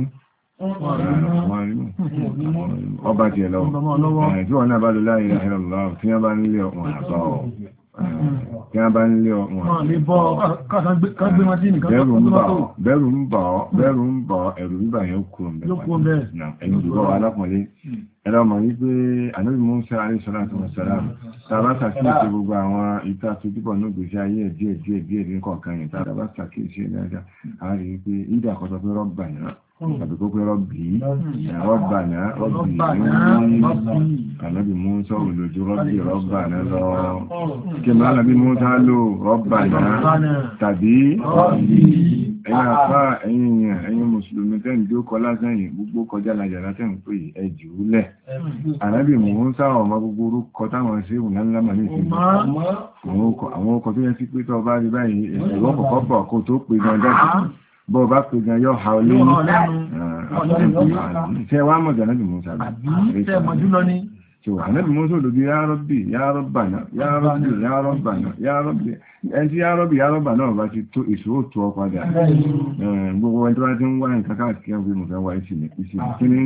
ọba tí ẹ lọ́wọ́ tí wọ́n náà bá lọ la ilaha illallah tí wọ́n bá nílé ọ̀pọ̀ àbá ọ̀ tí wọ́n bá nílé ọ̀pọ̀ bẹ̀rù ń bọ̀ ẹ̀rù bíbà yẹn kúrò mẹ́fà ẹ̀yìn òdùbọ̀ alápọ̀lé ẹlọ́mọ wípé Ànábì Mùsá alayhi salatu wassalam tàbá sàkíyèsí gbogbo àwọn ìta tó dípọ̀ ní ògbèsí ayé díẹ̀ ní kọ̀ọ̀kan yẹn tàbá sàkíyèsí ẹ̀dájá a rí pé ìdà kọ́sọ pé rọ́bà náà tàbí kó pé rọ́bì náà Ànábì Mùsá olójú rọ́bà náà lọ kí máa Ànábì Mùsá lò rọ́bà náà tàbí ẹ̀yin àpá ẹ̀yin mùsùlùmí tẹ́ǹ tí ó kọ lásán yìí gbogbo kọjá lájà látẹ̀ ń pè ẹjù lẹ̀ Ànábì Mùsá ọmọ gbogbo orúkọ táwọn sí ìwò ńláńlámà ní ìsinmi àwọn ọkọ̀ tó yẹ sí pé tọ́ bá rí báyìí ẹ̀rọ kọ̀kọ́ bọ̀ kó tó pè gan jáde bọ́ bá pè gan yọ ha olé ní ṣe wá mọ̀ Ànábì Mùsá Ànábì Mùsá olùdí ya Rabbi ya Rabbana ya Rabbi ya Rabbana ya Rabbi ẹni tí ya Rabbi ya Rabbana náà bá ti tó ìṣòro tó ọ padà gbogbo ẹni tó bá ti ń wá nǹkan káàkiri ẹgbẹ́ mo fẹ́ wá ìsìnmi kí ní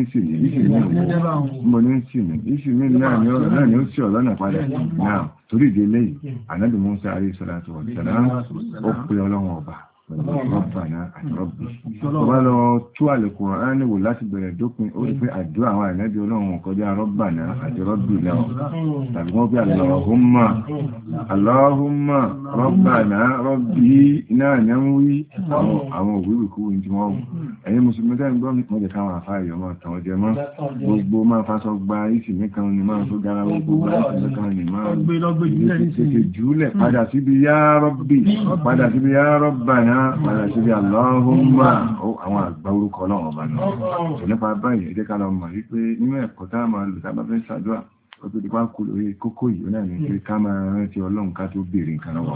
ìsìnmi náà ni ó sì ọ̀lọ́nà padà náà torí ìdílé yìí Ànábì Mùsá alayhi salatu wa salam ó pe Ọlọ́run ọba Rabbana àti Rabbi ọba lọ tú Al-Qur'ani wò láti bẹ̀rẹ̀ dópin ó rí pé àdúrà àwọn ànábì Ọlọ́run kọjá Rabbana àti Rabbi lẹ́wọ̀n tàbí wọ́n pé Allahumma Rabbana Rabbi náà ní ń wí àwọn òwúrù kú ní tí wọ́n wù ẹ̀yin mùsùlùmí tẹ́ ń gbọ́ mọ́ jẹ́ káwọn àfáàyọ̀ máa tàn ọjẹ́ mọ́ gbogbo máa fásọ gba ìsìnmí kan ní máa tó dára gbogbo gba ìsìnmí kan ní máa tètè jùlẹ̀ padà síbi ya Rabbi padà síbi ya Rabbana padà síbi Allahumma àwọn àgbà orúkọ Ọlọ́run ọba náà tó nípa báyìí ẹ jẹ́ ká lọ mọ̀ wípé nínú ẹ̀kọ́ tá a máa lò tá a bá fẹ́ ṣàdúrà ó tó di pa kú lórí kókó yìí ó náà ní pé ká máa rántí Ọlọ́run ká tó béèrè nǹkan lọ́wọ́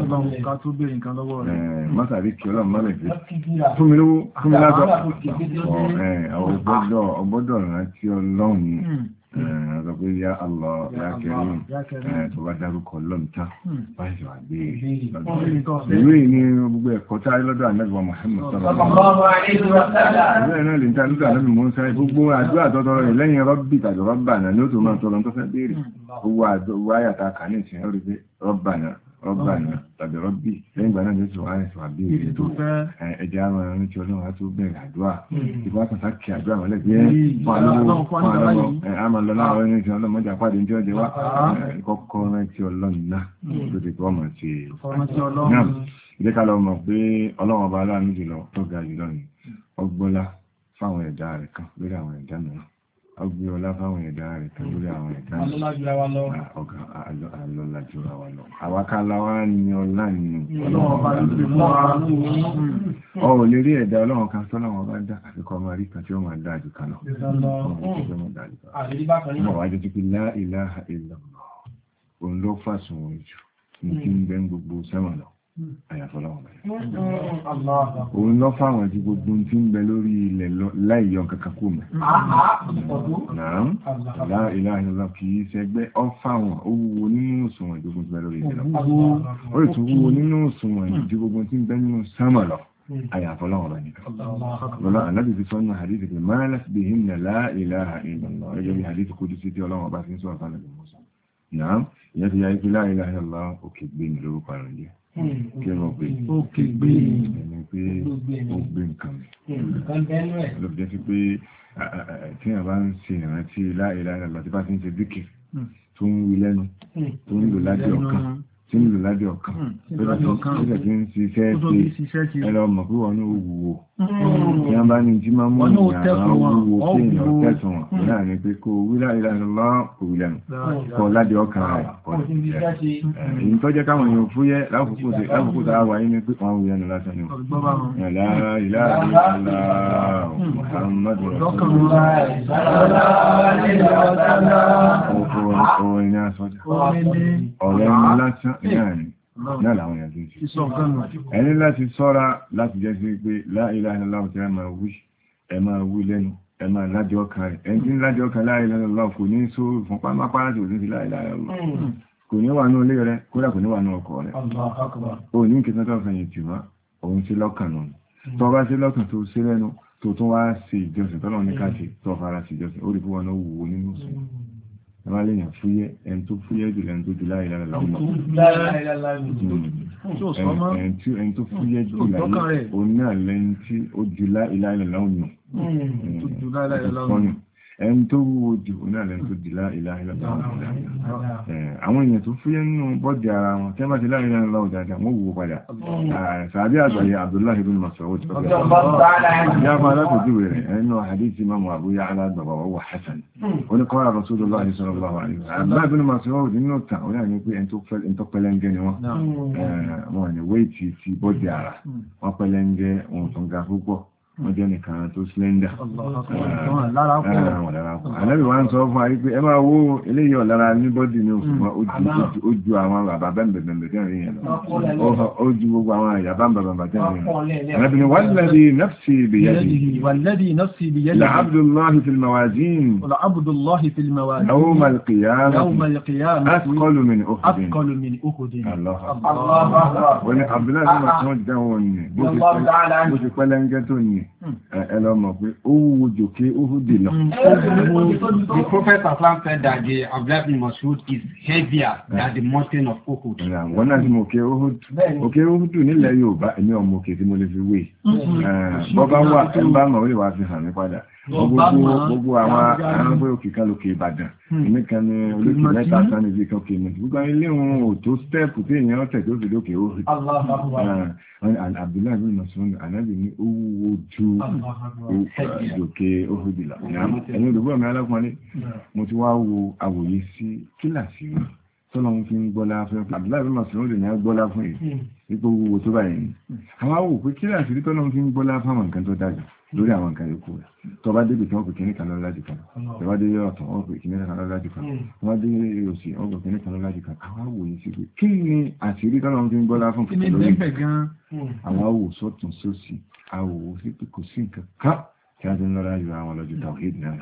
rẹ̀ mọ́sàrí kí Ọlọ́run mọ́lẹ̀ pé fún mi lówó fún mi látọ̀ ọgbọ́dọ̀ rántí Ọlọ́run ọ̀rọ̀ pé yá Allah yá Karim tó bá dárúkọ lọ́mta báyìí wà gbé ìwé ní gbogbo ẹ̀kọ́ tí a rí lọ́dọ̀ Ànábì Muhammad sallallahu alaihi wasallam ìwé náà lè ń ta lọ́dọ̀ Ànábì Mùsá gbogbo àdúrà tọ́tọ́rọ rẹ̀ lẹ́yìn Rabbi tàbí Rabbana ní ó tó máa tọ́lọ tó fẹ́ béèrè gbogbo àdúrà àyàtà kà ní ìsìn orí pé Rabbana tàbí Rabbi lẹ́yìn ìgbà náà ní oṣù wáyé tó àbíyèrè tó ẹjẹ́ àwọn ẹran tí Ọlọ́run á tó bẹ̀rẹ̀ àdúrà ìfọ́ àtàkì àdúrà mọ́lẹ̀ bí fún àlọ́wọ́ lọ láwọn ẹni tí ọlọ́mọdé àpáde ní ọjọ́ wá kọ́kọ́ rẹ̀ tí Ọlọ́run náà tó ti kọ́ mọ̀ sí náà ilé ká lọ mọ̀ pé Ọlọ́run ọba aláàánú jùlọ tó ga jùlọ ní ọgbọ́lá fáwọn ẹ̀dá rẹ̀ kan lórí àwọn ẹ̀dá mìíràn ọgbẹ́ ọlá fáwọn ẹ̀dá rẹ̀ kan lórí àwọn ẹ̀dá ọ̀gá alọ́lájúra wa lọ àwákálá ní ọlá ní Ọlọ́run ọba ọ ò lè rí ẹ̀dá Ọlọ́run kan tọ́lọ́run ọba dá àfikọ́ ọmọ rí kan tí ó máa dá jù kan lọ ọmọ wájú ti pé la ilaha illallah òun ló fàṣùn ojú ní kí ń bẹ́ gbogbo sẹ́wọ̀n lọ àyàfọ́lọ́wọ̀n bẹ̀rẹ̀ òun lọ fáwọn tí gbogbo tí ń bẹ lórí ilẹ̀ láìyọ kankan kú mẹ́ náà la ilaha illallah kìí ṣẹgbẹ́ ọ fáwọn ó wúwo nínú òṣùwọ̀n ìjógun tí ń bẹ lórí ilẹ̀ lọ ó ì tún wúwo nínú òṣùwọ̀n ìjógun tí ń bẹ nínú sámà lọ àyàfọ́lọ́wọ̀n bẹ̀rẹ̀ lọ́lá ànábì fi sọ́nà hadithi pé malat bihinna la ilaha illallah ẹjọ́ bí hadithi kó dí sí tí Ọlọ́run bá fi ń sọ́rọ̀ fánà bí Mùsá náà ìyẹn ti yá ikú la ilaha illallah òkè gbé ní lórúkọ àrùn jẹ́ kí wọ́n pè ókè gbé ẹni pé ó gbé nǹkan mi ló fi jẹ́ sí pé tí a bá ń ṣe ìrántí la ilaha illallah tí bá ti ń ṣe díkì tó ń wí lẹ́nu tó ń lò láti ọkàn tí ń lò lábẹ́ ọ̀kan ó jẹ́ kí ń ṣiṣẹ́ ṣe ẹlọ mọ̀ pé wọ́n ní owó tí wọ́n bá ní tí máa mú ìyàrá owó kí èèyàn tẹ̀sùn wọn náà ni pé kó wílá ìlànà òwìlẹ̀nù kọ́ lábẹ́ ọ̀kan rẹ̀ èyí tó jẹ́ káwọn èèyàn fúyẹ́ lákòókò tá a wà yí ni pé wọ́n wúyẹ́ nù lásán ni ọ̀rẹ́ lásán náà làwọn èèyàn tó ṣe ẹni láti sọ́ra láti jẹ́ sí pé la ilaha illallah tí ẹ máa wí lẹ́nu ẹ máa lájọ́ ọkàn rẹ̀ ẹni tí ń lájọ́ ọkàn la ilaha illallah kò ní só fún pámápá tí ò ní sí la ilaha illallah kò ní wà ní ilé rẹ̀ kódà kò ní wà ní ọkọ̀ rẹ̀ ó ní kí tọ́tọ́ fẹ̀yìn tì wá òun sí lọ́kàn nù tó bá sí lọ́kàn tó sí lẹ́nu tó tún wá sí ìjọsìn tọ́lọ́ ní káàkiri tó fara sí ìjọsìn ó rí fún wọn náà wò nínú sùn ẹwà lèyàn fúyẹ́ ẹni tó fúyẹ́ jù lẹ́ni tó jù láì lára láwọn ẹni tó fúyẹ́ jù láyé òun náà lẹ́ni tí ó jù láì lára láwọn ẹni tó wúwo jù náà lẹ́ni tó jù láì lára láwọn àwọn èèyàn tó fúyẹ́ nínú bọ́dì ara wọn tẹ́ bá ti láì lára láwọn dáadáa wọ́n wúwo padà sàbí àgbáyé Abdullahi ibn Mas'ud yàbá alákòjú rẹ̀ ẹnu hadith Imam Abu Ya'la àgbàbà wọ́wọ́ Hasan oníkọ́ra Rasulullah sallallahu alaihi wasallam Abdullahi ibn Mas'ud nínú ta ó yà ní pé ẹni tó pẹlẹ́ngẹ́ ni wọ́n ni wéètì ti bọ́dì ara wọ́n pẹlẹ́ngẹ́ ohun tó ga púpọ̀ wọ́n jẹ́ nìkan tó slender Ànábì wá ń sọ fún àrí pé ẹ máa wo eléyìí ọ̀lára ní bọ́dì ní ó ju àwọn bàbá bẹ́m̀bẹ̀m̀bẹ̀ tẹ́rin yẹn lọ ó ju gbogbo àwọn àyà bẹ́m̀bẹ̀m̀bẹ̀ tẹ́rin yẹn Ànábì ni walladhi nafsi biyadihi la'abdullahi fil mawazin yawma al-qiyamah athqalu min Uhudin wọ́n ni Abdullahi bin Mas'ud dáwọn ní bó ti pẹ́lẹ́ngẹ́ tó ní ẹlọ́mọ̀ pé ó wúwo jòkè Uhudi lọ. The Prophet said that the Abdullah bin Mas'ud is heavier than the mountain of Uhud. Wọ́n náà ti mọ̀ òkè Uhudu nílẹ̀ Yorùbá ẹ̀mí ọmọ òkè tí mo lè fi wé. Bọ́bá wà ẹ̀mbá mọ̀ ó lè wá fi hàn mí padà. Gbogbo àwọn pé òkè kan lókè Ìbàdàn. Èmi kan ní olókè mẹ́ta kan ní ibi kan òkè mi. Gbogbo ilé wọn ò tó stẹ́ẹ̀pù tí èèyàn tẹ̀ tó fi lókè Uhud. Abdullah bin Mas'ud Ànábì ní ó wúwo ju òkè Uhud lọ. Ẹni olùgbọ́ mi alákùnrin mo ti wá wo àwòye sí kílàsì tọ́lọ́run fi ń gbọ́lá fún Abdullahi bin Mas'ud ní agbọ́lá fún èyí wípé owó tó báyìí ni àwọn awò pé kílàsì rí tọ́lọ́run fi ń gbọ́lá fún àwọn nǹkan tó dájú lórí àwọn nǹkan yòókù rẹ̀ tó bá débi tí wọ́n pè kíní kan lọ́lá jù kan tó bá dé ọ̀tún wọ́n pè kíní kan lọ́lá jù kan wọ́n dé òsì wọ́n pè kíní kan lọ́lá jù kan àwọn awòye sí pé kí ni àṣírí tọ́lọ́run fi ń gbọ́lá fún kìkì lórí àwọn awò sọ́tún sósì awò sí pé kò sí nǹkan kan tí a ti ń lọ́lá jù àwọn lọ́jọ́ tawhid náà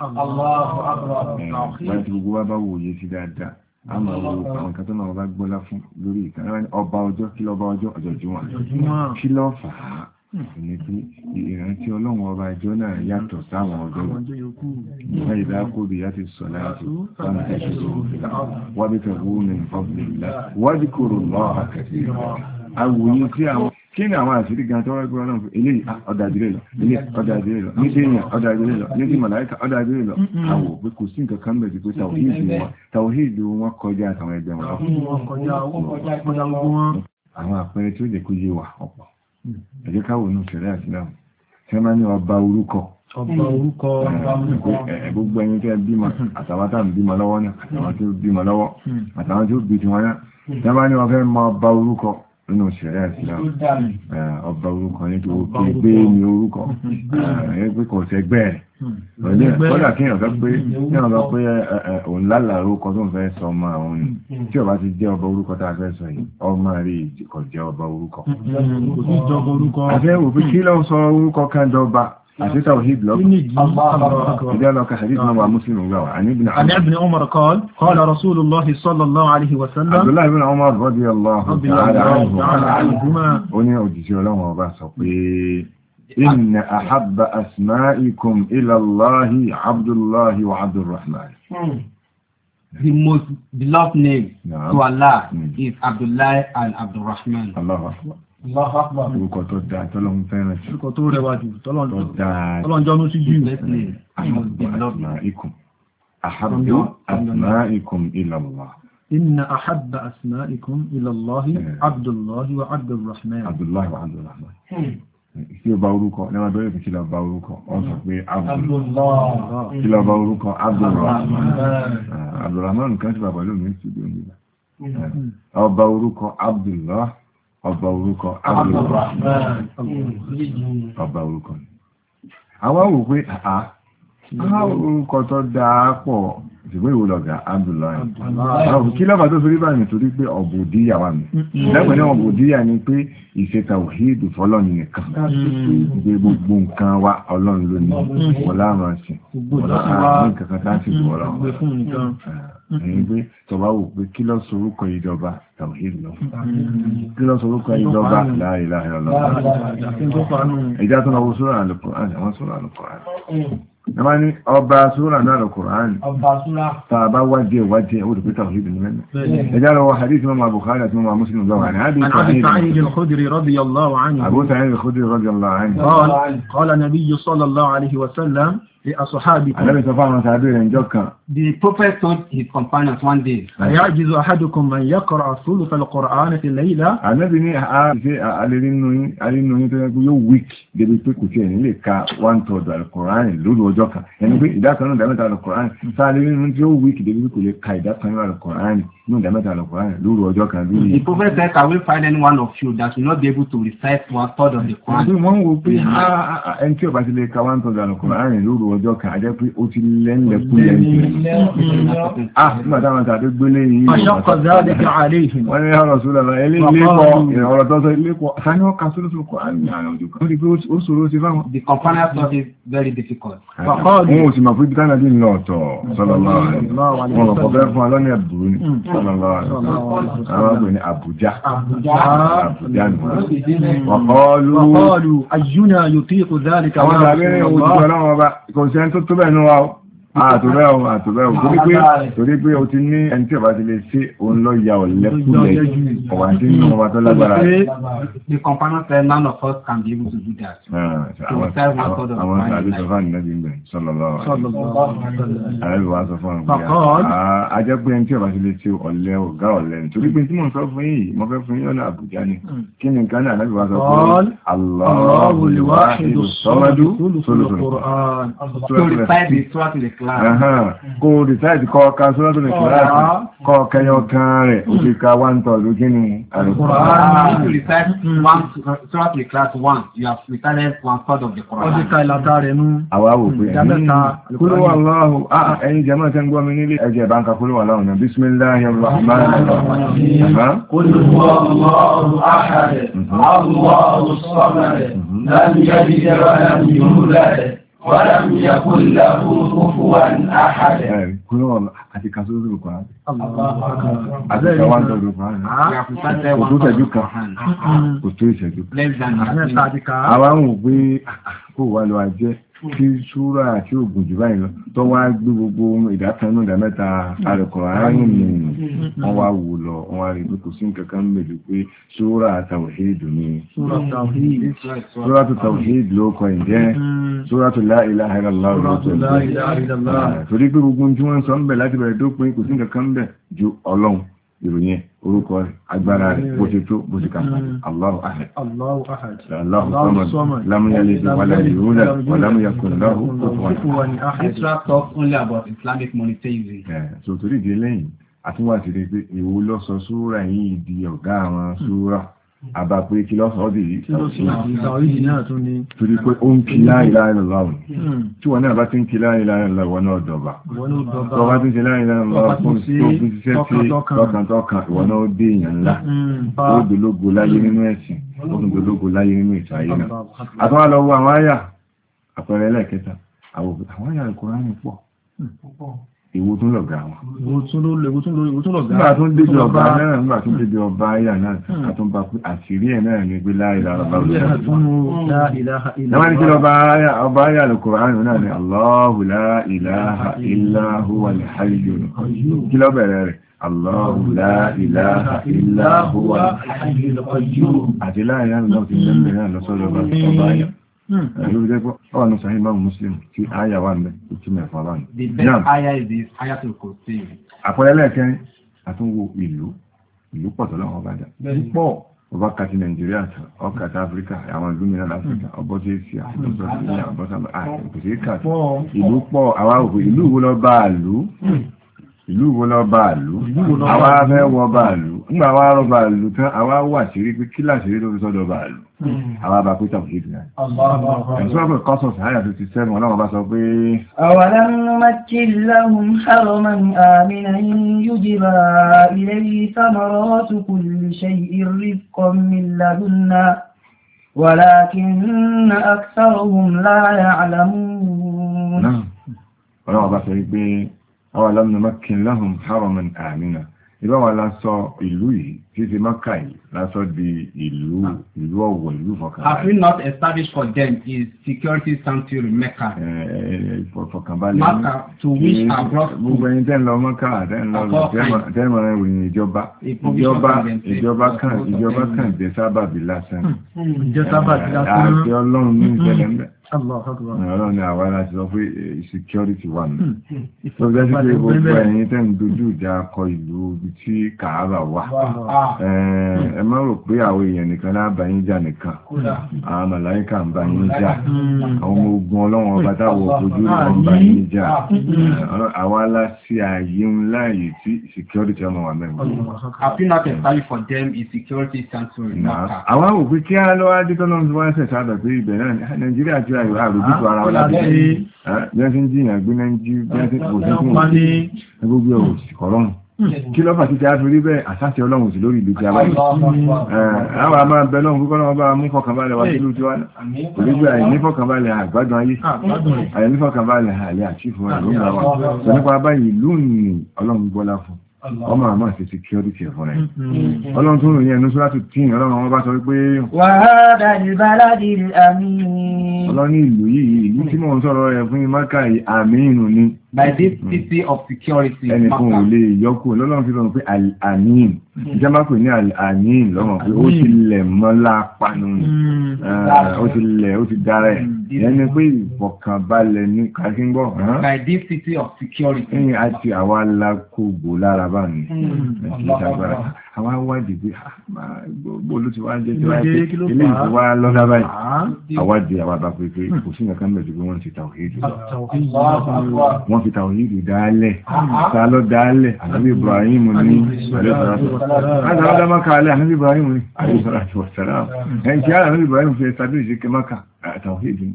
láti gbogbo wa bá wòye sí dáadáa a máa wo àwọn kan tó náà bá gbọ́lá fún lórí ìkànnì ọba ọjọ́ kí lọ́ba ọjọ́ ọjọ́ Jímọ̀ kí ló fà á ní pé ìrántí Ọlọ́run ọba ìjọ náà yàtọ̀ sáwọn ọjọ́ ìwọ̀n ìdákòbí yá ti sọ láti fún ẹ̀ṣẹ̀ wọ́n bí tẹ̀wọ́ min fadlillah wọ́n bí kòrò lọ́wọ́ àkẹ́sí àwòyí tí àwọn kí ni àwọn àṣírí gan tó rẹ́gbẹ́ Ọlọ́run fún ilé ọ̀dàdìrẹ́ lọ ilé ọ̀dàdìrẹ́ lọ ní dèèyàn ọ̀dàdìrẹ́ lọ ní màláíkà ọ̀dàdìrẹ́ lọ àwò pé kò sí nǹkan kan bẹ̀rẹ̀ pé tàwíìdì wọn kọjá àtàwọn ẹgbẹ́ wọn àwọn àpẹẹrẹ tí ó jẹ́ kó yé wa ọ̀pọ̀ ẹ jẹ́ ká wò ní ṣẹ̀rẹ́ àti náà tí wọ́n máa ní ọba orúkọ gbogbo ẹni tẹ́ bímọ àtàwọn tá ń bímọ lọ́wọ́ náà àtàwọn tí ó bímọ lọ́wọ́ àtàwọn tí ó bí tiwọn náà tí wọ́n máa ní wọ́n fẹ́ mọ ọba orúkọ nínú ṣẹ̀rẹ́ àìsílá ọba orúkọ ní tó gbé ní orúkọ ẹgbẹ́ kò sẹ́gbẹ́ rẹ̀ kọ́dà kí èèyàn sọ pé òun lálàá orúkọ tó ń fẹ́ sọ ọmọ àwọn ni tí ọba ti jẹ́ ọba orúkọ tá a fẹ́ sọ yìí ọmọ rí kò jẹ́ ọba orúkọ àfẹ́wò pé kí ló sọ orúkọ kan dọba àti tawhid lọ́pọ̀ ìdí ọlọ́ka hadith náà wà Muslim gbà wà عن ابن عمر قال رسول الله صلى الله عليه وسلم عبد الله بن عمر رضي الله تعالى عنهما ó ní òjíṣẹ́ Ọlọ́run ọba sọ pé إن أحب أسمائكم إلى الله عبد الله وعبد الرحمن The most beloved name to Allah is Abdullah and Abdul Rahman. Orúkọ tó dáa tọ́lọ́run fẹ́ràn sí. Orúkọ tó rẹwà jù tọ́lọ́run jọ́nú sí jù. Ahabbu asma'ikum ila Allah. إن أحب أسمائكم إلى الله عبد الله وعبد الرحمن. عبد الله وعبد الرحمن. Kí ló bá orúkọ, lẹ́wọ́n bẹ̀rẹ̀ pé kí ló bá orúkọ, wọ́n sọ pé Abdullah. Kí ló bá orúkọ, Abdulrahman. Abdulrahman kan sí bàbá lómi sí ìdí òmìnira. Ọba orúkọ Abdullah, ọba orúkọ Abdulrahman. Ọba orúkọ ni. Àwọn wò pé orúkọ tó dáa pọ̀ ìwé ìwòlọ̀gá Abdullahi. Kí lọ́bàá tó fi bá ní torí pé ọ̀bùdíyà wà ní. Lẹ́gbẹ̀ẹ́ náà ọ̀bùdíyà ni pé ìṣe tàwhídù fọ́lọ́run nìkan. Gbé gbogbo nǹkan wa Ọlọ́run ló ní. Wọ́lá máa sìn. Wọ́lá ní kankan tá sì wọ́ Ọlọ́run. Ẹ̀yin pé tọba wò pé kí ló sorúkọ ìjọba tàwhídù lọ. Kí ló sorúkọ ìjọba la ilaha illallah. Ìjà tó lọ wo sura Al-Qur'an, àwọn sura Al-Qur'an. Ẹmá ní ọba súra náà lọ Kùránì, tàbá wájẹ́ ó rí pẹ́ta òṣèlú ní mẹ́rin. Ẹjá lọ wọ hadith mọ́mà Bukhari àti mọ́mà Muslim lọ́wọ́ ní Abi Sa'id al-Khudri radiyallahu anhu. Abu Sa'id al-Khudri radiyallahu anhu. Qala nabiyyu sallallahu alayhi wa sallam li ashabihi. The prophet told his companions one day, ayajizu ahadukum an yaqra'a thuluth al-Qur'an fi layla. Ànábì ní alérínú yí tó yẹ kó yóò wík débi pé kò tí ẹ̀ nílé ka 1/3 al-Qur'an lórí ọjọ́ kan. Ẹni pé ìdákanú ìdámẹ́ta al-Qur'an sáà alérínú tí ó wík débi pé kò lè ka ìdákanú al-Qur'an ní ìdámẹ́ta al-Qur'an lórí ọjọ́ kan. The prophet said, I will find any one of you that will not be able to recite 1/3 of the Quran. Wọ́n wo pé ẹni tí ó bá ti lè ka 1/3 al-Qur'an lórí ọjọ́ kan, a jẹ́ pé ó ti lẹ́ńlẹ̀kú lẹ́ńlẹ̀. Nígbà táwọn tàbí gbélé yìí. Ashaqqa dhalika alayhim. Wọ́n ní ya Rasulullah, ilé-ìlẹ́kọ̀ọ́, ọ̀rọ̀ tọ́sọ ilé-ìlẹ́kọ̀ọ́, sáni ó ka sólótò Qur'an ní àwọn ojú kan. Ó rí pé ó ṣòro sí fáwọn. The companions thought it very difficult. Wọ́n ò sì mọ̀ pé bí Kánàdí ń lọ ọ̀tọ̀ sallallahu alaihi wasallam. Wọ́n rọ̀ pọ̀fẹ́ fún alọ́ní ẹ̀bùrú ní sallallahu alaihi wasallam. Àwọn àgbẹ̀ ní Abuja. Abuja ni wọ́n. Waqalu ayyuna yutiqu dhalika. Àwọn àgbẹ̀ òjò ọlọ́wọ́ ọba kò sí ẹni tó tó bẹ́ẹ̀ nú wa ó. Àtòbẹ́ torí pé o ti ní ẹni tí ọba ti lè ṣe òun lọ ya ọ̀lẹ́kùnlẹ̀ ọ̀wà tí ní ọba tó lágbára. The companion said none of us can be able to do that. Àwọn tàbí sọ fún ànínábí ń bẹ̀ sallallahu alaihi wa sọ fún àwọn a jẹ́ pé ẹni tí ọba ti lè ṣe ọ̀lẹ́ ọ̀gá ọ̀lẹ́ torí pé tí mo sọ fún yìí mo fẹ́ fún yín ọ̀nà Àbújá ni kí ni nǹkan náà lábí wa sọ fún Allahul wahidus samadu sólùsùn kó rìsáìtì kọ́ ọ̀ká sọ́rọ̀ tó lè kíláàsì kọ́ ọ̀kẹyọ kan rẹ̀ ó ti ka 1/3 lókè ní Al-Qur'an. If you recite sọ́rọ̀ tó lè kíláàsì 1, you have recited 1/3 of the Qur'an. Ọdí ka ìlàtà rẹ̀ nú. Àwáwò pé kúrò wà láhù ẹ̀yin jẹ́mọ́ tẹ́ ń gbọ́ mi nílé ẹjẹ́ bá ń ka kúrò wà láhù náà Bismillahirrahmanirrahim. Qul huwallahu ahad, Allahus samad, lam yalid wa lam yulad. ولم يكن له كفوا أحد. Àti kan sórí ìrùkọ́ rẹ̀. Àti kan wá ń tọ́jú kan rẹ̀. Kò tó tẹ̀jú kan. Kò tó ìṣẹ́jú kan. Àwọn àwọn òpé kò wà lọ àjẹ́ tí ṣúra àti ògùn jù báyìí lọ tó wá gbé gbogbo ìdákanú ìdámẹ́ta Al-Qur'an ní wọ́n wá wò lọ wọ́n wá rí pé kò sí nǹkankan mẹ́lú pé ṣúra tàwhídù ní ṣúra tó tàwhídù ló kọ ìjẹ́ ṣúra tó la ilaha illallah ló tó ìjẹ́ torí pé gbogbo tí wọ́n sọ ń bẹ̀ láti bẹ̀rẹ̀ tó pín kò sí nǹkankan bẹ̀ ju Ọlọ́run ìròyìn orúkọ agbára rẹ̀ bó ṣe tó bó ṣe kàfà Allahu ahad Allahu samad lam yalid wa lam yulad wa lam yakun lahu kufuwan ahad. This rap talks only about Islamic monotheism. So torí ìdí lẹ́yìn àtúnwà sí pé èwo ló sọ súrà yìí di ọ̀gá àwọn súrà àbá pé kí lọ́sọ̀ ọ́dì yìí torí pé ó ń kí la ilaha illallah tí wọ́n náà bá ti ń kí la ilaha illallah wọ́n náà dọ̀bà tó bá ti ń kí la ilaha illallah fún tó fi ṣiṣẹ́ tí tọkàntọkàn ìwọ́n náà dé èèyàn ńlá ó dológo láyé nínú ẹ̀sìn ó tún dológo láyé nínú ìtàn ayé náà àtúnwà lọ wo àwọn àyà àpẹẹrẹ ẹlẹ́ẹ̀kẹta àwọn àyà Al-Qur'ani pọ̀ ìwò tún lọ̀gá wọn. Ìwò tún lọ̀gá. Nígbà tún dédé ọba náà, nígbà tún dédé ọba ayà náà, àtún bá pé àṣírí ẹ̀ náà ní gbé la ilaha illallah. Náwà ní kí lọ ọba ayà Al-Qur'an náà ni Allahu la ilaha illa huwal hayyul qayyum. Kí lọ bẹ̀rẹ̀ rẹ̀? Allahu la ilaha illa huwal hayyul qayyum. Àti láàrin náà lọ sí ilẹ̀ náà lọ sọ́dọ̀ ọba ayà. Ọwọ́ ní Sahih Imam Muslim tí àyà wà mẹ́ ìtí mẹ́fà wà ní. The best ayah is this, Ayatul Kursi. Àpẹẹrẹ lẹ́ẹ̀kẹ́rin, àtúnwò ìlú pọ̀ tọ́lọ́wọ́ bá dá púpọ̀ ọba kàtí Nàìjíríà tán ọkàtí Áfíríkà àwọn ìlú mìíràn Áfíríkà ọbọ̀ tí èsì àtúntò ìlú pọ̀ àwọn òkú ìlú wo lọ bá àlú àwọn afẹ́ wọ bá àlú nígbà wá rọ bá àlú tán àwọn wà sí rí pé kíláàsì rí lórí sọ́dọ̀ bá àlú àwọn bá pé tàbí ìdí náà ẹ̀sùn ọ̀pẹ̀ kọ́sọ̀sì àyà tó ti sẹ́nu ọlọ́run bá sọ pé أولم نمكن لهم حرما آمنا يجبى إليه ثمرات كل شيء رزقا من لدنا ولكن أكثرهم لا يعلمون ọlọ́run bá sọ pé أولم نمكن لهم حرما آمنا ìbá wa lásọ ìlú yìí títí Mákà yìí lásọ di ìlú ọ̀wọ̀ ìlú fọkànbalẹ̀. Have we not established for them is security sanctuary Mecca? Fọkànbalẹ̀. Mecca to which are brought to. Gbogbo ẹni tẹ́ ń lọ Mákà tẹ́mọ̀ ìròyìn ìjọba kan jẹ sábàbí lásán. Àti Ọlọ́run ní ìṣẹ̀lẹ̀ mẹ́. Ọlọ́run ni àwa láti sọ pé security wà ní. Tó jẹ́ sí pé gbogbo ẹ̀yin tẹ́ ń dojú ìjà kọ ìlú tí Kàábà wà. Ẹ má rò pé àwọn èèyàn nìkan lábà yín jà nìkan. Àwọn màláíkà ń bá yín jà. Àwọn ọmọ ogun Ọlọ́run ọba táwọn ojú ìwọ̀n bá yín jà. Àwa láti ààyè ńlá yìí tí security ọmọ wà mẹ́rin. Have you not established for them is security sanctuary Mecca? Àwọn òfin kí á lọ́wọ́ adé tọ́lọ́run tí wọ́n ṣẹ̀ sábà pé ibẹ̀ náà Nàìjíríà tí àyò àròjútó ara wọn láti ṣe bí wọ́n ti ń jìyàn gbé náà jí bí wọ́n ti kò sí fún òun gbogbo òsì kọ̀rọ̀rùn kí lọ́pàá ti jáde rí bẹ́ẹ̀ àsáṣẹ Ọlọ́run sí lórí ìlú tí a bá yìí àwọn àmà bẹ lọ́run púpọ̀ náà bá mú fọkànbalẹ̀ wá sí ìlú tí wá olóògbé àìní fọkànbalẹ̀ àgbádùn ayé àìní fọkànbalẹ̀ àlẹ́ àti ìfún ẹ̀rọ ń bá wa sọ nípa báyìí ìlú ní Ọlọ́run gbọ́lá fún ọmọ àmà sí security ẹ̀fọn rẹ̀ Ọlọ́run tó ròyìn ẹnu sọ́lá tó tí Ọlọ́run wọn bá sọ wípé وهذا البلد الأمين Ọlọ́run ìlú yìí ìlú tí mò ń sọ̀rọ̀ rẹ̀ fún Mákà àmínú ni by this city of security ẹnìkan ò lè yọkù lọ́lọ́run fi lọ́run pé al-amin ìjọba pè ní al-amin lọ́run pé ó ti lẹ̀ mọ́lá panu ó ti dára ẹ̀ ẹni pé ìfọ̀kànbalẹ̀ ní kàkíngbọ́ by this city of security ẹ̀yìn àti àwa alákògbò lára bá ní ìṣàgbára àwọn awádìí pé gbogbo ló ti wá jẹ́ tí wáyé pé ilé ìfowá lọ́dá báyìí àwádìí àwa bá pé kò sí nǹkan mẹ́jọ pé wọ́n ti tàwhídù wọ́n fi tàwhídù dálẹ̀ sálọ́ dálẹ̀ ànábì Ibrahim ní àdáwọ́dá Mákà alẹ́ ànábì Ibrahim ní àdúsọ́láṣọ́sọ́lá ẹ̀yìn tí ànábì Ibrahim fi ẹ̀sàdé ìṣẹ́kẹ́ Mákà tàwhídù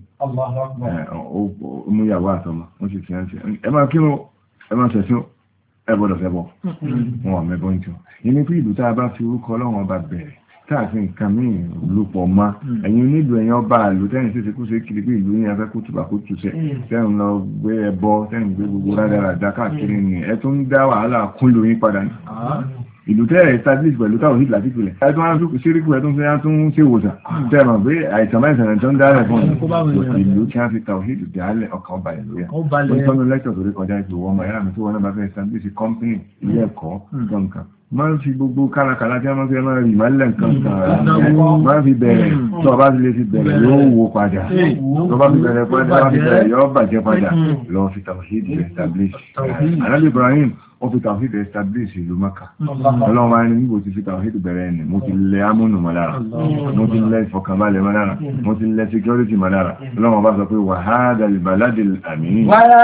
mú yàwó àtọmọ wọ́n sì fi ẹ máa kírun ẹ máa ṣẹ̀sìn ẹgbọ́dọ̀ fẹ́bọ̀ wọn wà mẹ́bọ́ ìjọ inú pé ìlú tàà bá fi orúkọ Ọlọ́run ọba bẹ̀rẹ̀ tààfin nǹkan míì lúpọ̀ má ẹ̀yin onílù ẹ̀yàn ọba àlú tẹ́yìn sí kú sí kiri pé ìlú yẹn fẹ́ kó tùbà kó tùsẹ̀ tẹ́yìn lọ gbé ẹbọ tẹ́yìn gbé gbogbo rádáradá káàkiri ni ẹ tún dá wàhálà kún lóyún padà ní ìlú tẹ́ẹ̀ establish pẹ̀lú táwọn ìlú àti ìpìlẹ̀ ẹ̀tún wọn fi ṣíríkù ẹ̀tún fi tún ṣe ìwòsàn tẹ́ẹ̀mọ̀ pé àìsàn máìsàn tó ń dálẹ̀ fún ìlú tí wọ́n fi tàwọn ìlú dálẹ̀ ọkàn ọba ìlú yẹn ó tọ́nu lẹ́tọ̀ tó rí kọjá ìpè wọ́n mọ̀ ẹ̀rọ mi tí wọ́n náà bá fẹ́ establish company ilé ẹ̀kọ́ nǹkan máa ń fi gbogbo kárakàlá tí wọ́n fẹ́ máa rí ìmọ̀lẹ̀ nǹkan máa ń fi bẹ̀rẹ̀ tó bá fi lè fi bẹ̀rẹ̀ yóò wo padà tó bá fi bẹ̀rẹ̀ yóò bàjẹ́ padà lọ fi tàwọn ìlú establish Ànábì Ibrahim ó fi tàwhídì establish ìlú Mákà ọlọ́run wáyé nígbò ti fi tàwhídì bẹ̀rẹ̀ ẹni mo ti lẹ amúnù mọ́lára mo ti lẹ ìfọ̀kànbalẹ̀ mọ́lára mo ti lẹ security mọ́lára ọlọ́run bá sọ pé wa hadha al-baladil amin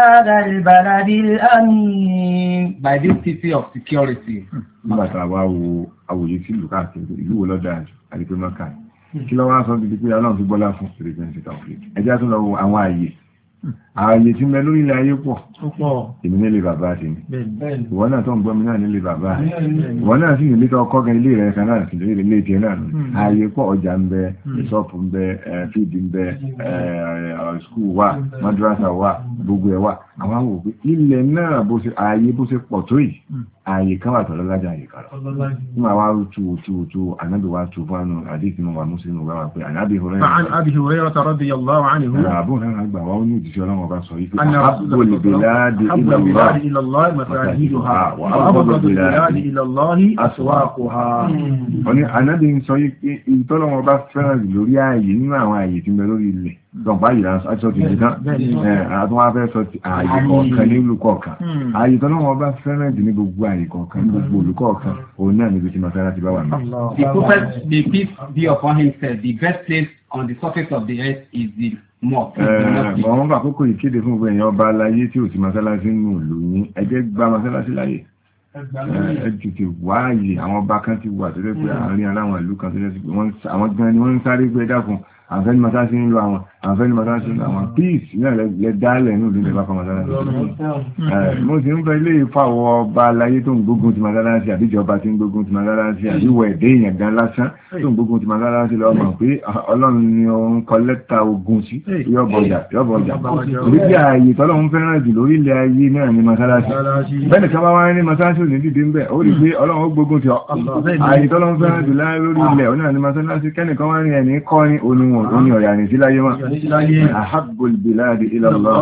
by this city of security nígbàtà wá wo àwòyé sí ìlú káàkiri ìlú wo lọ́dà àti pé Mákà kí lọ́wọ́ sọ ti di pé ọlọ́run ti gbọ́lá fún ìrẹ́gbẹ̀ẹ́ tàwhídì ẹjá tún lọ wo àwọn ààyè tí mẹ lórí ilẹ̀ ayé pọ̀ èmi nílé bàbá ti ní ìwọ náà tó ń gbọ́ mi náà nílé bàbá ìwọ náà sì nílé tó ọkọ́ gan ilé rẹ̀ kan náà sì lórí ilé tiẹ̀ náà ààyè pọ̀ ọjà ń bẹ ṣọ́ọ̀pù ń bẹ fíìdì ń bẹ skul wà madrasa wà gbogbo ẹ̀ wà àwọn àwọn òpin ilẹ̀ náà ààyè bó ṣe pọ̀ tó yìí ààyè kan wà tọ̀lọ́ lájà ààyè kan lọ nígbà wá tu ànábì wá tu fún àánú àdéhìí wà mùsùlùmí wà pé ànábì Hurairah radiyallahu anhu àbúrò náà gbà wá ó ní òjìṣẹ́ ọlọ́run ọba sọ yìí pé àbúrò lè bèèrè البلاد إلى الله مساجدها وأبغض البلاد إلى الله أسواقها. wọ́n ní Ànábì ń sọ pé ìtọ́lọ́wọ́ bá fẹ́ràn lórí ààyè nínú àwọn ààyè tí ń bẹ lórí ilẹ̀ tọ́pá yìí aṣọ ti dìtán àtúnwá fẹ́ sọ ti ààyè kọ̀ọ̀kan ní olùkọ̀ọ̀kan ààyè tọ́lọ́wọ́ bá fẹ́ràn jù ní gbogbo ààyè kọ̀ọ̀kan ní gbogbo olùkọ̀ọ̀kan òun náà níbi tí mọ́sálásí bá wà ní. The Prophet, the peace be upon him, said the best place on the surface of the earth is the mosque. Wọ́n bá kókò ìkéde fún gbogbo èèyàn ọba aláyé tí ò sí mọ́sálásí nínú ìlú yín ẹ jẹ́ gba mọ́sálásí láyè ẹjù ti wáyé àwọn ọba kan ti wà tó lẹ́ pé àárín aláwọn ìlú kan tó lẹ́ sí pé àwọn gan ni wọ́n ń sáré pé dákun àfẹ́ni mọ́sálásí ń lo àwọn àfẹ́ni mọ́sálásí ń lo àwọn peace náà lẹ dálẹ̀ ní òdún lẹ́bàá kan mọ́sálásí mo ti ń fẹ́ ilé ìfàwọ̀ ọba aláyé tó ń gbógun ti mọ́sálásí àbíjọba tí ń gbógun ti mọ́sálásí àbíwọ̀ ẹ̀dẹ́ èèyàn gan lásán tó ń gbógun ti mọ́sálásí lọ mọ̀ pé ọlọ́run ni ó ń kọ lẹ́tà ogun sí yọ́bọ̀jà orí bí ààyè tọ́lọ́run fẹ́ràn jù lórí ilẹ̀ ayé náà ni mọ́sálásí bẹ́ẹ̀ kan bá wá ní mọ́sálásí ò ní dìde ń bẹ̀ ó rí pé ọlọ́run ó gbógun ti ààyè tọ́lọ́run fẹ́ràn jù lórí ilẹ̀ ó náà ni mọ́sálásí kẹ́nìkan wá ní ẹni kọ́ ní oníwọ̀n òní ọ̀rẹ́ àrìn sí láyé wọn ahabbul biladi ila Allah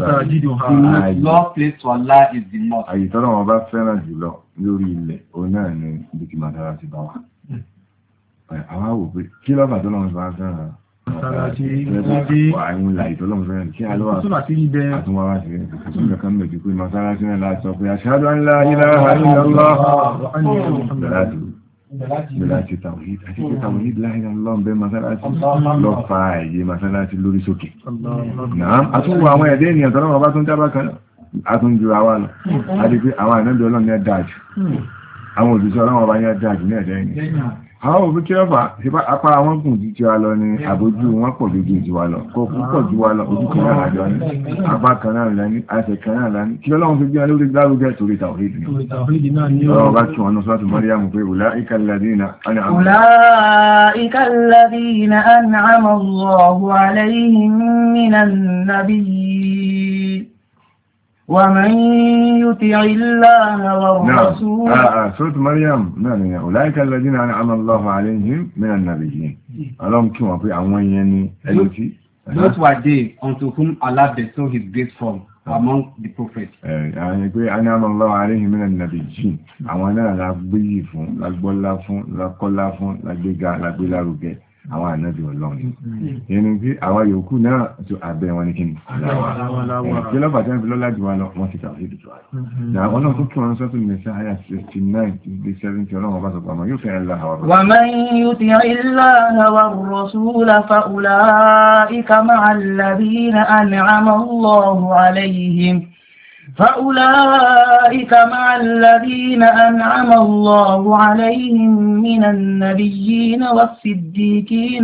àyè tọ́lọ́ wọn bá fẹ́ràn jùlọ lórí ilẹ̀ òun náà ni ibi tí màdára ti bá wà àwọn àwò pé kí lọ́fà tọ́lọ́ wọn bá fẹ́ràn àwọn ìlà ìtọ́lọ́mù fẹ́ràn kí a lọ́wà àtúnwà wá sí ẹ̀kùn kan mẹ́jì pé masáráṣí náà láti sọ pé ashhadu an la ilaha illallah láti tàwíìdì àti pé tàwíìdì la ilaha illallah ń bẹ masáráṣí lọ fa ẹ̀yẹ masáráṣí lórí sókè náà àtúnwò àwọn ẹ̀dẹ́ ènìyàn tọ́lọ́mù bá tún jábá kan àtúnjú àwa lọ àti pé àwọn ànábì Ọlọ́run ní ẹ̀dájú àwọn òjíṣẹ́ Ọlọ́run ọba ní ẹ̀dájú ní ẹ̀dẹ́ ènìyàn àwọn òfin kí ọfà sípá apá àwọn gùn jí tí wa lọ ní àbójú wọn pọ̀ lójú ìjú wa lọ kò púpọ̀ jú wa lọ ojú kan náà àjọ ní apá kan náà lẹ́ni àṣẹ kan náà lẹ́ni kí Ọlọ́run fi gbé wọn lórí gbárùgẹ torí tàwíìdì ọ̀rọ̀ bá kí wọn lọ sọ́tù Màríyámù pé ulaika alladhina an'ama Allahu alayhim minan nabiyyin ومن يطع الله والرسول سورة مريم أولئك الذين أنعم الله عليهم من النبيين اللهم كما في عوانيني those were they unto whom Allah bestowed his grace from among the prophets. يعني pé أنعم الله عليهم من النبيين àwọn náà la gbéyì fún la gbọ́lá fún la kọ́lá fún la gbéga la gbé lárugẹ àwọn ànábì Ọlọ́run ẹni tí àwọn yòókù náà tó àbẹ́ wọn ní kíni kí lọ́pàá tí wọ́n fi lọ́lá jù wá lọ wọ́n ti tàwọn ìdìjọ wá náà wọ́n náà tó kí wọ́n sọ́tún ní sí àyà 69-70 Ọlọ́run bá sọ pàmọ́ yóò fẹ́ ẹ̀lá àwọn ومن يطع الله والرسول فأولئك مع الذين أنعم الله عليهم فأولئك مع الذين أنعم الله عليهم من النبيين والصديقين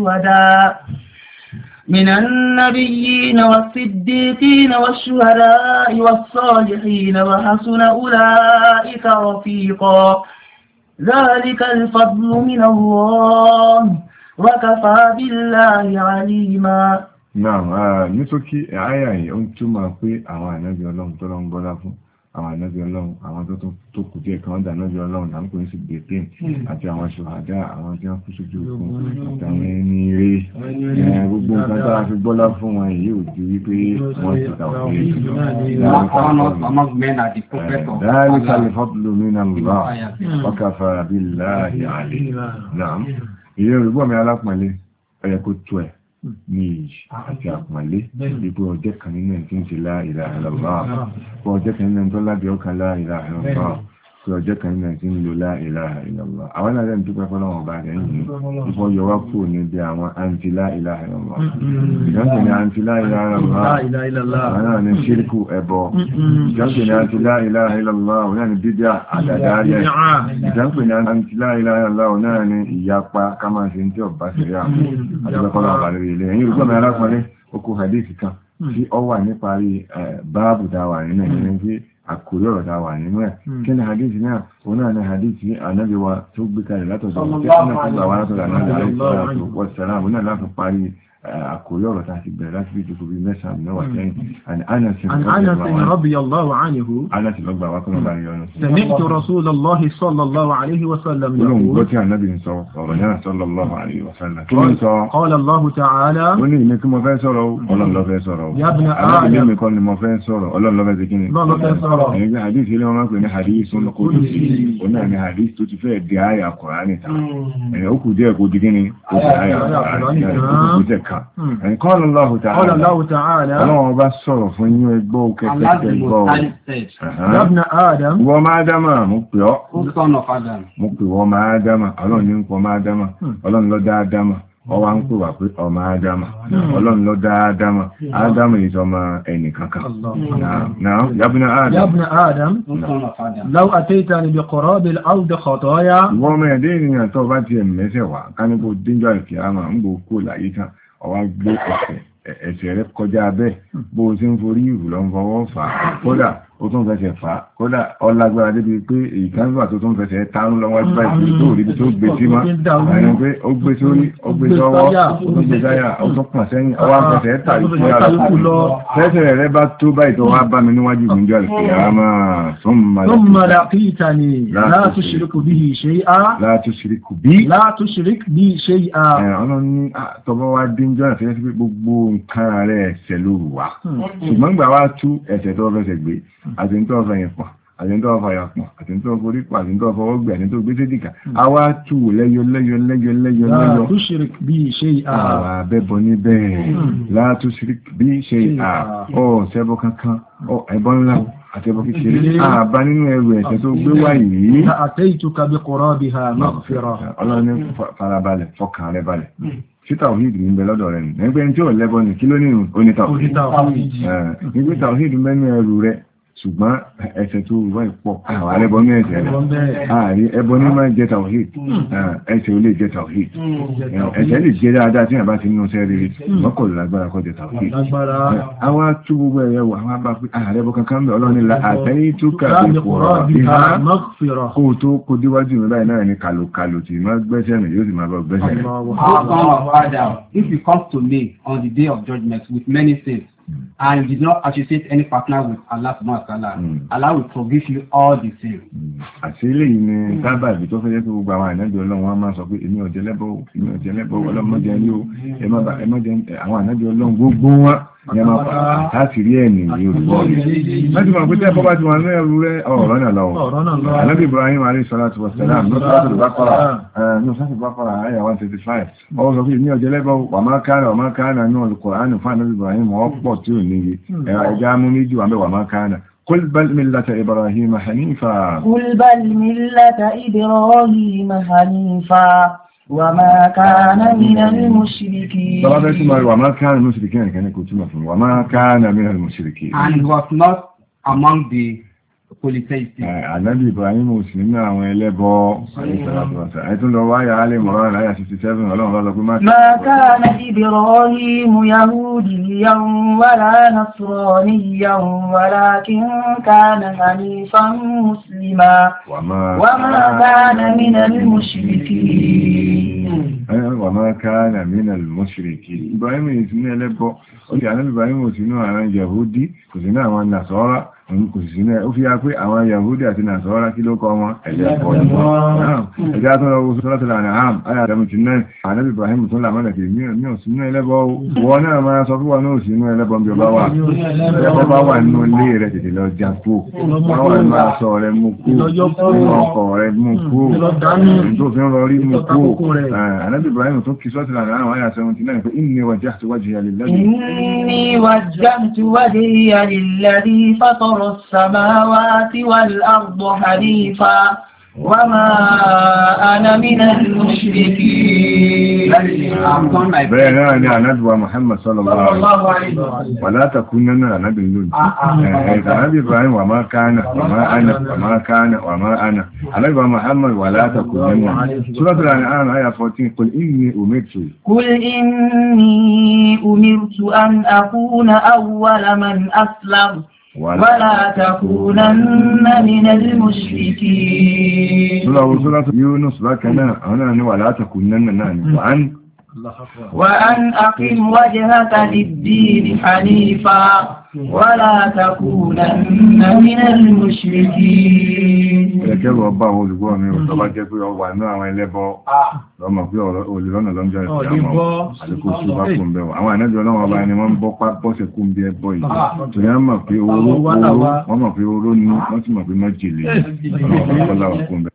والشهداء والصالحين وحسن أولئك رفيقا ذلك الفضل من الله وكفى بالله عليما. Náà, nítorí àyà yìí ó ń túmọ̀ pé àwọn ànábì Ọlọ́run tó lọ ń gbọ́lá fún àwọn ànábì Ọlọ́run àwọn tó kù díẹ̀ kan dà ànábì Ọlọ́run là ń pè ní sí gbèpín àti àwọn ṣùhádà àwọn tí wọ́n kú sójú ogun àtàwọn ẹni eré gbogbo nǹkan tó a fi gbọ́lá fún wọn yìí ò ju wípé wọ́n ti tàwọn ذلك الفضل من الله وكفى بالله عليما. Naam, ìyẹn olùgbọ́ mi alápọ̀nlé ẹ̀yẹ kó tó ẹ̀ ní ìjì àti àpọ̀lé ipò ọjẹ́ kan nínú ẹ̀ tí ń ṣe la ilaha illallah fún ọjẹ́ kan nínú ẹ̀ tó lábẹ́ ọkàn la ilaha illallah fún ọjẹ́ kan nínú ẹ̀ tí ń lo la ilaha illallah àwọn náà lẹ́nu dúpẹ́ fọ́lọ́wọ́n bá rẹ̀ yìí ipò yọwá kú níbi àwọn anti la ilaha illallah ìjọ́sìn ni anti la ilaha illallah àwọn náà ni ṣírkù ẹbọ ìjọ́sìn ni anti la ilaha illallah àwọn náà ni bídíà àdàdàálẹ̀ ìjọ́sìn ni anti la ilaha illallah àwọn náà ni ìyapa kámáṣe tí ọba sí rí àwọn àdúgbẹ́kọ́lọ́wọ́ bá lórí ilẹ̀ ẹ̀yìn ìgbọ́mọ̀ alápọ̀lẹ́ okùn hadith kan tí ó wà níparí báàbù dáwà nínú ẹ̀yìn tí àkórí ọ̀rọ̀ dáwà nínú ẹ̀ kí ni hadith náà òun náà ni hadith tí ànábì wa tó gbé kalẹ̀ látọ̀dọ̀ tí ó náà tó gbà wá látọ̀dọ̀ ànábì àkórí ọ̀rọ̀ tá a ti bẹ̀rẹ̀ láti bí ìdíkù bí mẹ́sàn-án náà wà sẹ́yìn عن أنس رضي الله عنه Anas lọ́gbà wá kọ́nà bá rí ọ̀nà سمعت رسول الله صلى الله عليه وسلم يقول صلى الله عليه وسلم قال الله تعالى يا ابن آدم حديث اللي ما كنا حديث قدسي قلنا ان حديث تفيد دي آية قرآن تعالى يعني اوكو دي اكو دي كني آية قرآن يعني قال الله تعالى الله بس صرف ونيو يبو كتك يبو يا ابن آدم وما آدم مقبيو son of Adam. مقبيو وما آدم ọlọ́run ní ọmọ Ádámà ọlọ́run ló dá Ádámà ọwá ń pè wà pé ọmọ Ádámà ọlọ́run ló dá Ádámà Ádámà ìsọmọ ẹni kankan náà yabna Adam لو أتيتني بقراب الأرض خطايا wọ́n mẹ́ẹ̀dẹ́ ènìyàn tó bá ti ẹ̀mẹ́sẹ̀ wà káníkò díjọ́ ìkìyàmà ń bò kó láyé tán ọwá gbé ẹ̀ṣẹ̀ rẹ̀ kọjá bẹ́ẹ̀ bó o ti ń forí ìrù lọ ń fọwọ́ fà á kódà ó tún fẹsẹ̀ fà á kódà ọlágbára débi pé ìkánúwà tó tún fẹsẹ̀ tánú lọ́wọ́ ẹgbẹ́ ìpínlẹ̀ tó rí tó gbé sí má ẹni pé ó gbé sórí ó gbé sọ́wọ́ ó gbé sáyà ó tún pọ̀ sẹ́yìn ọwá fẹsẹ̀ tà fẹsẹ̀ rẹ̀ bá tó báyìí tó wá bá mi níwájú ìgbìnjọ́ ìpìyàmà ثم لقيتني لا تشرك به شيئا لا تشرك بي شيئا ọlọ́run ní tọwọ́ wá díjọ́ ìfẹ́ sí gbogbo nǹkan rẹ̀ ẹ̀ṣẹ̀ lóru wá ṣùgbọ́n gbà wá tú ẹ̀ṣẹ̀ tó fẹsẹ̀ gbé àtìntọ́ ọ̀fẹ́yìn pọ̀ àtìntọ́ ọ̀fẹ́yà pọ̀ àtìntọ́ ọ̀fọ́rí pọ̀ àtìntọ́ ọ̀fọwọ́gbẹ̀ àtìntọ́ gbé sédìkà a wá tú lẹ́yọ لا تشرك بي شيئا àbẹ́bọ níbẹ̀ لا تشرك بي شيئا ọ̀ ṣẹbọ kankan ọ̀ ẹbọ ńlá àti ẹbọ kékeré àbá nínú ẹrù ẹ̀ṣẹ̀ tó gbé wá yìí لأتيتك بقرابها مغفرة ọlọ́ni farabalẹ̀ fọkàn rẹ̀ balẹ̀ títà òhìdì ń bẹ lọ́dọ̀ rẹ̀ nígbẹ́ tí ó lẹ́bọ ní kí ló nínú onítà òhìdì tàwíìdì mẹ́nu ẹrù rẹ̀ ṣùgbọ́n ẹ̀ṣẹ̀ tó wá ìpọ̀ àwọn alẹ́bọ ní ẹ̀ṣẹ̀ rẹ̀ ààrí ẹbọ ní máa jẹ́ tàwíìdì ẹ̀ṣẹ̀ ó lè jẹ́ tàwíìdì ẹ̀ṣẹ̀ lè jẹ́ dáadáa tí àbá ti nínú sẹ́ rere mọ́kànlá lágbára kọ́ jẹ́ tàwíìdì àwọn tú gbogbo ẹ̀yẹ wà àwọn bá pé ààrẹ́bọ kankan bẹ̀ ọlọ́ni la àtẹ́yí tó kàbí kọ̀rọ̀ bí kó tó kó díwájú mi báyìí náà ní kàlòkàlò tí má gbẹ́sẹ̀ mi yóò sì máa bọ́ gbẹ́sẹ̀ mi. Son of Adam, if you come to me on the day of judgment with many sins, and you did not associate any partner with Allah subhanahu wa ta'ala, Allah will forgive you all the sins. Àti eléyìí ni sábàbí tó fẹ́ jẹ́ pé gbogbo àwọn ànábì Ọlọ́run wọn máa sọ pé èmi ò jẹ́lẹ́bọ̀ ọlọ́mọdé ní o ẹmọ́jẹ́ àwọn ànábì Ọlọ́run gbogbo wọn ní ẹmọ́ láti rí ẹ̀mì Yorùbá láti mọ̀ pé tẹ́ bọ́ bá ti wọn ní ẹrù rẹ̀ ọ̀rọ̀ náà lọ́wọ́ ànábì Ibrahim alayhi salatu wa salam ní sọ́tù Baqara àyà 135 ọwọ́ sọ pé èmi ò jẹ́lẹ́bọ̀ wà máa kánà ní Al-Qur'an fún ànábì Ibrahim ọ̀pọ̀ tí ò níye ẹja mú méjì wà mẹ́wàá máa kánà قل بل ملة إبراهيم حنيفا وما كان من المشركين طبعا اسمه وما كان من المشركين كان يكون وما كان من المشركين and he was not among the polytheists. Ànábì Ibrahim Muslim náà àwọn ẹlẹ́bọ ẹ̀tún lọ wáyà alẹ́ mọ̀rán láyà 67 ọlọ́run lọ́lọ́ pé máa kana Ibrahim yahudiyyan wala nasraniyyan walakin kana hanifan muslima wa ma kana minal mushrikin. Wa ma kana minal mushrikin. Ibrahim Muslim ẹlẹ́bọ ó ti Ànábì Ibrahim Muslim àwọn Yahudi kò sí náà àwọn Nasara kò sí náà ó fi ya pé àwọn Yahudi àti Nasara kí ló kọ́ wọn ẹ̀jẹ̀ pọ̀ ẹ̀jẹ̀ tó lọ wọ́n sọ́lọ́tọ̀ láàrin àmì ayà 79 Ànábì Ibrahim tó làmọ́lẹ̀ kì ní òsínú ẹlẹ́bọ wọn náà máa sọ fún wọn náà òsínú ẹlẹ́bọ bí ọba wà ẹlẹ́bọ bá wà nínú ilé rẹ̀ tètè lọ jà kú wọ́n wà nínú aṣọ rẹ̀ mú kú nínú ọkọ̀ rẹ̀ mú kú tó fi ń rọrí mú kú Ànábì Ibrahim tó kì sọ́tọ̀ láàrin àmì ayà 79 pé inni wajjahtu wajhiya lilladhi fatara السماوات والأرض حنيفا وما أنا من المشركين. بيننا ندوى محمد صلى الله عليه وسلم ولا تكونن نبي اللون نبي إبراهيم وما كان وما أنا نبي محمد ولا تكونن. سورة الأنعام آية 14 قل إني أمرت أن أكون أول من أسلم ولا تكونن من المشركين. سورة يونس لكنا هنا ولا تكونن وأن وأن أقم وجهك للدين حنيفا ولا تكونن من المشركين. Ẹ̀kẹ́rù ọba àwọn olùgbọ́ mi ò tọ́bá jẹ́ pé ọwà náà àwọn ẹlẹ́bọ lọ́mọ̀ pé olùlọ́nà lọ́njọ́ ìfìyàmọ̀ àdíkò sí bá kún bẹ̀wọ̀. Àwọn ànájọ́ ọlọ́wọ́ ọba ni wọ́n bọ́ bọ́sẹ̀ kún bí ẹbọ yìí. Tó yá mọ̀ pé oró ní wọ́n mọ̀ pé oró ní wọ́n sì mọ̀ pé mọ́jèlé ọlọ́wọ́